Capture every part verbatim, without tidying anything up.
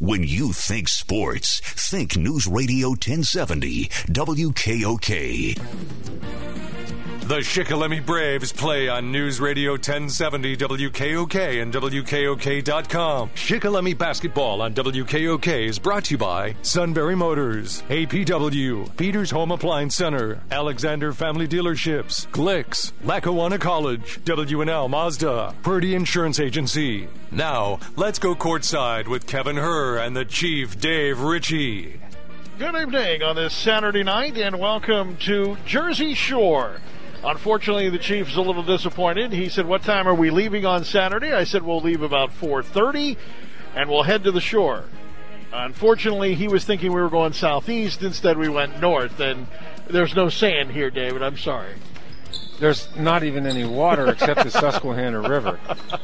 When you think sports, think News Radio ten seventy W K O K. The Shikellamy Braves play on News Radio ten seventy W K O K and W K O K dot com. Shikellamy basketball on W K O K is brought to you by Sunbury Motors, A P W, Peters Home Appliance Center, Alexander Family Dealerships, Glicks, Lackawanna College, W and L Mazda, Purdy Insurance Agency. Now, let's go courtside with Kevin Herr and the Chief Dave Ritchie. Good evening on this Saturday night, and welcome to Jersey Shore. Unfortunately, the Chief's a little disappointed. He said, what time are we leaving on Saturday? I said, we'll leave about four thirty, and we'll head to the shore. Unfortunately, he was thinking we were going southeast. Instead, we went north, and there's no sand here, David. I'm sorry. There's not even any water except the Susquehanna River.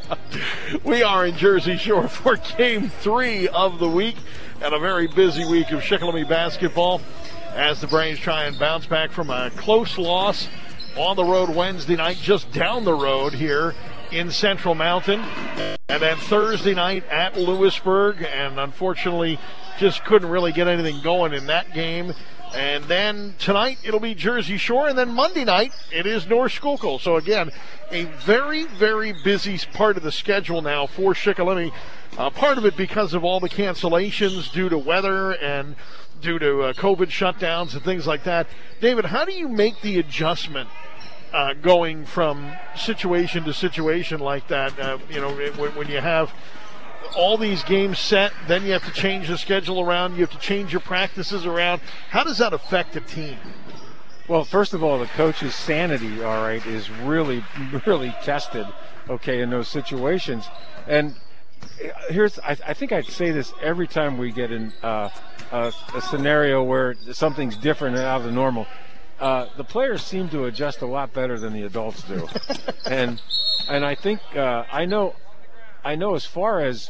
We are in Jersey Shore for game three of the week, and a very busy week of Shikellamy basketball as the Braves try and bounce back from a close loss on the road Wednesday night, just down the road here in Central Mountain. And then Thursday night at Lewisburg, and unfortunately just couldn't really get anything going in that game. And then tonight it'll be Jersey Shore, and then Monday night it is North Schuylkill. So again, a very, very busy part of the schedule now for Shikellamy. Uh, part of it because of all the cancellations due to weather and due to uh, COVID shutdowns and things like that. David, how do you make the adjustment uh, going from situation to situation like that? Uh, you know, when, when you have all these games set, then you have to change the schedule around, you have to change your practices around. How does that affect a team? Well, first of all, the coach's sanity, all right, is really, really tested, okay, in those situations. And here's, I, I think I'd say this every time we get in uh, a, a scenario where something's different and out of the normal. Uh, the players seem to adjust a lot better than the adults do. and and I think, uh, I know, I know as far as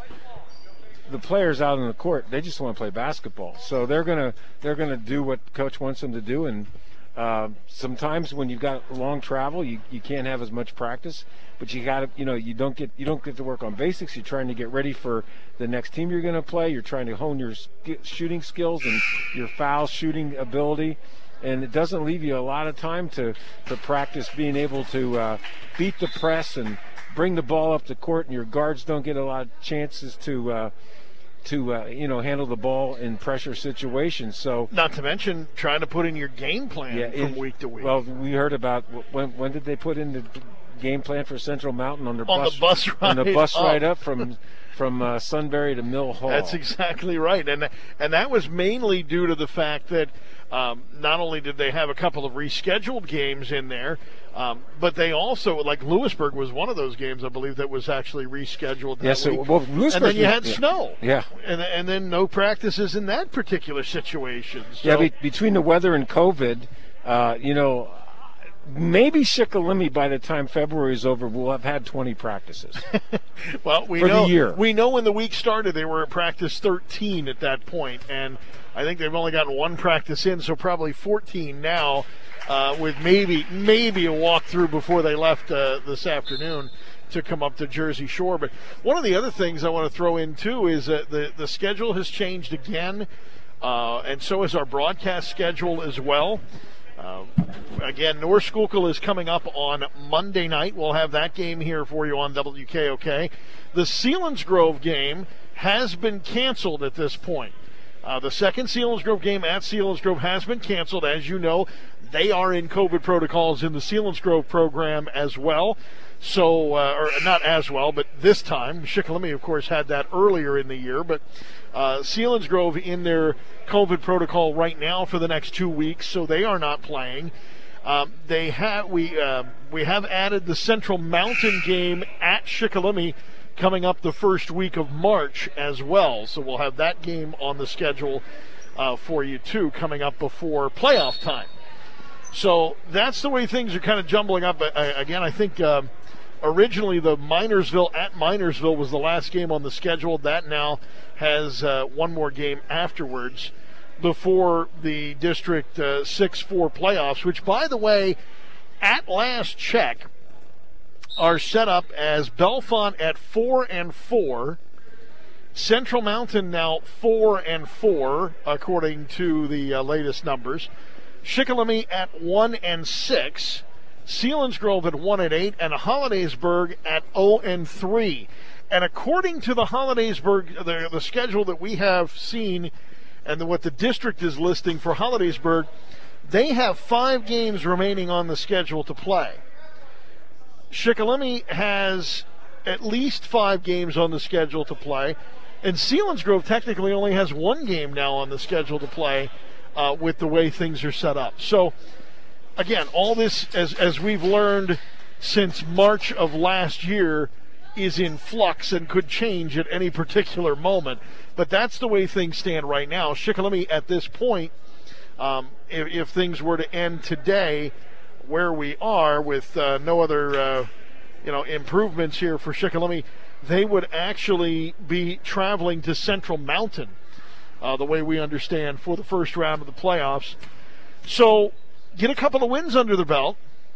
the players out on the court, they just want to play basketball. So they're gonna they're gonna do what coach wants them to do. And uh, sometimes when you've got long travel, you, you can't have as much practice. But you got to, you know, you don't get you don't get to work on basics. You're trying to get ready for the next team you're going to play. You're trying to hone your sk- shooting skills and your foul shooting ability. And it doesn't leave you a lot of time to, to practice being able to uh, beat the press and bring the ball up the court, and your guards don't get a lot of chances to uh, to uh, you know handle the ball in pressure situations. So not to mention trying to put in your game plan yeah, from it, week to week. Well, we heard about when when did they put in the game plan for Central Mountain on their on bus the bus ride on the bus up. ride up from from uh, Sunbury to Mill Hall. That's exactly right, and and that was mainly due to the fact that um, not only did they have a couple of rescheduled games in there, um, but they also, like Lewisburg was one of those games, I believe, that was actually rescheduled. That yes, week. it, well, Lewisburg, and then you had yeah. snow. Yeah, and and then no practices in that particular situation. So. Yeah, be, between the weather and COVID, uh, you know. Maybe Shikellamy, by the time February is over, will have had twenty practices. Well, we for know the year. we know when the week started they were at practice thirteen at that point, and I think they've only gotten one practice in, so probably fourteen now, uh, with maybe maybe a walkthrough before they left uh, this afternoon to come up to Jersey Shore. But one of the other things I want to throw in too is that the the schedule has changed again, uh, and so has our broadcast schedule as well. Uh, again, North Schuylkill is coming up on Monday night. We'll have that game here for you on W K O K. The Selinsgrove game has been canceled at this point. Uh, the second Selinsgrove game at Selinsgrove has been canceled. As you know, they are in COVID protocols in the Selinsgrove program as well. So, uh, or not as well, but this time. Shikellamy, of course, had that earlier in the year, but uh, Selinsgrove in their COVID protocol right now for the next two weeks, so they are not playing. Um, they have we uh, we have added the Central Mountain game at Shikellamy coming up the first week of March as well, so we'll have that game on the schedule uh, for you too, coming up before playoff time. So that's the way things are kind of jumbling up. I, again, I think. Um, Originally, the Minersville at Minersville was the last game on the schedule. That now has uh, one more game afterwards before the District uh, six four playoffs, which, by the way, at last check, are set up as Bellefonte at four and four, Central Mountain now four and four, according to the uh, latest numbers. Shikellamy at one and six. Selinsgrove at one and eight, and Hollidaysburg at zero and three. And according to the Hollidaysburg, the, the schedule that we have seen, and the, what the district is listing for Hollidaysburg, they have five games remaining on the schedule to play. Shikellamy has at least five games on the schedule to play, and Selinsgrove technically only has one game now on the schedule to play uh, with the way things are set up. So, again, all this, as as we've learned since March of last year, is in flux and could change at any particular moment. But that's the way things stand right now. Shikellamy at this point, um, if, if things were to end today, where we are with uh, no other uh, you know improvements here for Shikellamy, they would actually be traveling to Central Mountain, uh, the way we understand, for the first round of the playoffs. So get a couple of wins under the belt,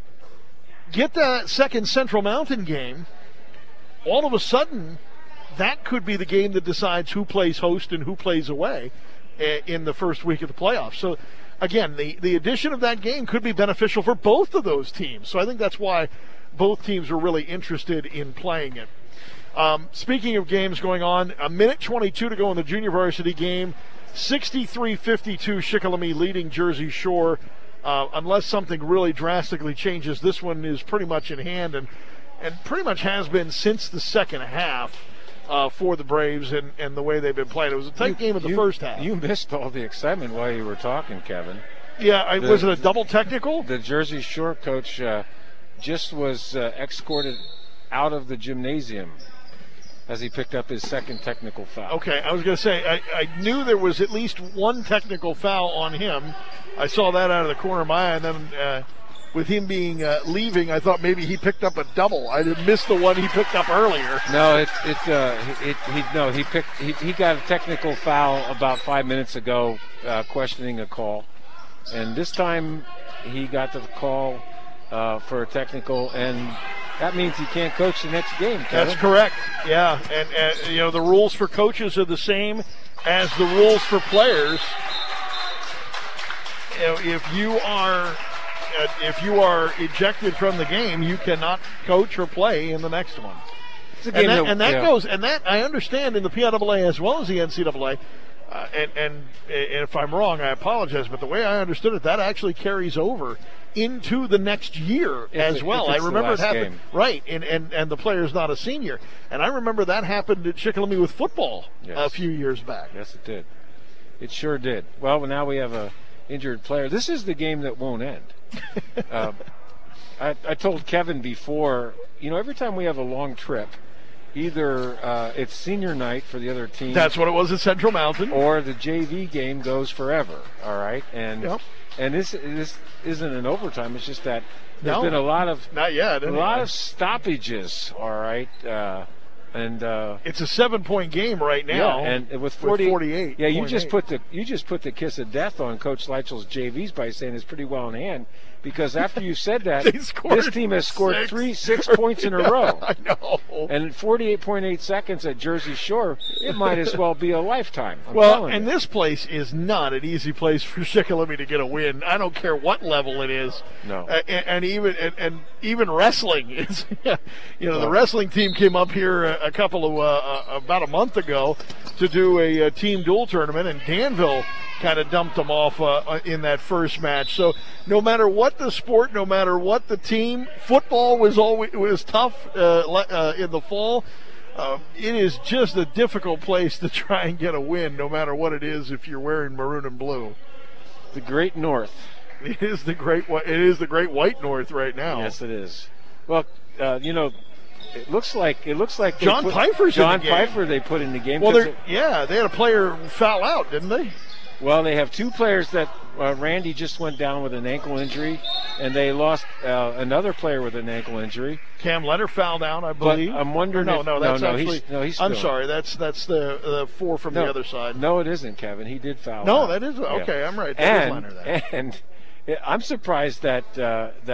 get that second Central Mountain game. All of a sudden, that could be the game that decides who plays host and who plays away in the first week of the playoffs. So, again, the, the addition of that game could be beneficial for both of those teams. So I think that's why both teams are really interested in playing it. Um, speaking of games going on, a minute twenty-two to go in the junior varsity game. sixty-three fifty-two, Shikellamy leading Jersey Shore. Uh, unless something really drastically changes, this one is pretty much in hand, and and pretty much has been since the second half uh, for the Braves and, and the way they've been playing. It was a tight you, game in the you, first half. You missed all the excitement while you were talking, Kevin. Yeah, I, the, was it a double technical? The Jersey Shore coach uh, just was uh, escorted out of the gymnasium as he picked up his second technical foul. Okay, I was going to say, I, I knew there was at least one technical foul on him. I saw that out of the corner of my eye, and then uh, with him being uh, leaving, I thought maybe he picked up a double. I didn't miss the one he picked up earlier. No, it it uh, it he no he picked he, he got a technical foul about five minutes ago, uh, questioning a call, and this time he got the call uh, for a technical, and that means he can't coach the next game. Kevin. That's correct. Yeah, and, and you know the rules for coaches are the same as the rules for players. You know, if you are uh, if you are ejected from the game, you cannot coach or play in the next one. It's a And game that, that, and that yeah. goes, and that I understand in the P I A A as well as the N C double A. Uh, and, and and if I'm wrong, I apologize. But the way I understood it, that actually carries over into the next year If as it- well. if I it's the remember it last happened game. right, and, and and the player's not a senior. And I remember that happened at Shikellamy with football Yes. a few years back. Yes, it did. It sure did. Well, now we have a injured player. This is the game that won't end. uh, I, I told Kevin before, you know, every time we have a long trip, either uh, it's senior night for the other team. That's what it was at Central Mountain. Or the J V game goes forever. All right, and Yep. and this this isn't an overtime. It's just that there's No. been a lot of Not yet. a anyway. lot of stoppages. All right, uh, and. Uh, It's a seven-point game right now. Yeah, and with forty, forty-eight Yeah, you point just eight. put the you just put the kiss of death on Coach Leichel's J Vs by saying it's pretty well in hand, because after you said that, They scored this team has scored six. three six points in a row. I know. And in forty-eight point eight seconds at Jersey Shore, it might as well be a lifetime. I'm Well, telling and you. this place is not an easy place for Shikellamy to get a win. I don't care what level it is. No. Uh, and, and even and, and even wrestling is, you know, the Well- wrestling team came up here a, a couple of uh, uh, about a month ago to do a, a team duel tournament, and Danville kind of dumped them off uh, in that first match. So no matter what the sport, no matter what the team, football was always was tough uh, le- uh, in the fall. Uh, it is just a difficult place to try and get a win, no matter what it is. If you're wearing maroon and blue, the Great North. it is the great. whi- It is the Great White North right now. Yes, it is. Well, uh, you know, it looks like it looks like they John put, Pfeiffer's in John the game. Pfeiffer they put in the game. Well, 'cause they're, it- yeah, they had a player foul out, didn't they? Well, they have two players that uh, Randy just went down with an ankle injury, and they lost uh, another player with an ankle injury. Cam Letter fouled out, I But believe. I'm wondering no, if no, that's no, no, actually. he's, no, he's I'm still- sorry, that's that's the the four from no, the other side. No, it isn't, Kevin. He did foul. No, out. that is Yeah. okay. I'm right. That is And Leonard then. and I'm surprised that uh, that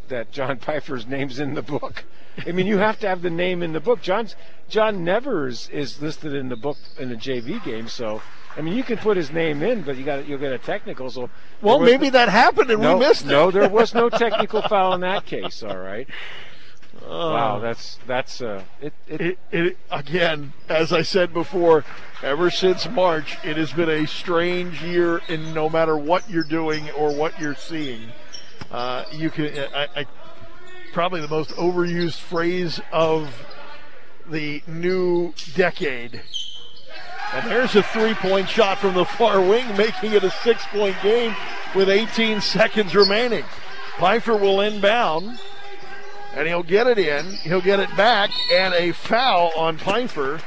that John Pfeiffer's name's in the book. I mean, you have to have the name in the book. John's John never is, is listed in the book in the J V game, so I mean, you can put his name in, but you got you'll get a technical. So well, maybe that happened and no, we missed it. No, there was no technical foul in that case. All right. Uh, wow, that's that's uh, it, it, it, it. Again, as I said before, ever since March, it has been a strange year. In no matter what you're doing or what you're seeing, uh, you can. I, I probably the most overused phrase of the new decade. And there's a three-point shot from the far wing, making it a six-point game with eighteen seconds remaining. Pfeiffer will inbound, and he'll get it in. He'll get it back, and a foul on Pfeiffer.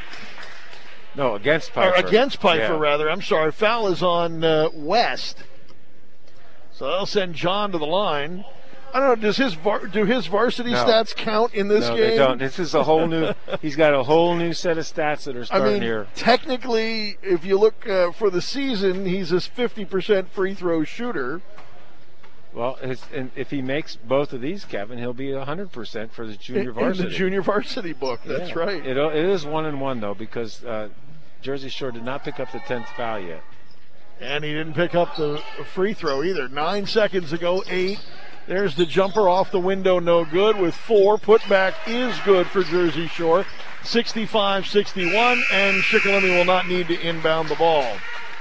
No, against Pfeiffer. Or against Pfeiffer, yeah. rather. I'm sorry. Foul is on uh, West. So they'll send John to the line. I don't know. Does his var- do his varsity no. stats count in this no, game? No, they don't. This is a whole new. He's got a whole new set of stats that are starting I mean, here. Technically, if you look uh, for the season, he's a fifty percent free throw shooter. Well, his, and if he makes both of these, Kevin, he'll be one hundred percent for the junior in, varsity. In the junior varsity book, that's yeah. right. It, it is one and one though, because uh, Jersey Shore did not pick up the tenth foul yet, and he didn't pick up the free throw either. Nine seconds ago, eight. There's the jumper off the window, no good. With four, putback is good for Jersey Shore. sixty-five sixty-one, and Shikellamy will not need to inbound the ball.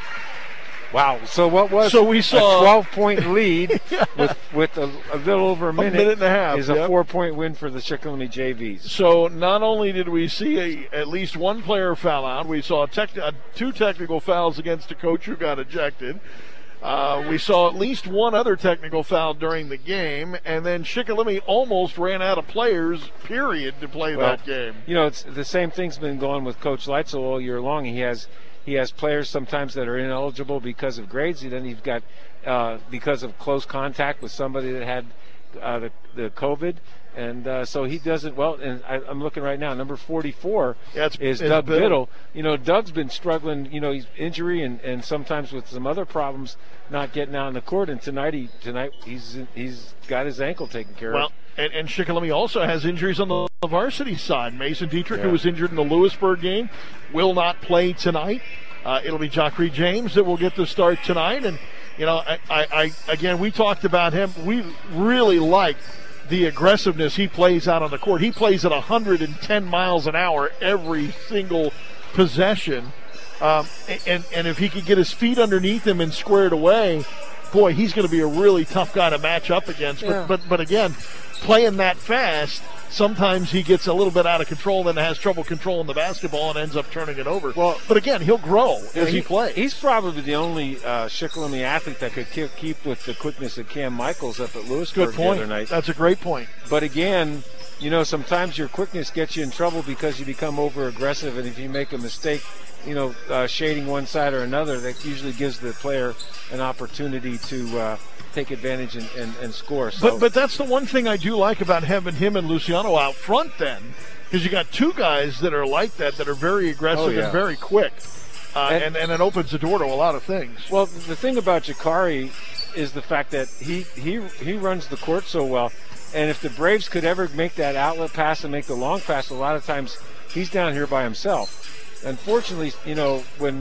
Wow. So what was so we saw a twelve-point lead yeah. with, with a, a little over a minute, a minute and a half is yep. a four-point win for the Shikellamy J Vs. So not only did we see a, at least one player foul out, we saw a tech, uh, two technical fouls against a coach who got ejected. Uh, we saw at least one other technical foul during the game, and then Shikellamy almost ran out of players, period, to play well, that game. You know, it's the same thing's been going with Coach Leitzel all year long. He has he has players sometimes that are ineligible because of grades. Then he's got uh, because of close contact with somebody that had uh, the, the COVID. And uh, so he doesn't well. And I, I'm looking right now. Number forty-four yeah, it's, is it's Doug Biddle. Biddle. You know, Doug's been struggling. You know, he's injury and, and sometimes with some other problems, not getting out on the court. And tonight, he tonight he's he's got his ankle taken care well, of. And, and Shikellamy also has injuries on the varsity side. Mason Dietrich, yeah. who was injured in the Lewisburg game, will not play tonight. Uh, it'll be Jacquerie James that will get the start tonight. And you know, I, I, I again, we talked about him. We really like the aggressiveness he plays out on the court. He plays at one hundred ten miles an hour every single possession. Um, and, and if he could get his feet underneath him and squared away, boy, he's going to be a really tough guy to match up against. Yeah. But, but, but again, playing that fast, sometimes he gets a little bit out of control, then has trouble controlling the basketball and ends up turning it over. Well, but again, he'll grow as he, he plays. He's probably the only uh, Shikellamy athlete that could keep, keep with the quickness of Cam Michaels up at Lewisburg Good point. the other night. That's a great point. But again, you know, sometimes your quickness gets you in trouble because you become over-aggressive, and if you make a mistake, you know, uh, shading one side or another, that usually gives the player an opportunity to uh, take advantage and, and, and score. So. But but that's the one thing I do like about having him and Luciano out front then, because you got two guys that are like that, that are very aggressive oh, yeah. and very quick, uh, and, and, and it opens the door to a lot of things. Well, the thing about Jacquerie is the fact that he, he, he runs the court so well, and if the Braves could ever make that outlet pass and make the long pass, a lot of times he's down here by himself. Unfortunately, you know, when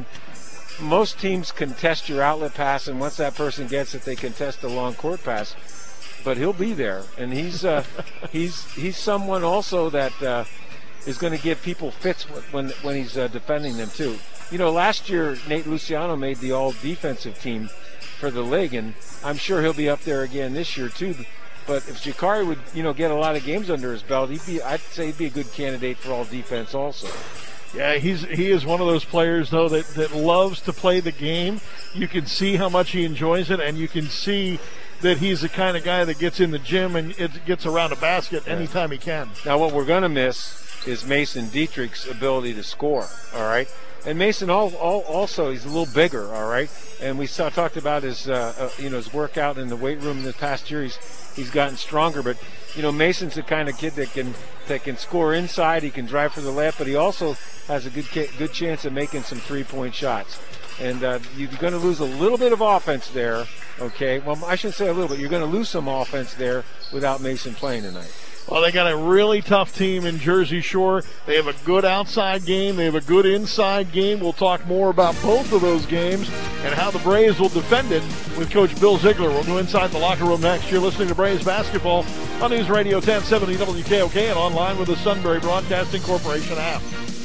most teams contest your outlet pass, and once that person gets it, they contest the long court pass. But he'll be there, and he's uh, he's he's someone also that uh, is going to give people fits when when he's uh, defending them too. You know, last year Nate Luciano made the all-defensive team for the league, and I'm sure he'll be up there again this year too. But if Jacquerie would, you know, get a lot of games under his belt, he'd be I'd say he'd be a good candidate for all defense also. Yeah, he's he is one of those players, though, that, that loves to play the game. You can see how much he enjoys it, and you can see that he's the kind of guy that gets in the gym and it gets around a basket anytime he can. Now, what we're going to miss is Mason Dietrich's ability to score, all right? And Mason all, all, also, he's a little bigger, all right? And we saw talked about his, uh, uh, you know, his workout in the weight room this past year. He's, he's gotten stronger, but, you know, Mason's the kind of kid that can that can score inside. He can drive for the layup, but he also has a good good chance of making some three-point shots. And uh, you're going to lose a little bit of offense there, okay? Well, I shouldn't say a little bit. You're going to lose some offense there without Mason playing tonight. Well, they got a really tough team in Jersey Shore. They have a good outside game. They have a good inside game. We'll talk more about both of those games and how the Braves will defend it with Coach Bill Ziegler. We'll go inside the locker room next. You're listening to Braves Basketball on News Radio ten seventy W K O K and online with the Sunbury Broadcasting Corporation app.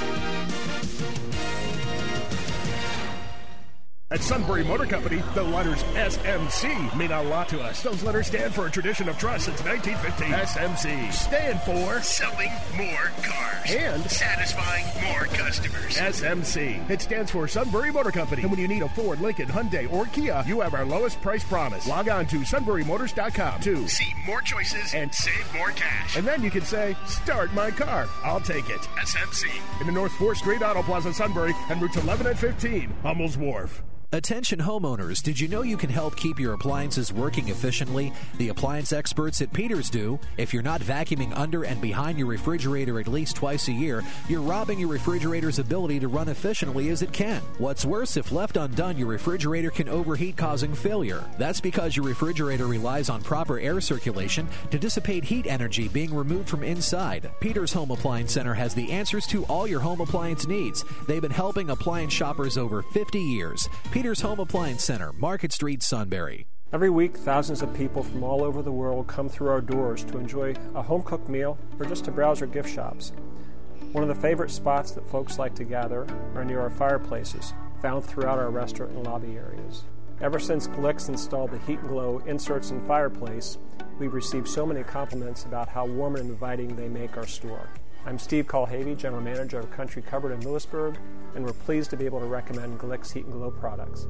At Sunbury Motor Company, the letters S M C mean a lot to us. Those letters stand for a tradition of trust since nineteen fifteen. S M C stand for selling more cars and satisfying more customers. S M C. It stands for Sunbury Motor Company. And when you need a Ford, Lincoln, Hyundai, or Kia, you have our lowest price promise. Log on to sunbury motors dot com to see more choices and save more cash. And then you can say, start my car. I'll take it. S M C. In the North fourth Street Auto Plaza, Sunbury, and routes eleven and fifteen, Hummel's Wharf. Attention homeowners, did you know you can help keep your appliances working efficiently? The appliance experts at Peters do. If you're not vacuuming under and behind your refrigerator at least twice a year, you're robbing your refrigerator's ability to run efficiently as it can. What's worse, if left undone, your refrigerator can overheat, causing failure. That's because your refrigerator relies on proper air circulation to dissipate heat energy being removed from inside. Peters Home Appliance Center has the answers to all your home appliance needs. They've been helping appliance shoppers over fifty years. Peters Home Appliance Center, Market Street, Sunbury. Every week, thousands of people from all over the world come through our doors to enjoy a home-cooked meal or just to browse our gift shops. One of the favorite spots that folks like to gather are near our fireplaces, found throughout our restaurant and lobby areas. Ever since Glicks installed the Heat and Glow inserts in fireplace, we've received so many compliments about how warm and inviting they make our store. I'm Steve Colhavy, General Manager of Country Cupboard in Lewisburg, and we're pleased to be able to recommend Glicks Heat and Glow products.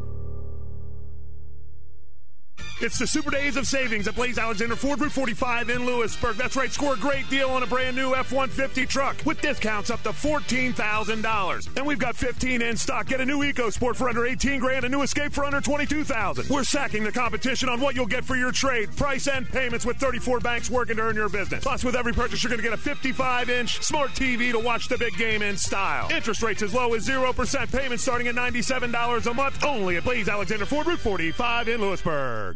It's the Super Days of Savings at Blaze Alexander Ford Route forty-five in Lewisburg. That's right, score a great deal on a brand new F one fifty truck with discounts up to fourteen thousand dollars. And we've got fifteen in stock. Get a new EcoSport for under eighteen grand, a new Escape for under twenty-two thousand. We're sacking the competition on what you'll get for your trade, price, and payments with thirty-four banks working to earn your business. Plus, with every purchase, you're going to get a fifty-five inch smart T V to watch the big game in style. Interest rates as low as zero percent. Payments starting at ninety-seven dollars a month. Only at Blaze Alexander Ford Route forty-five in Lewisburg.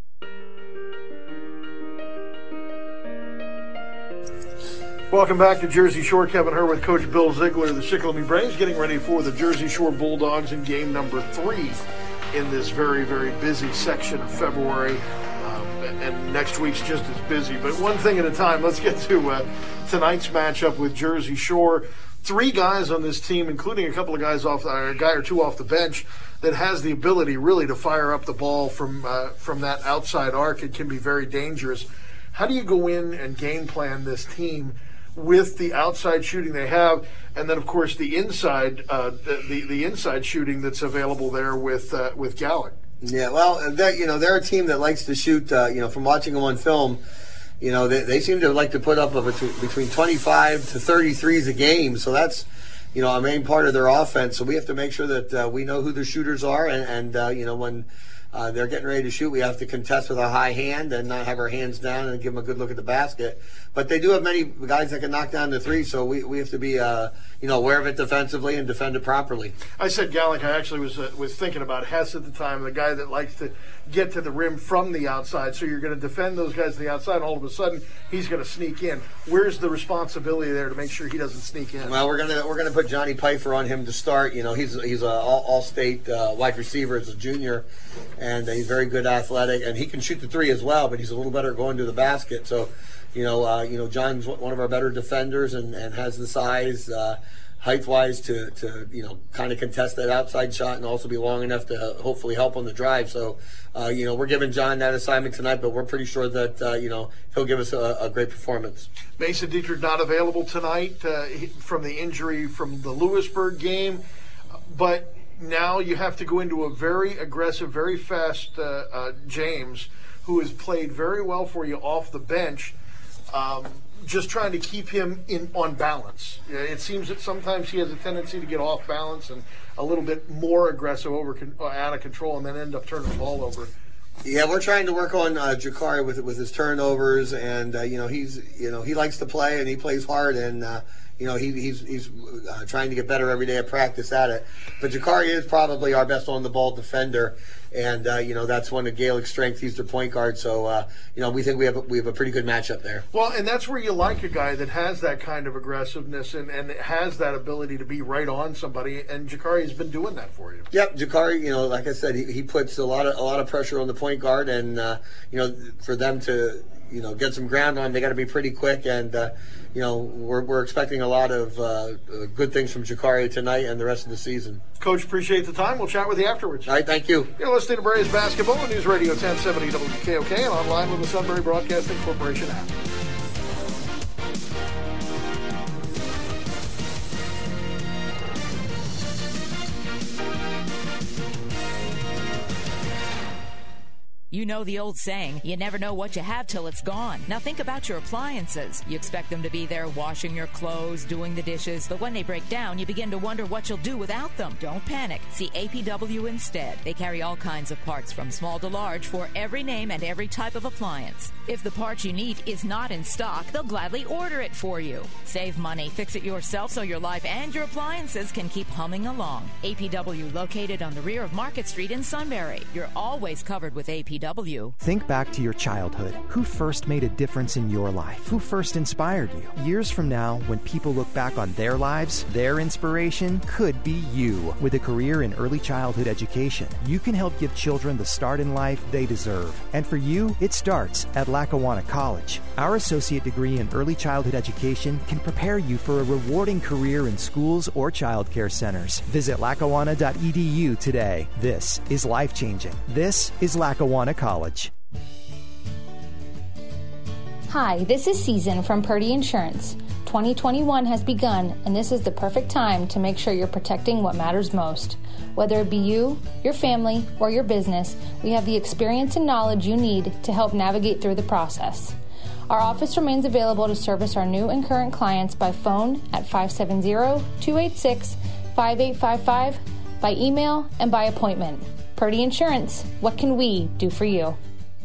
Welcome back to Jersey Shore. Kevin Hur with Coach Bill Ziegler. The Shikellamy Braves getting ready for the Jersey Shore Bulldogs in game number three in this very, very busy section of February. Um, and next week's just as busy. But one thing at a time. Let's get to uh, tonight's matchup with Jersey Shore. Three guys on this team, including a couple of guys off, uh, a guy or two off the bench, that has the ability really to fire up the ball from uh, from that outside arc. It can be very dangerous. How do you go in and game plan this team with the outside shooting they have, and then of course the inside uh, the the inside shooting that's available there with uh, with Gallick? Yeah, well, they're, you know, they're a team that likes to shoot. Uh, you know, from watching them on film, you know, they, they seem to like to put up a between, between twenty-five to thirty threes a game. So that's, you know, a main part of their offense. So we have to make sure that uh, we know who the shooters are, and, and uh, you know, when uh, they're getting ready to shoot, we have to contest with a high hand and not have our hands down and give them a good look at the basket. But they do have many guys that can knock down the three, so we, we have to be uh, you know, aware of it defensively and defend it properly. I said Gallick. I actually was uh, was thinking about Hess at the time, the guy that likes to get to the rim from the outside. So you're going to defend those guys to the outside, and all of a sudden he's going to sneak in. Where's the responsibility there to make sure he doesn't sneak in? Well, we're gonna we're gonna put Johnny Pfeiffer on him to start. You know, he's he's a all, all-state uh, wide receiver as a junior, and he's very good athletic, and he can shoot the three as well. But he's a little better at going to the basket. So, you know, uh, you know, John's one of our better defenders and, and has the size. Uh, height-wise to, to, you know, kind of contest that outside shot and also be long enough to hopefully help on the drive. So, uh, you know, we're giving John that assignment tonight, but we're pretty sure that, uh, you know, he'll give us a, a great performance. Mason Dietrich not available tonight uh, from the injury from the Lewisburg game, but now you have to go into a very aggressive, very fast uh, uh, James, who has played very well for you off the bench. Um, just trying to keep him in on balance. It seems that sometimes he has a tendency to get off balance and a little bit more aggressive, over out of control, and then end up turning the ball over. Yeah, we're trying to work on uh, Jakari with with his turnovers, and uh, you know he's you know he likes to play and he plays hard, and uh, you know he, he's he's uh, trying to get better every day at practice at it. But Jakari is probably our best on the ball defender. And uh, you know that's one of Gaelic's strengths. He's their point guard, so uh, you know we think we have a, we have a pretty good matchup there. Well, and that's where you like a guy that has that kind of aggressiveness and, and has that ability to be right on somebody. And Jakari has been doing that for you. Yep, Jakari. You know, like I said, he, he puts a lot of a lot of pressure on the point guard, and uh, you know for them to you know get some ground on, they got to be pretty quick. And uh, you know we're we're expecting a lot of uh, good things from Jakari tonight and the rest of the season. Coach, appreciate the time. We'll chat with you afterwards. All right, thank you. You're listening to Braves Basketball on News Radio ten seventy W K O K and online with the Sunbury Broadcasting Corporation app. You know the old saying, you never know what you have till it's gone. Now think about your appliances. You expect them to be there washing your clothes, doing the dishes, but when they break down, you begin to wonder what you'll do without them. Don't panic. See A P W instead. They carry all kinds of parts from small to large for every name and every type of appliance. If the part you need is not in stock, they'll gladly order it for you. Save money, fix it yourself so your life and your appliances can keep humming along. A P W located on the rear of Market Street in Sunbury. You're always covered with A P W. Think back to your childhood. Who first made a difference in your life? Who first inspired you? Years from now, when people look back on their lives, their inspiration could be you. With a career in early childhood education, you can help give children the start in life they deserve. And for you, it starts at Lackawanna College. Our associate degree in early childhood education can prepare you for a rewarding career in schools or child care centers. Visit lackawanna dot e d u today. This is life-changing. This is Lackawanna College. Hi, this is Season from Purdy Insurance. twenty twenty-one has begun, and this is the perfect time to make sure you're protecting what matters most. Whether it be you, your family, or your business, we have the experience and knowledge you need to help navigate through the process. Our office remains available to service our new and current clients by phone at five seven zero, two eight six, five eight five five, by email, and by appointment. Purdy Insurance, what can we do for you?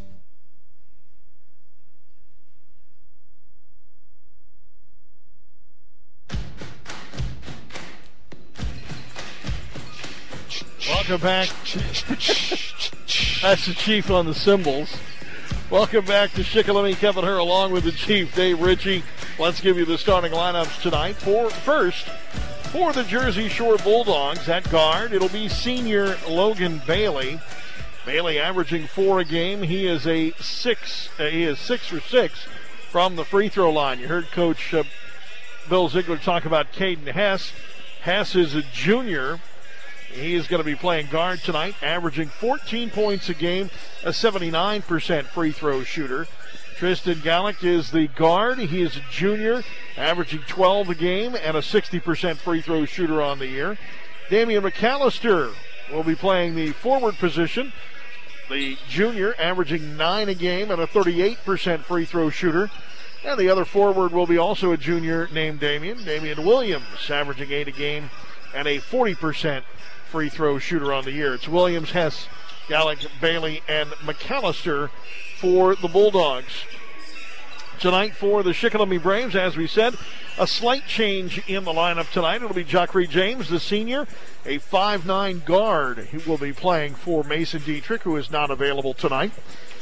Welcome back. That's the Chief on the cymbals. Welcome back to Shikellamy. Kevin Herr along with the Chief, Dave Ritchie. Let's give you the starting lineups tonight. For first, for the Jersey Shore Bulldogs at guard, it'll be senior Logan Bailey. Bailey averaging four a game. He is a six. Uh, he is six for six from the free throw line. You heard Coach uh, Bill Ziegler talk about Caden Hess. Hess is a junior. He is going to be playing guard tonight, averaging fourteen points a game, a seventy-nine percent free throw shooter. Tristan Gaelic is the guard. He is a junior, averaging twelve a game and a sixty percent free throw shooter on the year. Damian McAllister will be playing the forward position. The junior, averaging nine a game and a thirty-eight percent free throw shooter. And the other forward will be also a junior named Damian. Damian Williams, averaging eight a game and a forty percent free throw shooter on the year. It's Williams, Hess, Gaelic, Bailey, and McAllister for the Bulldogs. Tonight for the Shikellamy Braves, as we said, a slight change in the lineup tonight. It'll be Jackree James, the senior, a five nine guard who will be playing for Mason Dietrich, who is not available tonight.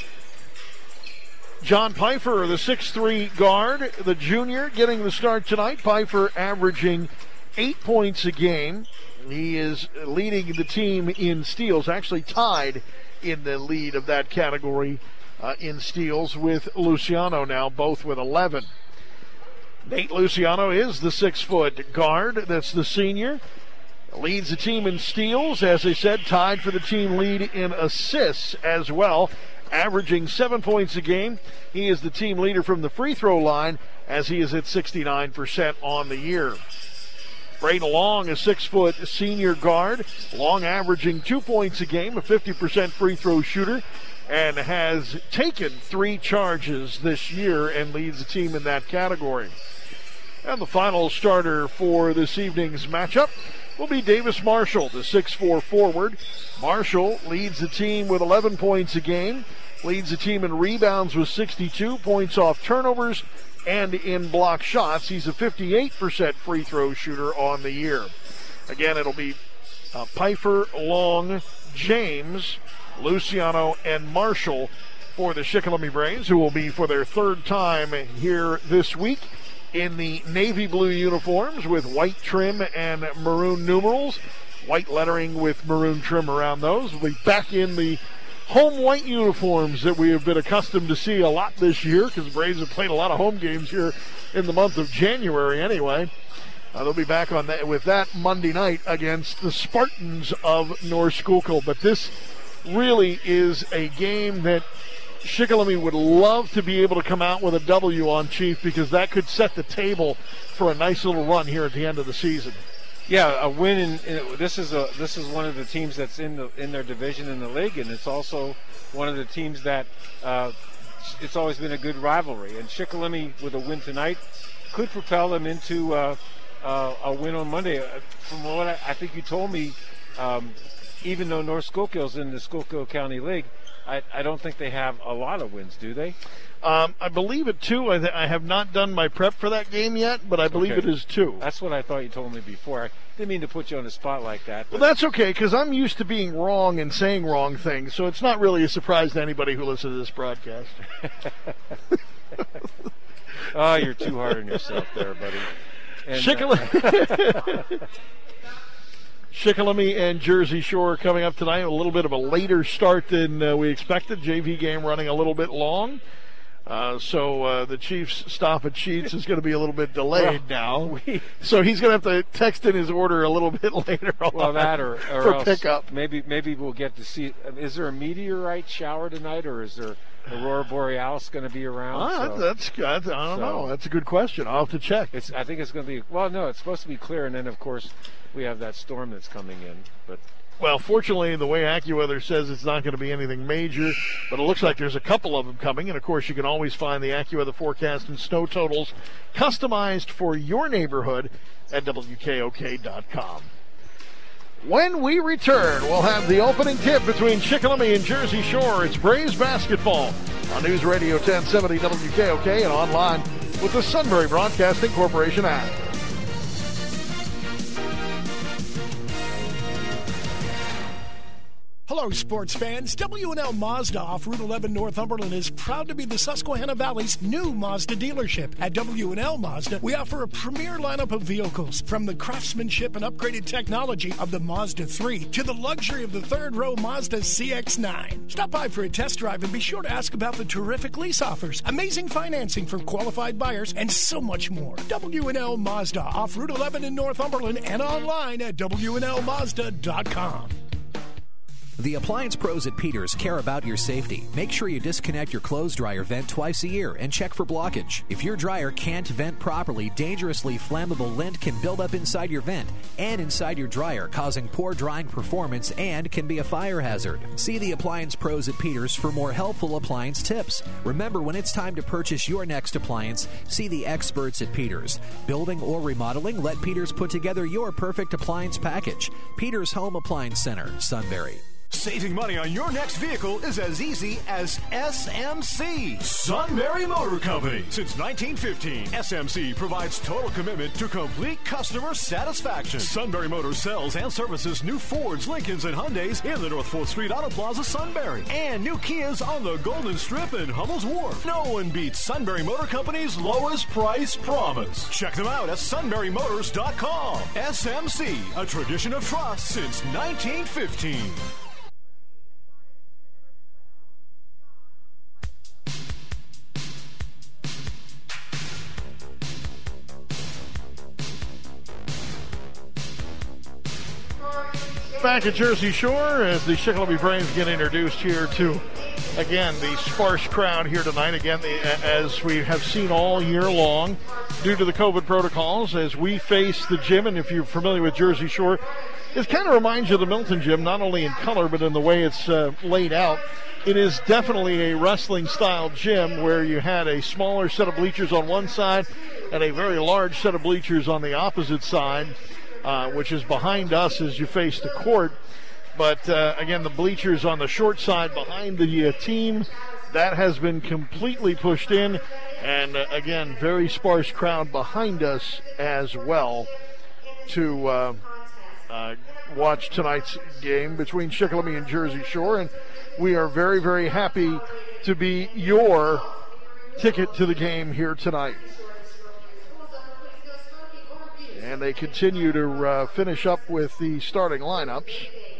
John Pfeiffer, the six three guard, the junior, getting the start tonight. Pfeiffer averaging eight points a game. He is leading the team in steals, actually tied in the lead of that category uh, in steals with Luciano now, both with eleven. Nate Luciano is the six-foot guard. That's the senior. Leads the team in steals, as I said, tied for the team lead in assists as well, averaging seven points a game. He is the team leader from the free throw line, as he is at sixty-nine percent on the year. Braden Long, a six-foot senior guard. Long averaging two points a game, a fifty percent free throw shooter, and has taken three charges this year and leads the team in that category. And the final starter for this evening's matchup will be Davis Marshall, the six foot four forward. Marshall leads the team with eleven points a game, leads the team in rebounds with sixty-two, points off turnovers, and in block shots. He's a fifty-eight percent free throw shooter on the year. Again, it'll be uh, Pfeiffer, Long, James, Luciano, and Marshall for the Shikellamy Braves, who will be for their third time here this week in the navy blue uniforms with white trim and maroon numerals. White lettering with maroon trim around those. We'll be back in the home white uniforms that we have been accustomed to see a lot this year, because the Braves have played a lot of home games here in the month of January anyway. Uh, they'll be back on that with that Monday night against the Spartans of North Schuylkill. But this really is a game that Shikellamy would love to be able to come out with a W on, Chief, because that could set the table for a nice little run here at the end of the season. Yeah, a win. In, in this is a this is one of the teams that's in the in their division in the league, and it's also one of the teams that uh, it's always been a good rivalry. And Shikellamy with a win tonight could propel them into uh, uh, a win on Monday. From what I, I think you told me, um, even though North Schuylkill's in the Schuylkill County League, I, I don't think they have a lot of wins, do they? Um, I believe it two. I, th- I have not done my prep for that game yet, but I believe Okay. it is two. That's what I thought you told me before. I didn't mean to put you on the spot like that. Well, that's okay, because I'm used to being wrong and saying wrong things, so it's not really a surprise to anybody who listens to this broadcast. Oh, you're too hard on yourself there, buddy. And, Shikellamy. Shikellamy and Jersey Shore coming up tonight. A little bit of a later start than uh, we expected. J V game running a little bit long. Uh, so uh, the Chiefs' stop at Sheets is going to be a little bit delayed well, now. We, so he's going to have to text in his order a little bit later on well, that or, or for else pickup. Maybe maybe we'll get to see. Is there a meteorite shower tonight, or is there Aurora Borealis going to be around? Ah, so, that's good. I don't so know. That's a good question. I'll have to check. It's. I think it's going to be. Well, no, it's supposed to be clear, and then of course we have that storm that's coming in. But well, fortunately, the way AccuWeather says it's not going to be anything major, but it looks like there's a couple of them coming. And, of course, you can always find the AccuWeather forecast and snow totals customized for your neighborhood at W K O K dot com. When we return, we'll have the opening tip between Shikellamy and Jersey Shore. It's Braves basketball on News Radio ten seventy W K O K and online with the Sunbury Broadcasting Corporation app. Hello, sports fans. W and L Mazda off Route eleven Northumberland is proud to be the Susquehanna Valley's new Mazda dealership. At W and L Mazda, we offer a premier lineup of vehicles, from the craftsmanship and upgraded technology of the Mazda three to the luxury of the third-row Mazda C X nine. Stop by for a test drive and be sure to ask about the terrific lease offers, amazing financing for qualified buyers, and so much more. W and L Mazda off Route eleven in Northumberland and online at W N L Mazda dot com. The appliance pros at Peters care about your safety. Make sure you disconnect your clothes dryer vent twice a year and check for blockage. If your dryer can't vent properly, dangerously flammable lint can build up inside your vent and inside your dryer, causing poor drying performance and can be a fire hazard. See the appliance pros at Peters for more helpful appliance tips. Remember, when it's time to purchase your next appliance, see the experts at Peters. Building or remodeling, let Peters put together your perfect appliance package. Peters Home Appliance Center, Sunbury. Saving money on your next vehicle is as easy as S M C, Sunbury Motor Company. Since nineteen fifteen, S M C provides total commitment to complete customer satisfaction. Sunbury Motors sells and services new Fords, Lincolns, and Hyundais in the North fourth Street Auto Plaza, Sunbury, and new Kias on the Golden Strip and Hummel's Wharf. No one beats Sunbury Motor Company's lowest price promise. Check them out at sunbury motors dot com. S M C, a tradition of trust since nineteen fifteen. back at Jersey Shore as the Shikellamy Braves get introduced here to, again, the sparse crowd here tonight. Again, the, as we have seen all year long, due to the COVID protocols, as we face the gym, and if you're familiar with Jersey Shore, it kind of reminds you of the Milton Gym, not only in color, but in the way it's uh, laid out. It is definitely a wrestling-style gym where you had a smaller set of bleachers on one side and a very large set of bleachers on the opposite side, uh, which is behind us as you face the court. But, uh, again, the bleachers on the short side behind the uh, team, that has been completely pushed in. And, uh, again, very sparse crowd behind us as well to uh, uh, watch tonight's game between Shikellamy and Jersey Shore. And we are very, very happy to be your ticket to the game here tonight. And they continue to uh, finish up with the starting lineups.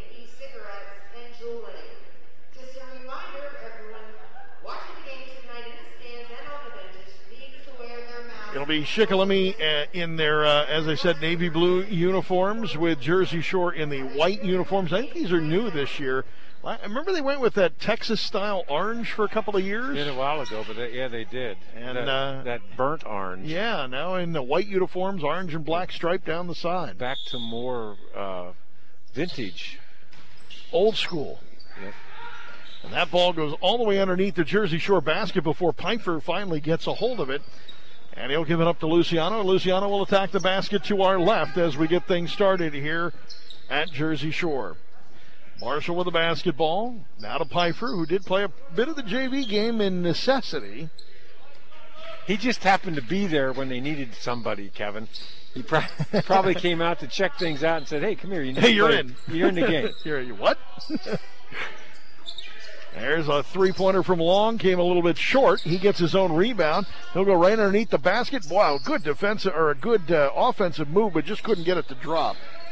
It'll be Shikellamy uh, in their, uh, as I said, navy blue uniforms with Jersey Shore in the white uniforms. I think these are new this year. I remember they went with that Texas-style orange for a couple of years. Did a while ago, but they, yeah, they did. And that, uh, that burnt orange. Yeah, now in the white uniforms, orange and black stripe down the side. Back to more uh, vintage. Old school. Yep. And that ball goes all the way underneath the Jersey Shore basket before Pfeiffer finally gets a hold of it. And he'll give it up to Luciano. Luciano will attack the basket to our left as we get things started here at Jersey Shore. Marshall with the basketball. Now to Pfeiffer, who did play a bit of the J V game in necessity. He just happened to be there when they needed somebody, Kevin. He pro- probably came out to check things out and said, hey, come here. You need hey, to you're play. in. You're in the game. You're in. What? There's a three-pointer from Long. Came a little bit short. He gets his own rebound. He'll go right underneath the basket. Wow, good defensive or a good uh, offensive move, but just couldn't get it to drop.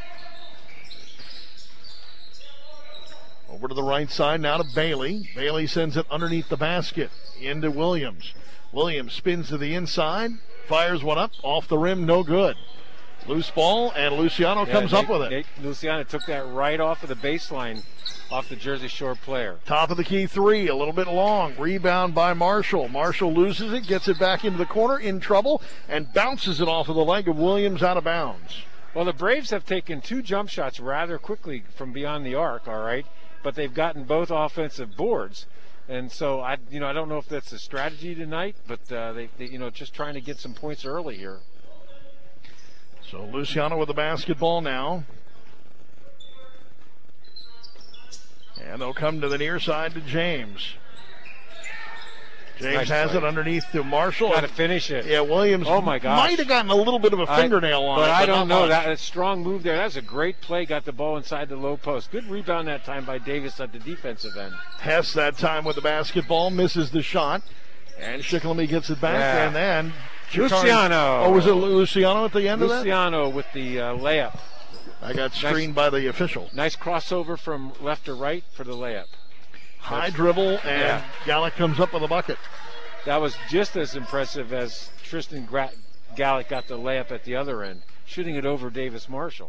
Over to the right side now to Bailey. Bailey sends it underneath the basket into Williams. Williams spins to the inside, fires one up, off the rim, no good. Loose ball, and Luciano yeah, comes Nate, up with it. Nate, Luciano took that right off of the baseline, off the Jersey Shore player. Top of the key three, a little bit long. Rebound by Marshall. Marshall loses it, gets it back into the corner, in trouble, and bounces it off of the leg of Williams out of bounds. Well, the Braves have taken two jump shots rather quickly from beyond the arc, all right? But they've gotten both offensive boards, and so I, you know, I don't know if that's a strategy tonight, but uh, they, they, you know, just trying to get some points early here. So Luciano with the basketball now, and they'll come to the near side to James. James nice has play. it underneath to Marshall. Got to finish it. Yeah, Williams oh my gosh. might have gotten a little bit of a fingernail I, on but it. I But don't not know. much. That a strong move there. That's a great play. Got the ball inside the low post. Good rebound that time by Davis at the defensive end. Hess that time with the basketball, misses the shot. And Shikellamy gets it back. Yeah. And then Chikari, Luciano. Oh, was it Luciano at the end Luciano of that? Luciano with the uh, layup. I got screened nice, by the official. Nice crossover from left to right for the layup. High That's, dribble, and yeah. Gallick comes up with a bucket. That was just as impressive as Tristan Gra- Gallick got the layup at the other end, shooting it over Davis Marshall.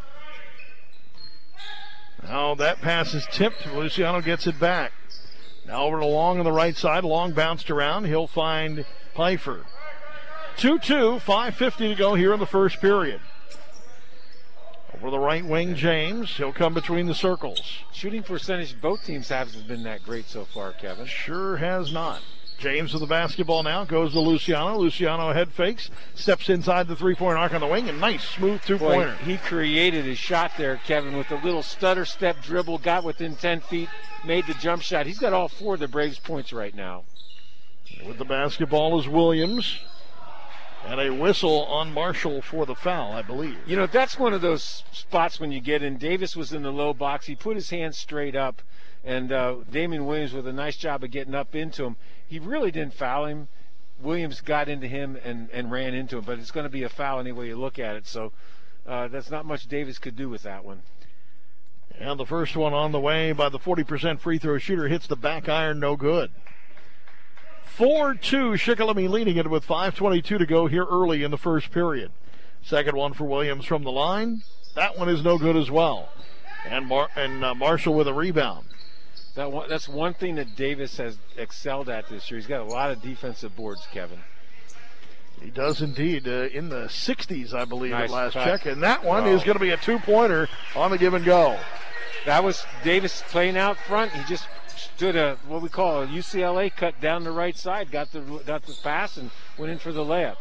Now that pass is tipped. Luciano gets it back. Now over to Long on the right side. Long bounced around. He'll find Pfeiffer. two two, five fifty to go here in the first period. Over the right wing, James. He'll come between the circles. Shooting percentage both teams haven't been that great so far, Kevin. Sure has not. James with the basketball now, goes to Luciano. Luciano head fakes, steps inside the three-point arc on the wing, and nice, smooth two-pointer. Boy, he created his shot there, Kevin, with a little stutter step dribble, got within ten feet, made the jump shot. He's got all four of the Braves' points right now. With the basketball is Williams. And a whistle on Marshall for the foul, I believe. You know, that's one of those spots when you get in. Davis was in the low box. He put his hands straight up, and uh, Damian Williams with a nice job of getting up into him. He really didn't foul him. Williams got into him and, and ran into him, but it's going to be a foul any way you look at it. So uh, that's not much Davis could do with that one. And the first one on the way by the forty percent free throw shooter hits the back iron, no good. four two, Shikellamy leading it with five twenty-two to go here early in the first period. Second one for Williams from the line. That one is no good as well. And, Mar- and uh, Marshall with a rebound. That one, that's one thing that Davis has excelled at this year. He's got a lot of defensive boards, Kevin. He does indeed. Uh, in the sixties, I believe, Nice at last cut. check. And that one Oh. is going to be a two-pointer on the give and go. That was Davis playing out front. He just stood a what we call a U C L A cut down the right side, got the got the pass, and went in for the layup.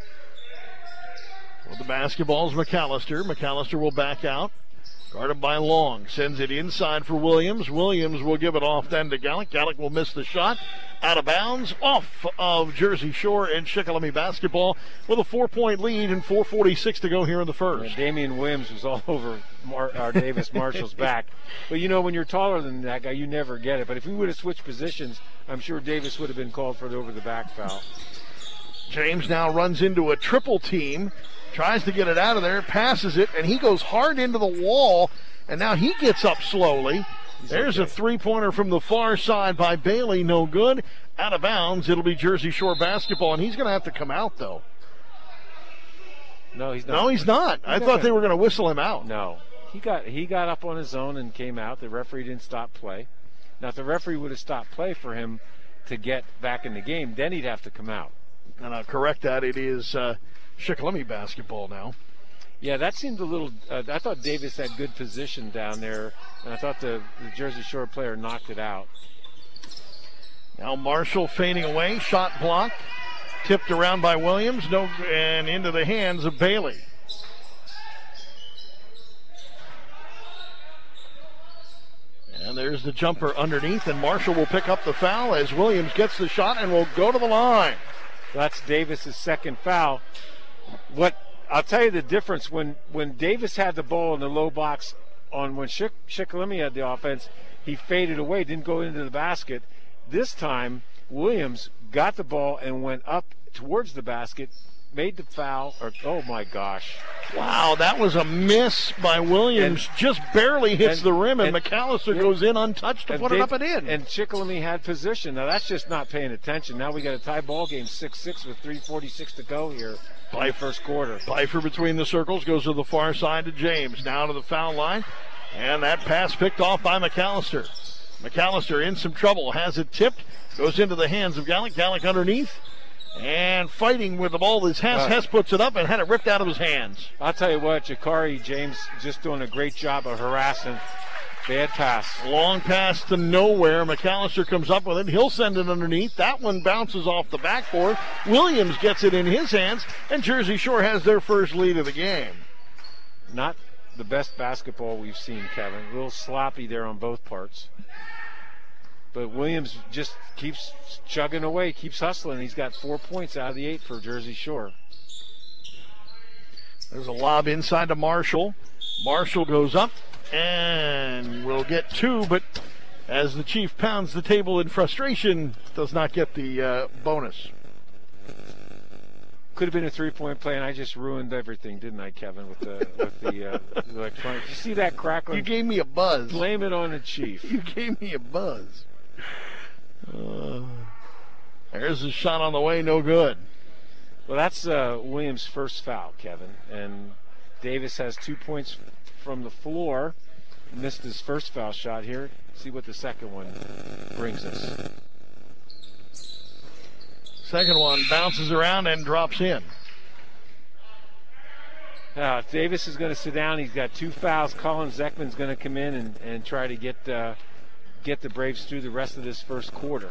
Well, the basketball's McAllister. McAllister will back out. Guarded by Long. Sends it inside for Williams. Williams will give it off then to Gallick. Gallick will miss the shot. Out of bounds. Off of Jersey Shore and Shikellamy basketball with a four-point lead and four forty-six to go here in the first. And Damian Williams was all over Mar- uh, Davis Marshall's back. But, you know, when you're taller than that guy, you never get it. But if we would have switched positions, I'm sure Davis would have been called for the over-the-back foul. James now runs into a triple team. Tries to get it out of there, passes it, and he goes hard into the wall, and now he gets up slowly. There's okay. a three-pointer from the far side by Bailey, no good. Out of bounds, it'll be Jersey Shore basketball, and he's going to have to come out, though. No, he's not. No, he's not. He's I not thought gonna... they were going to whistle him out. No. He got he got up on his own and came out. The referee didn't stop play. Now, if the referee would have stopped play for him to get back in the game, then he'd have to come out. And I'll correct that. It is... Uh, Shikellamy basketball now. Yeah, that seemed a little. Uh, I thought Davis had good position down there, and I thought the, the Jersey Shore player knocked it out. Now Marshall fading away, shot block, tipped around by Williams, no, and into the hands of Bailey. And there's the jumper underneath, and Marshall will pick up the foul as Williams gets the shot and will go to the line. That's Davis's second foul. What I'll tell you the difference when, when Davis had the ball in the low box on when Shik- Shikellamy had the offense, he faded away, didn't go into the basket. This time, Williams got the ball and went up towards the basket, made the foul. Or oh my gosh! Wow, that was a miss by Williams. And, just barely hits and, the rim, and, and McAllister yeah, goes in untouched to put Dave, it up and in. And Shikellamy had position. Now that's just not paying attention. Now we got a tie ball game, six six with three forty-six to go here. By the first quarter. Pfeiffer between the circles goes to the far side to James. Now to the foul line. And that pass picked off by McAllister. McAllister in some trouble. Has it tipped. Goes into the hands of Gallick. Gallick underneath. And fighting with the ball is Hess. Uh, Hess puts it up and had it ripped out of his hands. I'll tell you what, Jakari James just doing a great job of harassing. Bad pass. Long pass to nowhere. McAllister comes up with it. He'll send it underneath. That one bounces off the backboard. Williams gets it in his hands, and Jersey Shore has their first lead of the game. Not the best basketball we've seen, Kevin. A little sloppy there on both parts. But Williams just keeps chugging away, keeps hustling. He's got four points out of the eight for Jersey Shore. There's a lob inside to Marshall. Marshall goes up and will get two, but as the Chief pounds the table in frustration, does not get the uh, bonus. Could have been a three-point play, and I just ruined everything, didn't I, Kevin, with the with the uh, electronics. You see that crackling? You gave me a buzz. Blame it on the Chief. You gave me a buzz. Uh, there's a shot on the way, no good. Well, that's uh, Williams' first foul, Kevin, and Davis has two points from the floor. Missed his first foul shot here. See what the second one brings us. Second one bounces around and drops in. Uh, Davis is going to sit down. He's got two fouls. Colin Zeckman's going to come in and, and try to get uh, get the Braves through the rest of this first quarter.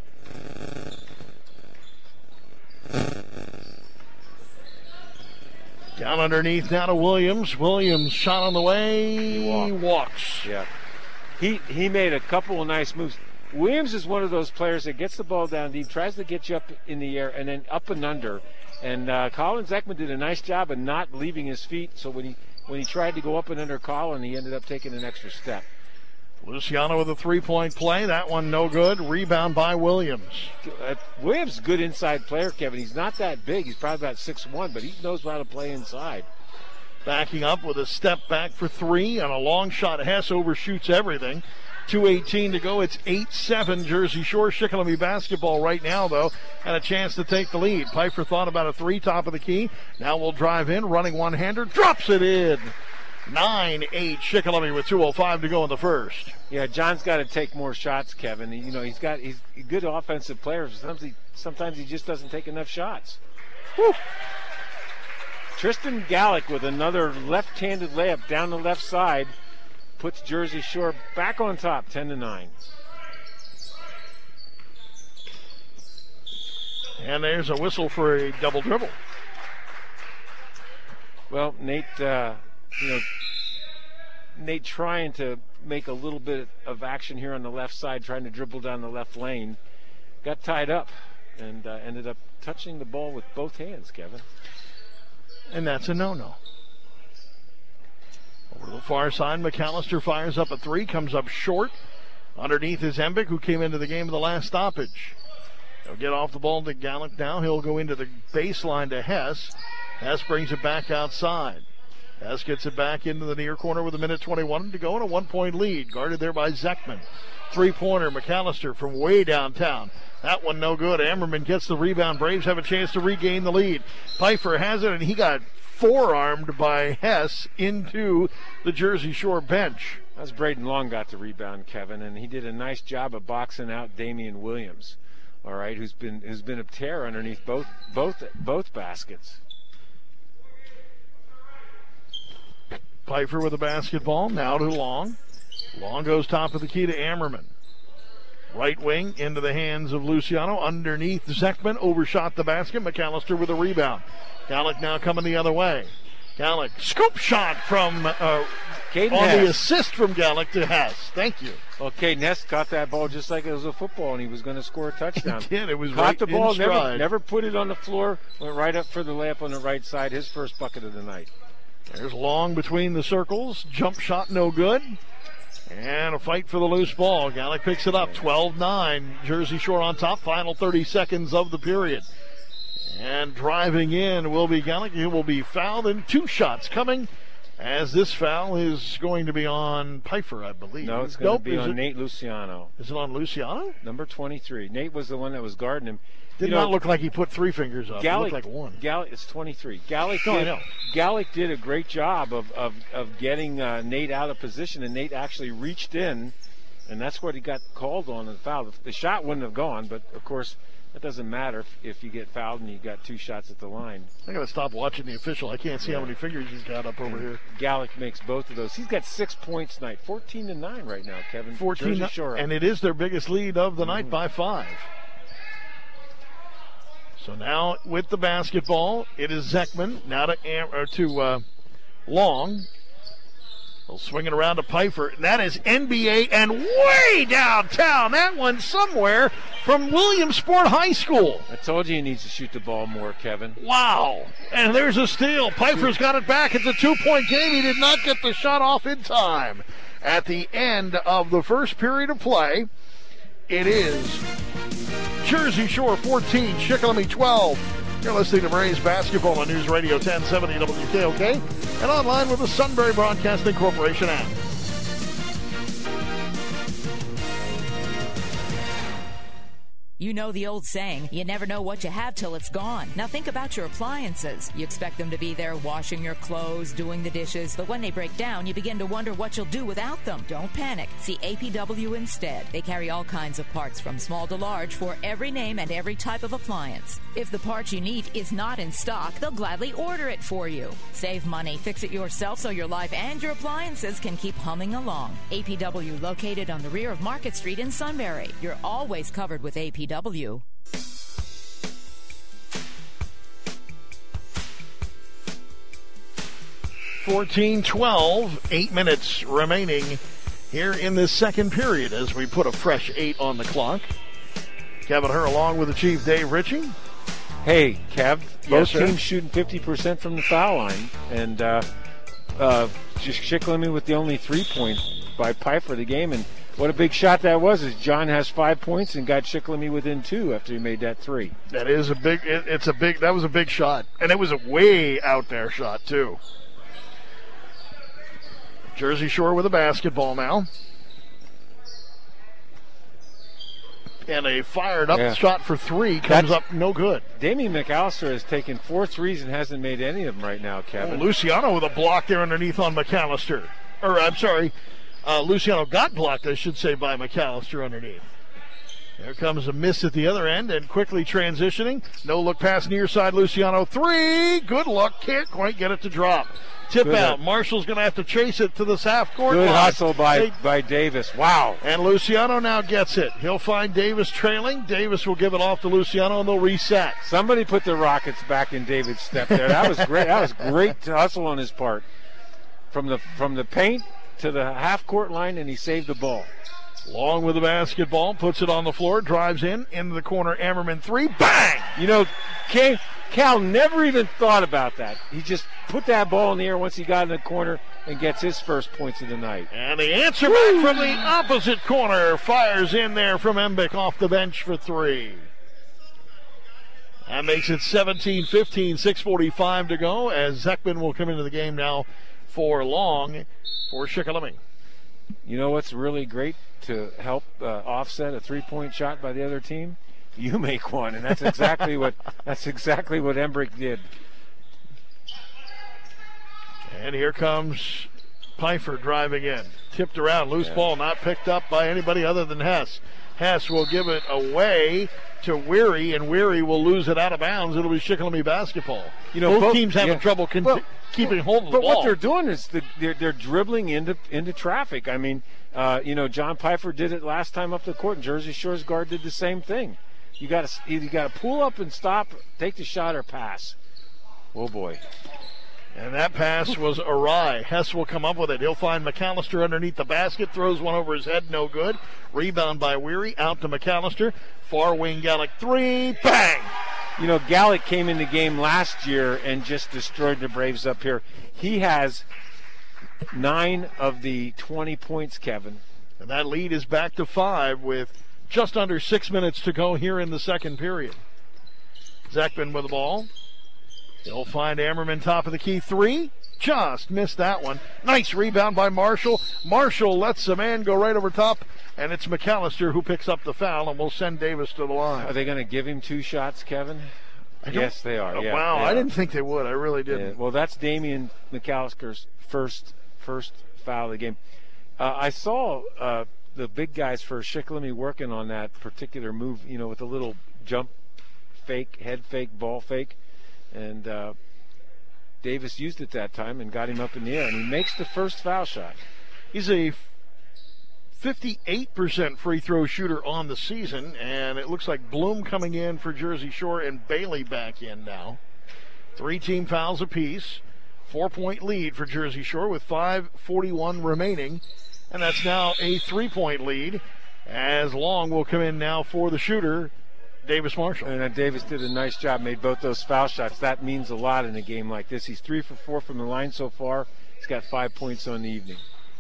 Down underneath now to Williams. Williams shot on the way. He walks. Yeah. He he made a couple of nice moves. Williams is one of those players that gets the ball down deep, tries to get you up in the air, and then up and under. And uh, Colin Zeckman did a nice job of not leaving his feet. So when he when he tried to go up and under Colin, he ended up taking an extra step. Luciano with a three-point play. That one no good. Rebound by Williams. Uh, Williams is a good inside player, Kevin. He's not that big. He's probably about six one, but he knows how to play inside. Backing up with a step back for three and a long shot. Hess overshoots everything. two eighteen to go. It's eight seven Jersey Shore. Shikellamy basketball right now, though, and a chance to take the lead. Pfeiffer thought about a three, top of the key. Now we'll drive in, running one-hander, drops it in. nine eight Shikellamy with two oh five to go in the first. Yeah, John's got to take more shots, Kevin. You know, he's got he's a good offensive player. Sometimes he, sometimes he just doesn't take enough shots. Whew. Tristan Gallick with another left-handed layup down the left side puts Jersey Shore back on top, ten to nine. And there's a whistle for a double dribble. Well, Nate, uh, you know, Nate trying to make a little bit of action here on the left side, trying to dribble down the left lane, got tied up and uh, ended up touching the ball with both hands, Kevin. And that's a no-no. Over to the far side, McAllister fires up a three, comes up short. Underneath is Embick, who came into the game of the last stoppage. He'll get off the ball to Gallick now. He'll go into the baseline to Hess. Hess brings it back outside. Hess gets it back into the near corner with a minute twenty-one to go and a one-point lead. Guarded there by Zekman. Three-pointer, McAllister from way downtown. That one no good. Ammerman gets the rebound. Braves have a chance to regain the lead. Pfeiffer has it, and he got forearmed by Hess into the Jersey Shore bench. That's Braden Long got the rebound, Kevin, and he did a nice job of boxing out Damian Williams. All right, who's been who's been a tear underneath both both both baskets. Pfeiffer with the basketball, now to Long. Long goes top of the key to Ammerman. Right wing into the hands of Luciano. Underneath Zekman, overshot the basket. McAllister with a rebound. Gallick now coming the other way. Gallick, scoop shot from, uh, on Hess. the assist from Gallick to Hess. Thank you. Well, Caden Hess caught that ball just like it was a football, and he was going to score a touchdown. He did. It was caught right the ball, in never, stride. never put it on the floor, went right up for the layup on the right side. His first bucket of the night. There's Long between the circles. Jump shot no good. And a fight for the loose ball. Gallick picks it up. twelve nine. Jersey Shore on top. Final thirty seconds of the period. And driving in will be Gallick. He will be fouled, and two shots coming as this foul is going to be on Pfeiffer, I believe. No, it's going nope, to be on it, Nate Luciano. Is it on Luciano? Number twenty-three. Nate was the one that was guarding him. Did you not know, look like he put three fingers up. Gallick, it looked like one. Gallick, it's twenty-three. Gallick, no, did, I know. Gallick did a great job of, of, of getting uh, Nate out of position, and Nate actually reached in, and that's what he got called on in the foul. The shot wouldn't have gone, but, of course, that doesn't matter if, if you get fouled and you got two shots at the line. I got to stop watching the official. I can't see yeah. how many fingers he's got up over here. Gallick makes both of those. He's got six points tonight, fourteen to nine right now, Kevin. fourteen, Jersey Shore, and it is their biggest lead of the mm-hmm. night by five. So now with the basketball, it is Zekman. Now to Am- or to uh, Long. They'll swing it around to Pfeiffer. And that is N B A and way downtown. That one somewhere from Williamsport High School. I told you he needs to shoot the ball more, Kevin. Wow. And there's a steal. Pfeiffer's got it back. It's a two-point game. He did not get the shot off in time. At the end of the first period of play, it is Jersey Shore fourteen, Shikellamy twelve. You're listening to Braves Basketball on News Radio ten seventy W K O K and online with the Sunbury Broadcasting Corporation app. You know the old saying, you never know what you have till it's gone. Now think about your appliances. You expect them to be there washing your clothes, doing the dishes, but when they break down, you begin to wonder what you'll do without them. Don't panic. See A P W instead. They carry all kinds of parts from small to large for every name and every type of appliance. If the part you need is not in stock, they'll gladly order it for you. Save money, fix it yourself so your life and your appliances can keep humming along. A P W, located on the rear of Market Street in Sunbury. You're always covered with A P W. fourteen twelve, eight minutes remaining here in this second period as we put a fresh eight on the clock. Kevin Herr along with the Chief Dave Ritchie. Hey, Kev, yes, both teams shooting fifty percent from the foul line, and uh, uh, just Shikellamy with the only three points by Pfeiffer the game, and what a big shot that was, is John has five points and got Shikellamy within two after he made that three. That is a big, it, it's a big, that was a big shot. And it was a way out there shot, too. Jersey Shore with a basketball now. And a fired up Yeah. shot for three comes That's- up no good. Damian McAllister has taken four threes and hasn't made any of them right now, Oh, Kevin. Luciano with a block there underneath on McAllister. Or, I'm sorry, uh, Luciano got blocked, I should say, by McAllister underneath. There comes a miss at the other end and quickly transitioning. No look pass near side. Luciano three. Good luck. Can't quite get it to drop. Tip Good. out. Marshall's going to have to chase it to this half court Good line. hustle by, They- by Davis. Wow. And Luciano now gets it. He'll find Davis trailing. Davis will give it off to Luciano and they'll reset. Somebody put the Rockets back in David's step there. That was great. That was great hustle on his part. From the from the paint to the half court line, and he saved the ball. Long with the basketball, puts it on the floor, drives in, into the corner, Ammerman three, bang! You know, Cal, Cal never even thought about that. He just put that ball in the air once he got in the corner and gets his first points of the night. And the answer back from the opposite corner, fires in there from Embick off the bench for three. That makes it seventeen fifteen, six forty-five to go as Zekman will come into the game now for Long for Shikellamy. You know what's really great to help uh, offset a three-point shot by the other team? You make one, and that's exactly what that's exactly what Embrick did. And here comes Pfeiffer driving in. Tipped around, loose Yeah. ball, not picked up by anybody other than Hess. Hess will give it away to Weary, and Weary will lose it out of bounds. It'll be Shikellamy basketball. You know, both, both- teams having yeah. trouble con- Well, keeping hold of the But ball. what they're doing is the, they're they're dribbling into into traffic. I mean, uh, you know, John Pfeiffer did it last time up the court, and Jersey Shore's guard did the same thing. You got to either you got to pull up and stop, take the shot, or pass. Oh boy. And that pass was awry. Hess will come up with it. He'll find McAllister underneath the basket, throws one over his head, no good. Rebound by Weary, out to McAllister. Far wing Gallic three, bang! You know, Gallic came in the game last year and just destroyed the Braves up here. He has nine of the twenty points, Kevin. And that lead is back to five with just under six minutes to go here in the second period. Zekman with the ball. He'll find Ammerman top of the key three. Just missed that one. Nice rebound by Marshall. Marshall lets the man go right over top, and it's McAllister who picks up the foul and will send Davis to the line. Are they going to give him two shots, Kevin? I don't- Yes, they are. Oh, Yeah, wow, they I are. didn't think they would. I really didn't. Yeah, well, that's Damian McAllister's first first foul of the game. Uh, I saw uh, the big guys for Shikellamy working on that particular move, you know, with a little jump fake, head fake, ball fake. And uh, Davis used it that time and got him up in the air, and he makes the first foul shot. He's a fifty-eight percent free throw shooter on the season, and it looks like Bloom coming in for Jersey Shore and Bailey back in now. Three team fouls apiece. Four-point lead for Jersey Shore with five forty-one remaining, and that's now a three-point lead as Long will come in now for the shooter, Davis Marshall. And uh, Davis did a nice job, made both those foul shots. That means a lot in a game like this. He's three for four from the line so far. He's got five points on the evening.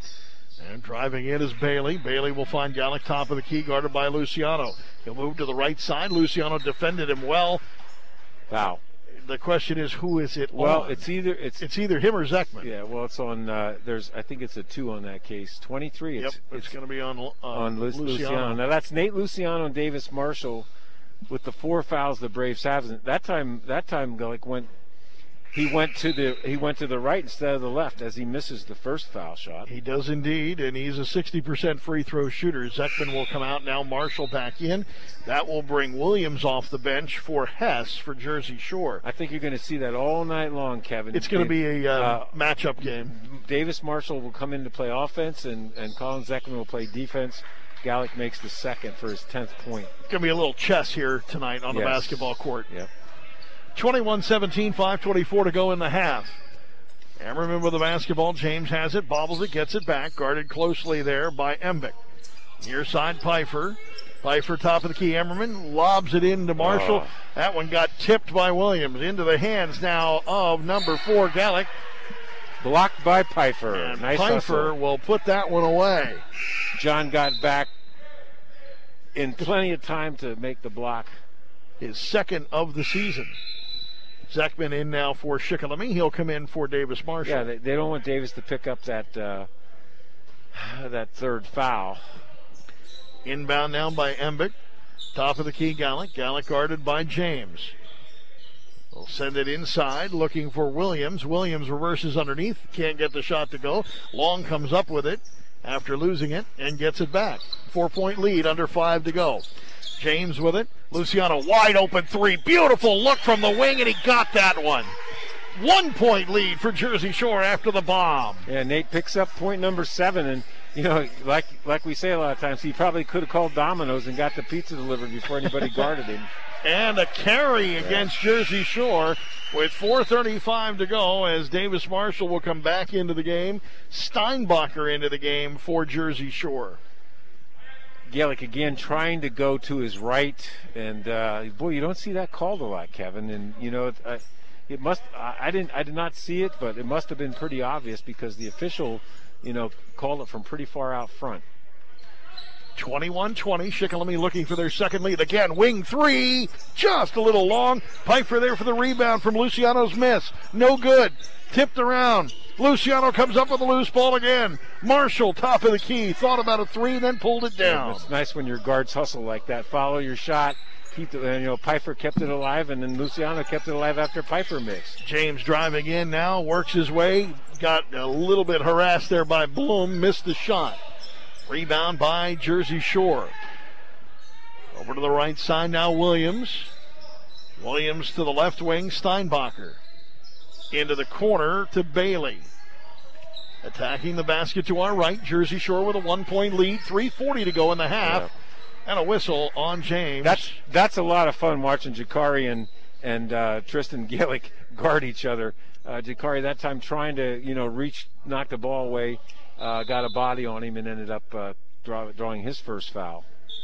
And driving in is Bailey. Bailey will find Gallic top of the key, guarded by Luciano. He'll move to the right side. Luciano defended him well. Foul. The question is, who is it Well, on? it's either it's It's either him or Zekman. yeah. Well, it's on. Uh, there's I think it's a two on that case. twenty-three. Yep, It's, it's, it's going to be on, uh, on Lu- Luciano. Luciano. Now that's Nate Luciano and Davis Marshall with the four fouls the Braves have. That time, that time, like went. He went to the he went to the right instead of the left as he misses the first foul shot. He does indeed, and he's a sixty percent free throw shooter. Zekman will come out now. Marshall back in. That will bring Williams off the bench for Hess for Jersey Shore. I think you're going to see that all night long, Kevin. It's going to be a uh, Uh, matchup game. Davis Marshall will come in to play offense, and, and Colin Zekman will play defense. Gallic makes the second for his tenth point. It's going to be a little chess here tonight on the Yes. basketball court. Yep. twenty-one seventeen, five twenty-four to go in the half. Ammerman with the basketball. James has it, bobbles it, gets it back. Guarded closely there by Embick. Near side, Pfeiffer. Pfeiffer top of the key. Ammerman lobs it into Marshall. Oh. That one got tipped by Williams. Into the hands now of number four, Gallic. Blocked by Pfeiffer. And nice Pfeiffer hustle. will put that one away. John got back in plenty of time to make the block. His second of the season. Zekman in now for Shikellamy. He'll come in for Davis Marshall. Yeah, they, they don't want Davis to pick up that uh, that third foul. Inbound now by Embick. Top of the key, Gallick. Gallick guarded by James. They'll send it inside, looking for Williams. Williams reverses underneath, can't get the shot to go. Long comes up with it after losing it and gets it back. Four-point lead, under five to go. James with it. Luciano, wide open three. Beautiful look from the wing, and he got that one. One-point lead for Jersey Shore after the bomb. Yeah, Nate picks up point number seven, and, you know, like like we say a lot of times, he probably could have called Domino's and got the pizza delivered before anybody guarded him. And a carry against Jersey Shore with four thirty-five to go as Davis Marshall will come back into the game. Steinbacher into the game for Jersey Shore. Gallick again trying to go to his right, and uh, boy, you don't see that called a lot, Kevin. And you know, uh, it must. I, I didn't. I did not see it, but it must have been pretty obvious because the official, you know, called it from pretty far out front. twenty-one twenty, Shikellamy looking for their second lead. Again, wing three, just a little long. Piper there for the rebound from Luciano's miss. No good. Tipped around. Luciano comes up with a loose ball again. Marshall, top of the key, thought about a three, then pulled it down. Yeah, it's nice when your guards hustle like that. Follow your shot. Keep the, you know, Piper kept it alive, and then Luciano kept it alive after Piper missed. James driving in now, works his way. Got a little bit harassed there by Bloom, missed the shot. Rebound by Jersey Shore. Over to the right side now, Williams. Williams to the left wing, Steinbacher. Into the corner to Bailey. Attacking the basket to our right, Jersey Shore with a one-point lead, three forty to go in the half, yeah. And a whistle on James. That's that's a lot of fun watching Jakari and and uh, Tristan Gallick guard each other. Uh, Jakari that time trying to you know reach, knock the ball away. Uh, got a body on him and ended up uh, draw, drawing his first foul.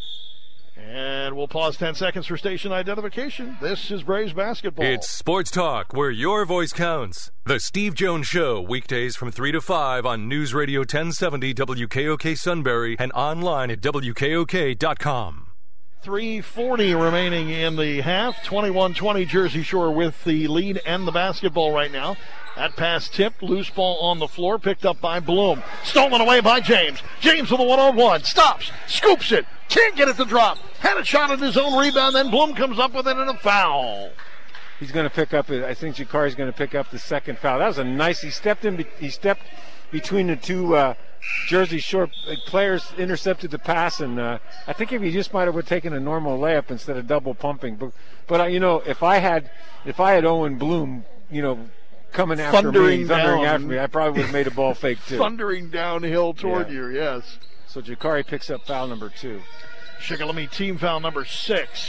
And we'll pause ten seconds for station identification. This is Braves basketball. It's Sports Talk, where your voice counts. The Steve Jones Show, weekdays from three to five on News Radio ten seventy W K O K Sunbury and online at W K O K dot com. three forty remaining in the half. twenty-one twenty Jersey Shore with the lead and the basketball right now. That pass tipped, loose ball on the floor, picked up by Bloom. Stolen away by James. James with a one-on-one. Stops, scoops it, can't get it to drop. Had a shot at his own rebound, then Bloom comes up with it and a foul. He's going to pick up, I think Jakari's going to pick up the second foul. That was a nice, he stepped in, he stepped between the two uh, Jersey Shore players, intercepted the pass, and uh, I think if he just might have taken a normal layup instead of double pumping. But, but uh, you know, if I had, if I had Owen Bloom, you know, coming after thundering me, thundering down. after me, I probably would have made a ball fake too. Thundering downhill toward yeah. you, yes. So Jakari picks up foul number two. Shikellamy team foul number six.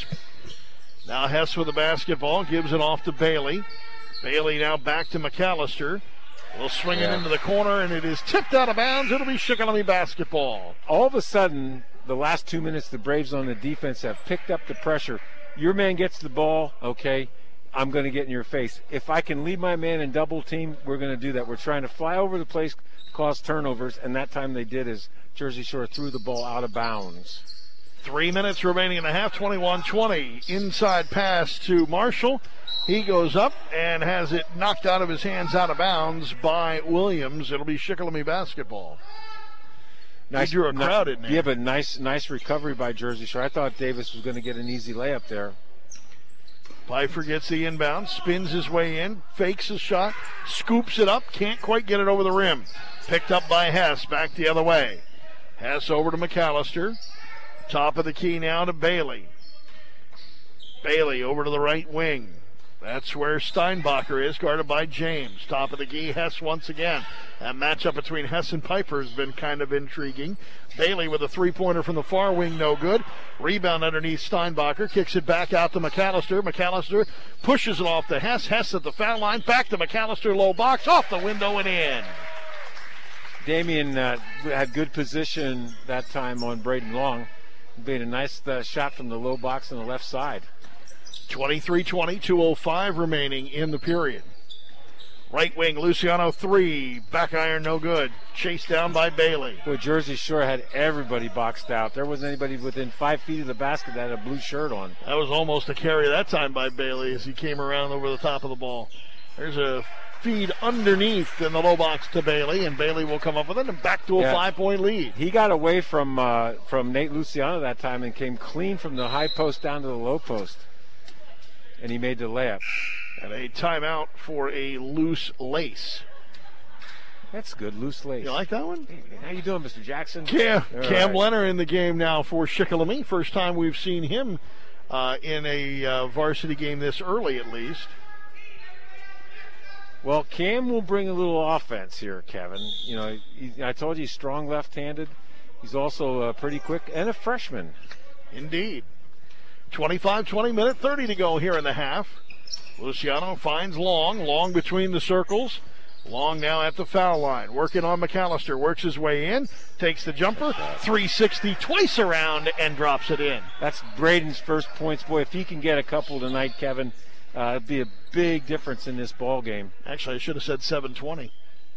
Now Hess with the basketball, gives it off to Bailey. Bailey now back to McAllister. We'll swing yeah. it into the corner, and it is tipped out of bounds. It'll be Shikellamy basketball. All of a sudden, the last two minutes, the Braves on the defense have picked up the pressure. Your man gets the ball, okay, I'm going to get in your face. If I can lead my man and double team, we're going to do that. We're trying to fly over the place, cause turnovers, and that time they did as Jersey Shore threw the ball out of bounds. Three minutes remaining in the half, twenty-one twenty. Inside pass to Marshall. He goes up and has it knocked out of his hands out of bounds by Williams. It'll be Shikellamy basketball. Nice, he drew a crowd in there. Yeah, but nice, nice recovery by Jersey Shore. I thought Davis was going to get an easy layup there. Pfeiffer gets the inbound, spins his way in, fakes his shot, scoops it up, can't quite get it over the rim. Picked up by Hess, back the other way. Hess over to McAllister. Top of the key now to Bailey. Bailey over to the right wing. That's where Steinbacher is, guarded by James. Top of the key, Hess once again. That matchup between Hess and Piper has been kind of intriguing. Bailey with a three-pointer from the far wing, no good. Rebound underneath Steinbacher, kicks it back out to McAllister. McAllister pushes it off to Hess. Hess at the foul line, back to McAllister, low box, off the window and in. Damian uh, had good position that time on Braden Long. Made a nice uh, shot from the low box on the left side. twenty-three twenty, two oh five remaining in the period. Right wing, Luciano three. Back iron, no good. Chased down by Bailey. Well, Jersey Shore had everybody boxed out. There wasn't anybody within five feet of the basket that had a blue shirt on. That was almost a carry that time by Bailey as he came around over the top of the ball. There's a feed underneath in the low box to Bailey, and Bailey will come up with it and back to a Yeah. five-point lead. He got away from uh, from Nate Luciano that time and came clean from the high post down to the low post, and he made the layup. And a timeout for a loose lace. That's good, loose lace. You like that one? Hey, how you doing, Mister Jackson? Cam, All Cam right. Leonard in the game now for Shikellamy. First time we've seen him uh, in a uh, varsity game this early, at least. Well, Cam will bring a little offense here, Kevin. You know, he, I told you he's strong left-handed. He's also uh, pretty quick and a freshman. Indeed. twenty-five twenty, minute thirty to go here in the half. Luciano finds Long. Long between the circles. Long now at the foul line. Working on McAllister. Works his way in. Takes the jumper. three sixty twice around and drops it in. That's Braden's first points. Boy, if he can get a couple tonight, Kevin, uh, it'd be a big difference in this ball game. Actually, I should have said seven twenty.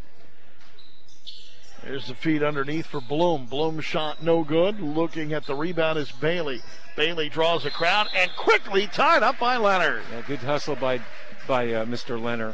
There's the feed underneath for Bloom. Bloom shot no good. Looking at the rebound is Bailey. Bailey draws a crowd and quickly tied up by Leonard. Yeah, good hustle by by uh, Mister Leonard.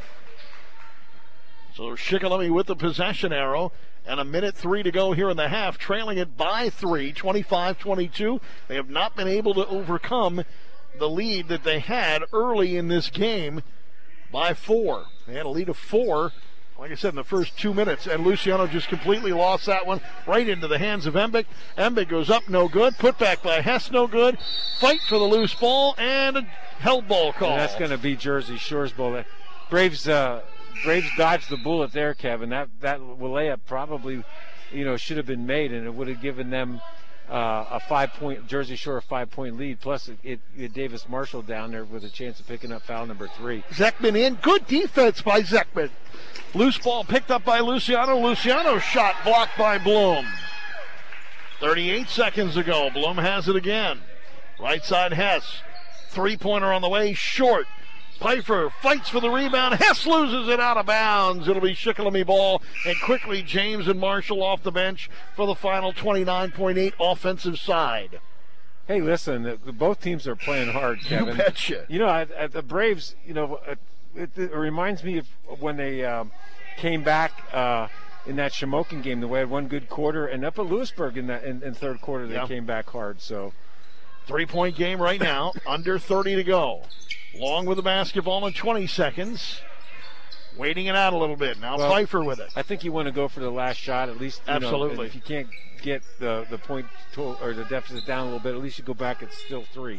So Shikellamy with the possession arrow, and a minute three to go here in the half, trailing it by three, twenty-five twenty-two. They have not been able to overcome the lead that they had early in this game by four. They had a lead of four, like I said, in the first two minutes, and Luciano just completely lost that one right into the hands of Embick. Embick goes up, no good. Put back by Hess, no good. Fight for the loose ball, and a held ball call. And that's going to be Jersey Shore's ball. Braves, uh, Braves dodged the bullet there, Kevin. That that layup probably, you know, should have been made, and it would have given them uh, a five-point Jersey Shore five-point lead. Plus, it, it, it Davis Marshall down there with a chance of picking up foul number three. Zekman in. Good defense by Zekman. Loose ball picked up by Luciano. Luciano's shot blocked by Bloom. thirty-eight seconds to go. Bloom has it again. Right side Hess. Three-pointer on the way. Short. Pfeiffer fights for the rebound. Hess loses it out of bounds. It'll be Shikellamy ball. And quickly James and Marshall off the bench for the final twenty-nine point eight offensive side. Hey, listen, the, the, both teams are playing hard, Kevin. You betcha. You know, at, at the Braves, you know, it, it, it reminds me of when they um, came back uh, in that Shamokin game, the way it one good quarter, and up at Lewisburg in that in, in third quarter, they Yeah. came back hard. So, Three-point game right now. Under thirty to go. Long with the basketball in twenty seconds. Waiting it out a little bit. Now well, Pfeiffer with it. I think you want to go for the last shot at least. You Absolutely. Know, if you can't get the the point to, or the deficit down a little bit, at least you go back. It's still three.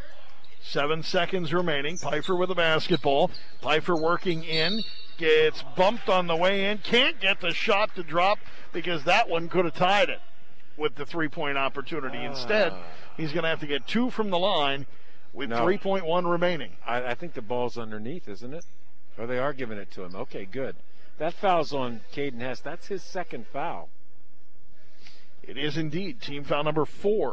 Seven seconds remaining. Pfeiffer with the basketball. Pfeiffer working in. Gets bumped on the way in. Can't get the shot to drop because that one could have tied it with the three-point opportunity. Ah. Instead, he's going to have to get two from the line with No. three point one remaining. I, I think the ball's underneath, isn't it? Or they are giving it to him. Okay, good. That foul's on Caden Hess. That's his second foul. It is indeed. Team foul number four.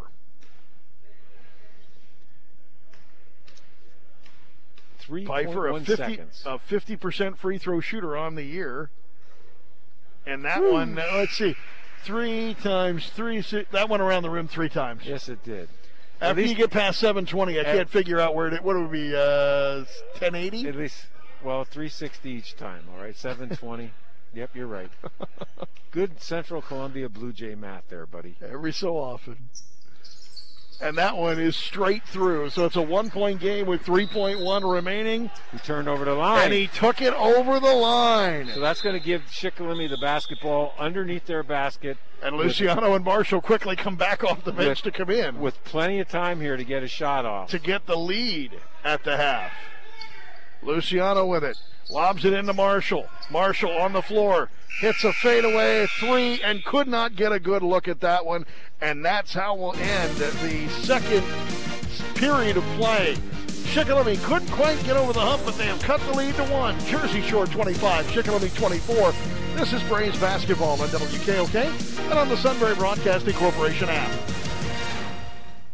Three Pfeiffer, a fifty, seconds. a fifty percent free throw shooter on the year. And that Woo. one, uh, let's see, three times three, six, that went around the rim three times. Yes, it did. At After least- you get past seven twenty, I at- can't figure out where it, what it would be, uh, ten eighty? At least, well, three sixty each time, all right? seven twenty. Yep, you're right. Good Central Columbia Blue Jay math there, buddy. Every so often. And that one is straight through. So it's a one-point game with three point one remaining. He turned over the line. And he took it over the line. So that's going to give Shikellamy the basketball underneath their basket. And Luciano and Marshall quickly come back off the bench with, to come in. With plenty of time here to get a shot off. To get the lead at the half. Luciano with it. Lobs it into Marshall. Marshall on the floor. Hits a fadeaway three and could not get a good look at that one. And that's how we'll end the second period of play. Shikellamy couldn't quite get over the hump, but they have cut the lead to one. Jersey Shore twenty-five, Shikellamy twenty-four. This is Braves basketball on W K O K and on the Sunbury Broadcasting Corporation app.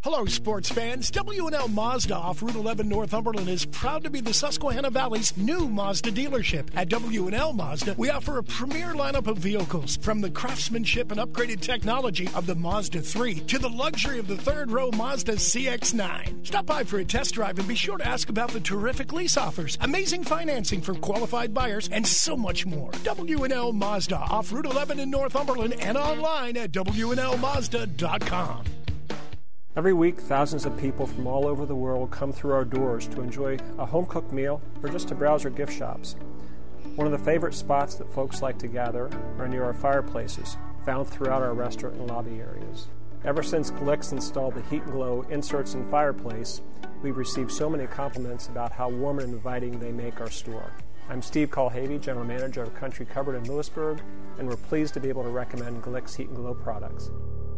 Hello, sports fans. W and L Mazda off Route eleven Northumberland is proud to be the Susquehanna Valley's new Mazda dealership. At W and L Mazda, we offer a premier lineup of vehicles, from the craftsmanship and upgraded technology of the Mazda three to the luxury of the third-row Mazda C X nine. Stop by for a test drive and be sure to ask about the terrific lease offers, amazing financing for qualified buyers, and so much more. W and L Mazda off Route eleven in Northumberland and online at W and L Mazda dot com. Every week, thousands of people from all over the world come through our doors to enjoy a home-cooked meal or just to browse our gift shops. One of the favorite spots that folks like to gather are near our fireplaces, found throughout our restaurant and lobby areas. Ever since Glicks installed the Heat and Glow inserts in fireplace, we've received so many compliments about how warm and inviting they make our store. I'm Steve Colhavy, General Manager of Country Cupboard in Lewisburg, and we're pleased to be able to recommend Glicks Heat and Glow products.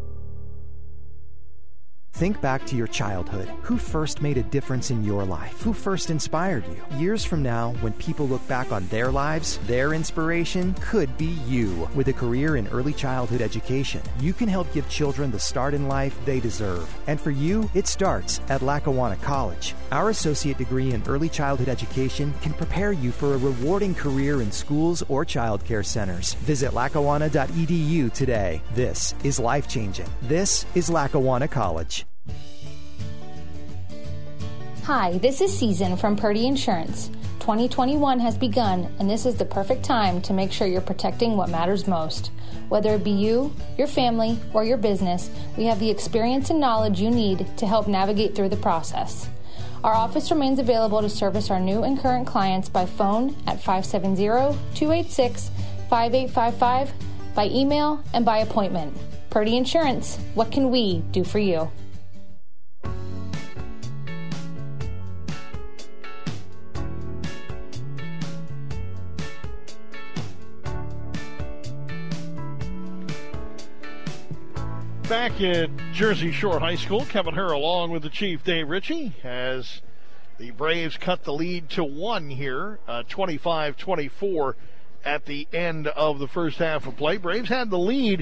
Think back to your childhood. Who first made a difference in your life? Who first inspired you? Years from now, when people look back on their lives, their inspiration could be you. With a career in early childhood education, you can help give children the start in life they deserve. And for you, it starts at Lackawanna College. Our associate degree in early childhood education can prepare you for a rewarding career in schools or child care centers. Visit lackawanna dot e d u today. This is life-changing. This is Lackawanna College. Hi, this is Susan from Purdy Insurance. twenty twenty-one has begun, and this is the perfect time to make sure you're protecting what matters most. Whether it be you, your family, or your business, we have the experience and knowledge you need to help navigate through the process. Our office remains available to service our new and current clients by phone at five seven zero, two eight six, five eight five five, by email, and by appointment. Purdy Insurance, what can we do for you? Back at Jersey Shore High School, Kevin Herr along with the Chief Dave Ritchie as the Braves cut the lead to one here, uh, twenty-five twenty-four at the end of the first half of play. Braves had the lead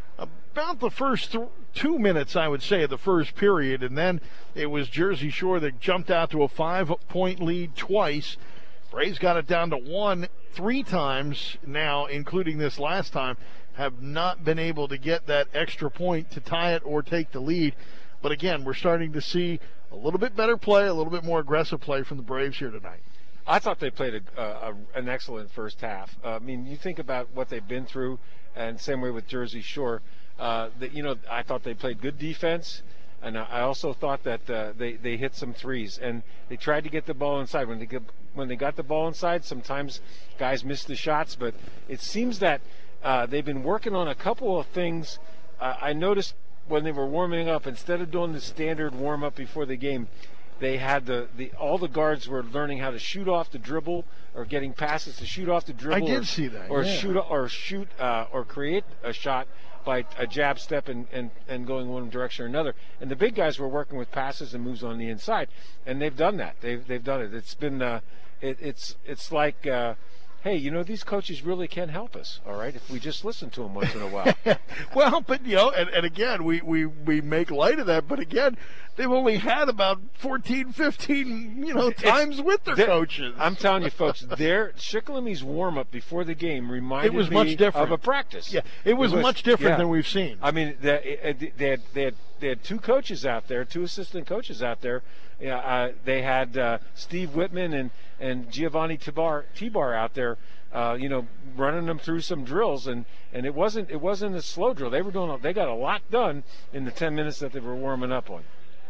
about the first th- two minutes, I would say, of the first period, and then it was Jersey Shore that jumped out to a five-point lead twice. Braves got it down to one three times now, including this last time. Have not been able to get that extra point to tie it or take the lead. But again, we're starting to see a little bit better play, a little bit more aggressive play from the Braves here tonight. I thought they played a, a, an excellent first half. Uh, I mean, you think about what they've been through, and same way with Jersey Shore. Uh, that, you know, I thought they played good defense, and I also thought that uh, they they hit some threes, and they tried to get the ball inside. When they get, when they got the ball inside, sometimes guys missed the shots, but it seems that Uh, they've been working on a couple of things. Uh, I noticed when they were warming up, instead of doing the standard warm-up before the game, they had the, the all the guards were learning how to shoot off the dribble or getting passes to shoot off the dribble. I did or, see that. Or yeah. shoot or shoot uh, or create a shot by a jab step and, and, and going one direction or another. And the big guys were working with passes and moves on the inside, and they've done that. They've they've done it. It's been uh, it, it's it's like. Uh, Hey, you know, these coaches really can help us, all right, if we just listen to them once in a while. Well, but, you know, and, and again, we, we, we make light of that, but again, they've only had about fourteen, fifteen, you know, times it's, with their coaches. I'm telling you, folks, their Shikellami's warm-up before the game reminded it was me much different. of a practice. Yeah, it was, it was much different yeah. than we've seen. I mean, they, they, had, they, had, they had two coaches out there, two assistant coaches out there. Yeah, uh, they had uh, Steve Whitman and, and Giovanni Tibar, Tibar out there. Uh, you know, running them through some drills, and, and it wasn't it wasn't a slow drill. They were doing they got a lot done in the ten minutes that they were warming up on.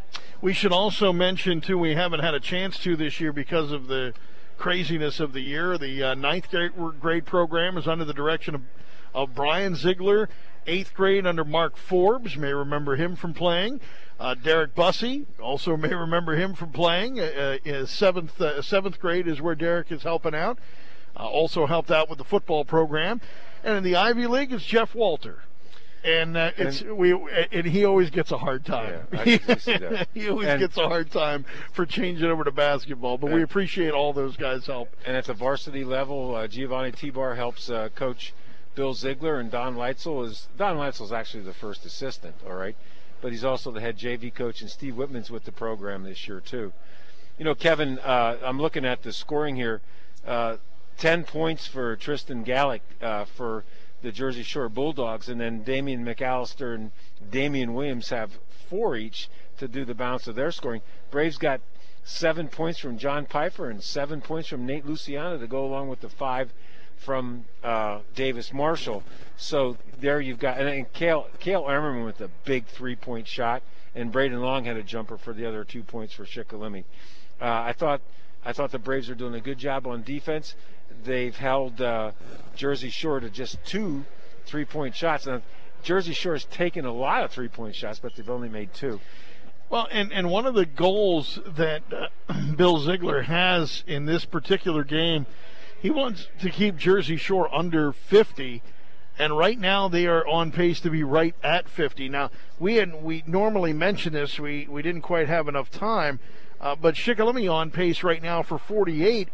We should also mention too, we haven't had a chance to this year because of the craziness of the year. The uh, ninth grade, grade program is under the direction of, of Brian Ziegler. Eighth grade under Mark Forbes, may remember him from playing. Uh, Derek Bussey, also may remember him from playing. Uh, uh, seventh uh, seventh grade is where Derek is helping out. Uh, also helped out with the football program. And in the Ivy League, it's Jeff Walter. And uh, it's and, we and he always gets a hard time. Yeah, I can see that. He always and, gets a hard time for changing over to basketball. But and, we appreciate all those guys' help. And at the varsity level, uh, Giovanni Tibar helps uh, coach Bill Ziegler and Don Leitzel is Don Leitzel is actually the first assistant, all right, but he's also the head J V coach, and Steve Whitman's with the program this year too. You know, Kevin, uh, I'm looking at the scoring here. Uh, Ten points for Tristan Gallick uh, for the Jersey Shore Bulldogs, and then Damian McAllister and Damian Williams have four each to do the balance of their scoring. Braves got seven points from John Pfeiffer and seven points from Nate Luciano to go along with the five from uh, Davis Marshall. So there you've got, and, and Cale, Cale Emmerman with a big three-point shot, and Braden Long had a jumper for the other two points for Shikellamy. Uh, I thought I thought the Braves are doing a good job on defense. They've held uh, Jersey Shore to just two three-point shots. Now, Jersey Shore has taken a lot of three-point shots, but they've only made two. Well, and, and one of the goals that uh, Bill Ziegler has in this particular game, he wants to keep Jersey Shore under fifty, and right now they are on pace to be right at fifty. Now, we had, we normally mention this. We, we didn't quite have enough time, uh, but Shikellamy on pace right now for forty-eight.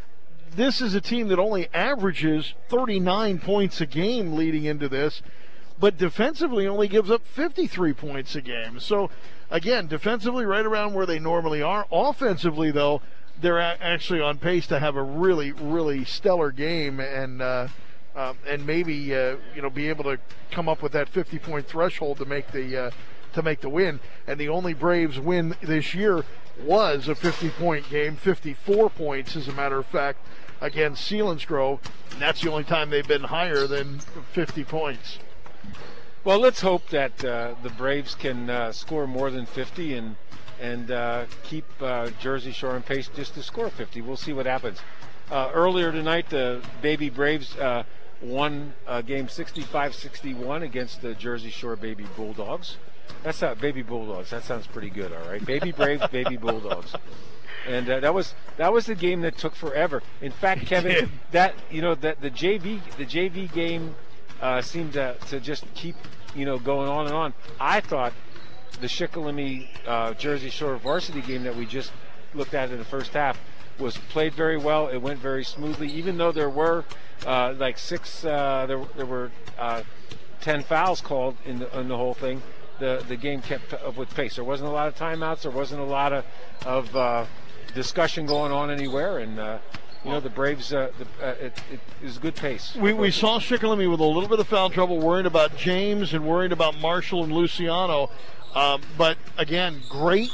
This is a team that only averages thirty-nine points a game leading into this, but defensively only gives up fifty-three points a game. So, again, defensively right around where they normally are. Offensively, though, they're a- actually on pace to have a really, really stellar game and uh, uh, and maybe uh, you know be able to come up with that fifty-point threshold to make the uh, to make the win. And the only Braves win this year was a fifty-point game, fifty-four points, as a matter of fact, against Selinsgrove. And that's the only time they've been higher than fifty points. Well, let's hope that uh, the Braves can uh, score more than fifty and and uh, keep uh, Jersey Shore on pace just to score fifty. We'll see what happens. Uh, earlier tonight, the Baby Braves uh, won uh, game sixty-five sixty-one against the Jersey Shore Baby Bulldogs. That's not Baby Bulldogs. That sounds pretty good, all right. Baby Braves, Baby Bulldogs. And uh, that was that was the game that took forever. In fact, Kevin, that you know that the J V the J V game uh, seemed to, to just keep you know going on and on. I thought the Shikellamy uh, Jersey Shore varsity game that we just looked at in the first half was played very well. It went very smoothly, even though there were uh, like six uh, there there were uh, ten fouls called in the in the whole thing. The the game kept up with pace. There wasn't a lot of timeouts. There wasn't a lot of of uh, discussion going on anywhere, and uh, you know the Braves. Uh, the, uh, it, it is good pace. We we saw Shikellamy with a little bit of foul trouble, worrying about James and worrying about Marshall and Luciano. Um, but again, great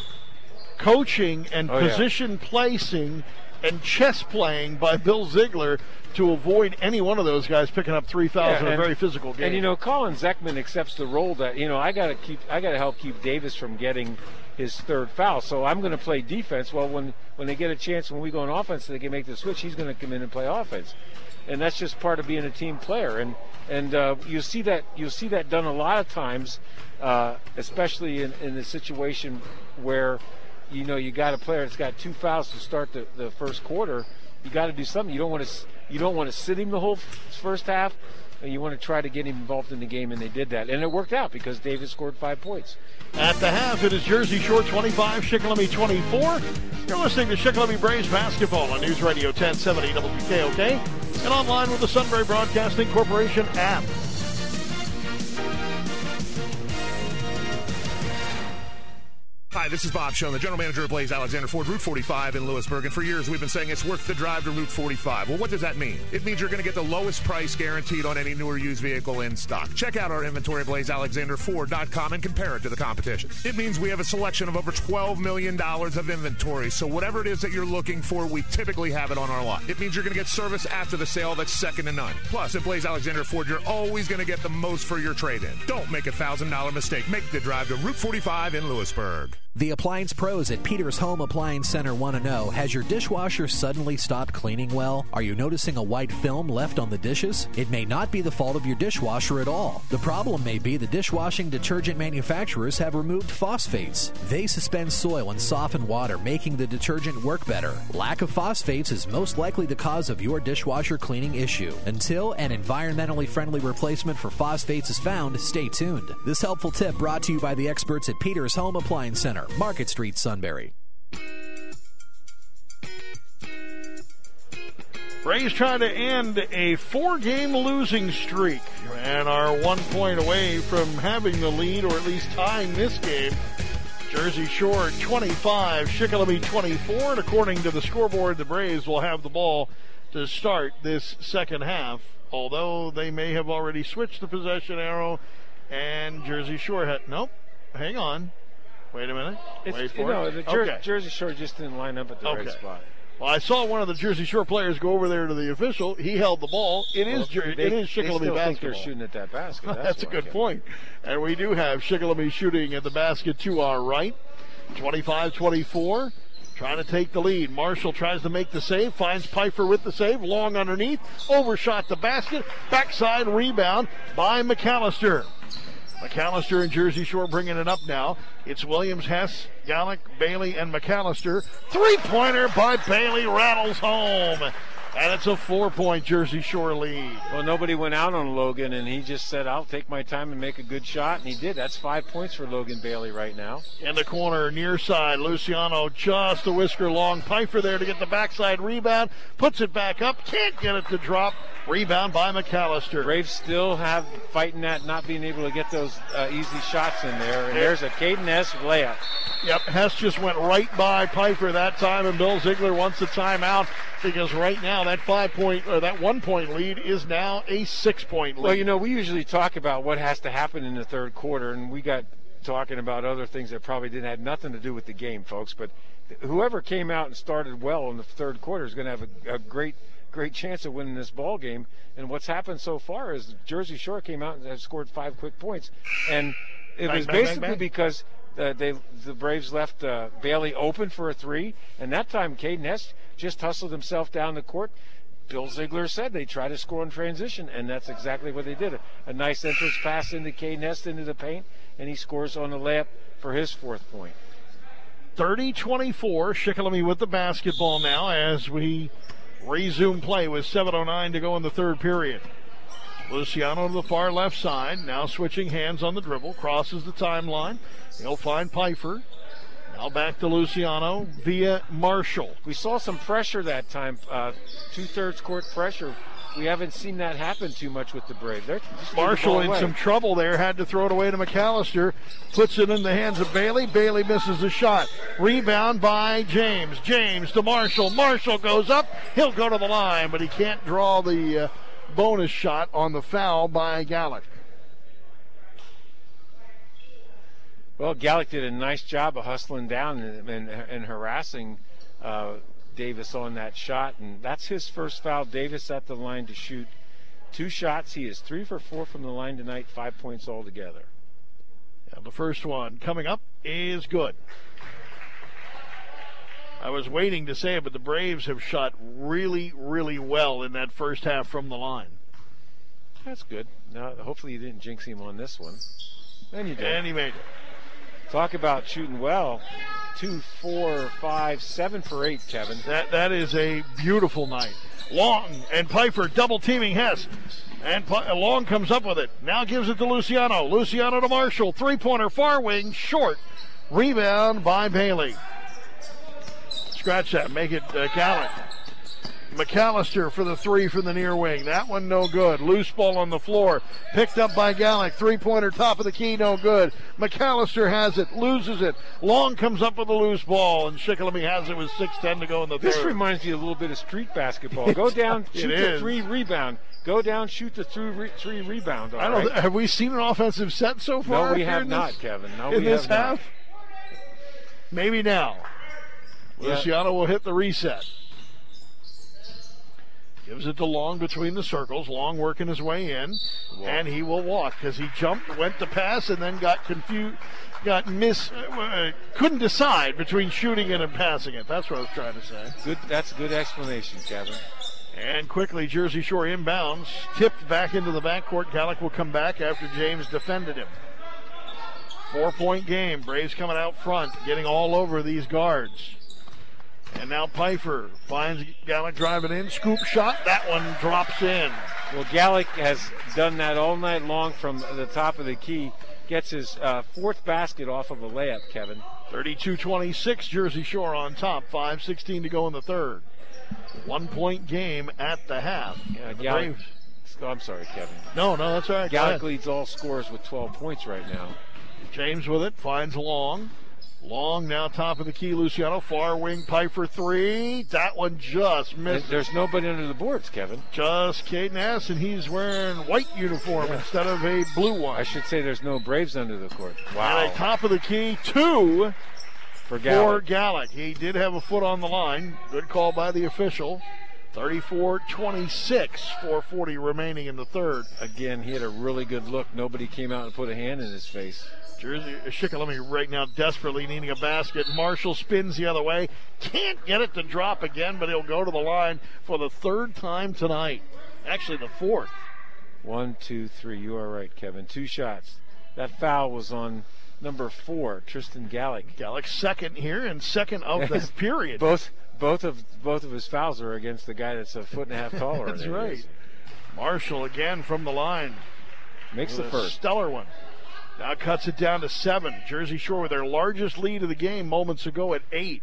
coaching and oh, position yeah. placing and chess playing by Bill Ziegler to avoid any one of those guys picking up three fouls yeah, in a and, very physical game. And you know, Colin Zeckman accepts the role that you know I got to keep. I got to help keep Davis from getting his third foul. So I'm going to play defense. Well, when when they get a chance, when we go on offense, they can make the switch. He's going to come in and play offense, and that's just part of being a team player. And and uh, you see that you see that done a lot of times, uh, especially in, in the situation where you know you got a player that's got two fouls to start the, the first quarter. You got to do something. You don't want to you don't want to sit him the whole first half, and you want to try to get him involved in the game, and they did that, and it worked out because Davis scored five points. At the half, it is Jersey Shore twenty-five, Shikellamy twenty-four. You're listening to Shikellamy Braves basketball on News Radio ten seventy W K O K and online with the Sunbury Broadcasting Corporation app. Hi, this is Bob Schoen, the general manager of Blaze Alexander Ford, Route forty-five in Lewisburg. And for years, we've been saying it's worth the drive to Route forty-five. Well, what does that mean? It means you're going to get the lowest price guaranteed on any new or used vehicle in stock. Check out our inventory at blaze alexander ford dot com and compare it to the competition. It means we have a selection of over twelve million dollars of inventory. So whatever it is that you're looking for, we typically have it on our lot. It means you're going to get service after the sale that's second to none. Plus, at Blaze Alexander Ford, you're always going to get the most for your trade-in. Don't make a one thousand dollars mistake. Make the drive to Route forty-five in Lewisburg. The Appliance Pros at Peters Home Appliance Center want to know, has your dishwasher suddenly stopped cleaning well? Are you noticing a white film left on the dishes? It may not be the fault of your dishwasher at all. The problem may be the dishwashing detergent manufacturers have removed phosphates. They suspend soil and soften water, making the detergent work better. Lack of phosphates is most likely the cause of your dishwasher cleaning issue. Until an environmentally friendly replacement for phosphates is found, stay tuned. This helpful tip brought to you by the experts at Peters Home Appliance Center, Market Street, Sunbury. Braves trying to end a four-game losing streak and are one point away from having the lead, or at least tying this game. Jersey Shore twenty-five, Shikellamy twenty-four, and according to the scoreboard, the Braves will have the ball to start this second half, although they may have already switched the possession arrow, and Jersey Shore had, nope, hang on, wait a minute, It's, wait for no, it. the Jer- okay. Jersey Shore just didn't line up at the Okay. right spot. Well, I saw one of the Jersey Shore players go over there to the official. He held the ball. It Well, is Jer- they, it is they Shikellamy still basketball. think they're shooting at that basket. That's, That's a why, good Kevin. point. And we do have Shikellamy shooting at the basket to our right. twenty-five twenty-four. Trying to take the lead. Marshall tries to make the save. Finds Pfeiffer with the save. Long underneath. Overshot the basket. Backside rebound by McAllister. McAllister and Jersey Shore bringing it up now. It's Williams, Hess, Gallick, Bailey, and McAllister. Three-pointer by Bailey rattles home. And it's a four-point Jersey Shore lead. Well, nobody went out on Logan, and he just said, I'll take my time and make a good shot, and he did. That's five points for Logan Bailey right now. In the corner, near side, Luciano just a whisker long. Pfeiffer there to get the backside rebound. Puts it back up. Can't get it to drop. Rebound by McAllister. Braves still have fighting that, not being able to get those uh, easy shots in there. And there's a Caden Hess layup. Yep, Hess just went right by Pfeiffer that time, and Bill Ziegler wants a timeout because right now that five-point or that one-point lead is now a six-point lead. Well, you know, we usually talk about what has to happen in the third quarter, and we got talking about other things that probably didn't have nothing to do with the game, folks. But whoever came out and started well in the third quarter is going to have a, a great, great chance of winning this ball game. And what's happened so far is Jersey Shore came out and has scored five quick points, and it Bang, was bang, bang, basically bang. because uh, they the Braves left uh, Bailey open for a three, and that time Caden Hess just hustled himself down the court. Bill Ziegler said they try to score in transition, and that's exactly what they did. A, a nice entrance pass into Caden Hess into the paint, and he scores on the layup for his fourth point. thirty twenty-four, Shikellamy with the basketball now as we resume play with seven oh nine to go in the third period. Luciano to the far left side, now switching hands on the dribble, crosses the timeline. He'll find Pfeiffer. Now back to Luciano via Marshall. We saw some pressure that time, uh, two-thirds court pressure. We haven't seen that happen too much with the Braves. They're just Marshall leaving in the ball some away. trouble there, had to throw it away to McAllister. Puts it in the hands of Bailey. Bailey misses the shot. Rebound by James. James to Marshall. Marshall goes up. He'll go to the line, but he can't draw the uh, bonus shot on the foul by Gallick. Well, Gallick did a nice job of hustling down and, and, and harassing uh, Davis on that shot, and that's his first foul. Davis at the line to shoot two shots. He is three for four from the line tonight, five points altogether. Yeah, the first one coming up is good. I was waiting to say it, but the Braves have shot really, really well in that first half from the line. That's good. Now, hopefully you didn't jinx him on this one. And you did. And he made it. Talk about shooting well. Two, four, five, seven for eight, Kevin. That That is a beautiful night. Long and Pfeiffer double teaming Hess. And P- Long comes up with it. Now gives it to Luciano. Luciano to Marshall. Three-pointer far wing, short. Rebound by Bailey. Scratch that. Make it uh, Gallick. McAllister for the three from the near wing. That one no good. Loose ball on the floor. Picked up by Gallick. Three-pointer top of the key, no good. McAllister has it, loses it. Long comes up with a loose ball, and Shikellamy has it with six ten to go in the This third. reminds me a little bit of street basketball. Go down, It shoot the is. three, rebound. Go down, shoot the three, re- three rebound. all I don't. right? Have we seen an offensive set so far? No, we here have in not, this, Kevin. No, in we this have not. half. Maybe now. Yeah. Luciano will hit the reset. Gives it to Long between the circles. Long working his way in, and he will walk because he jumped, went to pass, and then got confused, got miss, uh, couldn't decide between shooting it and passing it. That's what I was trying to say. Good. That's a good explanation, Kevin. And quickly, Jersey Shore inbounds, tipped back into the backcourt. Gallick will come back after James defended him. Four-point game. Braves coming out front, getting all over these guards. And now Pfeiffer finds Gallick driving in. Scoop shot. That one drops in. Well, Gallick has done that all night long from the top of the key. Gets his uh, fourth basket off of a layup, Kevin. thirty-two twenty-six, Jersey Shore on top. five sixteen to go in the third. One-point game at the half. Yeah, The Gallic, Braves- oh, I'm sorry, Kevin. No, no, that's all right. Go Gallic ahead. leads all scores with twelve points right now. James with it, finds Long. Long now top of the key, Luciano. Far wing, Pfeiffer three. That one just missed. There's nobody under the boards, Kevin. Just Caden Hess, and he's wearing white uniform Yeah. instead of a blue one. I should say there's no Braves under the court. Wow. And a top of the key, two For for Gallic. Gallic. He did have a foot on the line. Good call by the official. thirty-four twenty-six, four forty remaining in the third. Again, he had a really good look. Nobody came out and put a hand in his face. Jersey Shikellamy right now desperately needing a basket. Marshall spins the other way. Can't get it to drop again, but he'll go to the line for the third time tonight. Actually, the fourth. One, two, three. You are right, Kevin. Two shots. That foul was on number four, Tristan Gallic. Gallic's second here and second of the period. Both both of both of his fouls are against the guy that's a foot and a half taller. That's than he right. is. Marshall again from the line. Makes With the a first. stellar one. Now cuts it down to seven. Jersey Shore with their largest lead of the game moments ago at eight.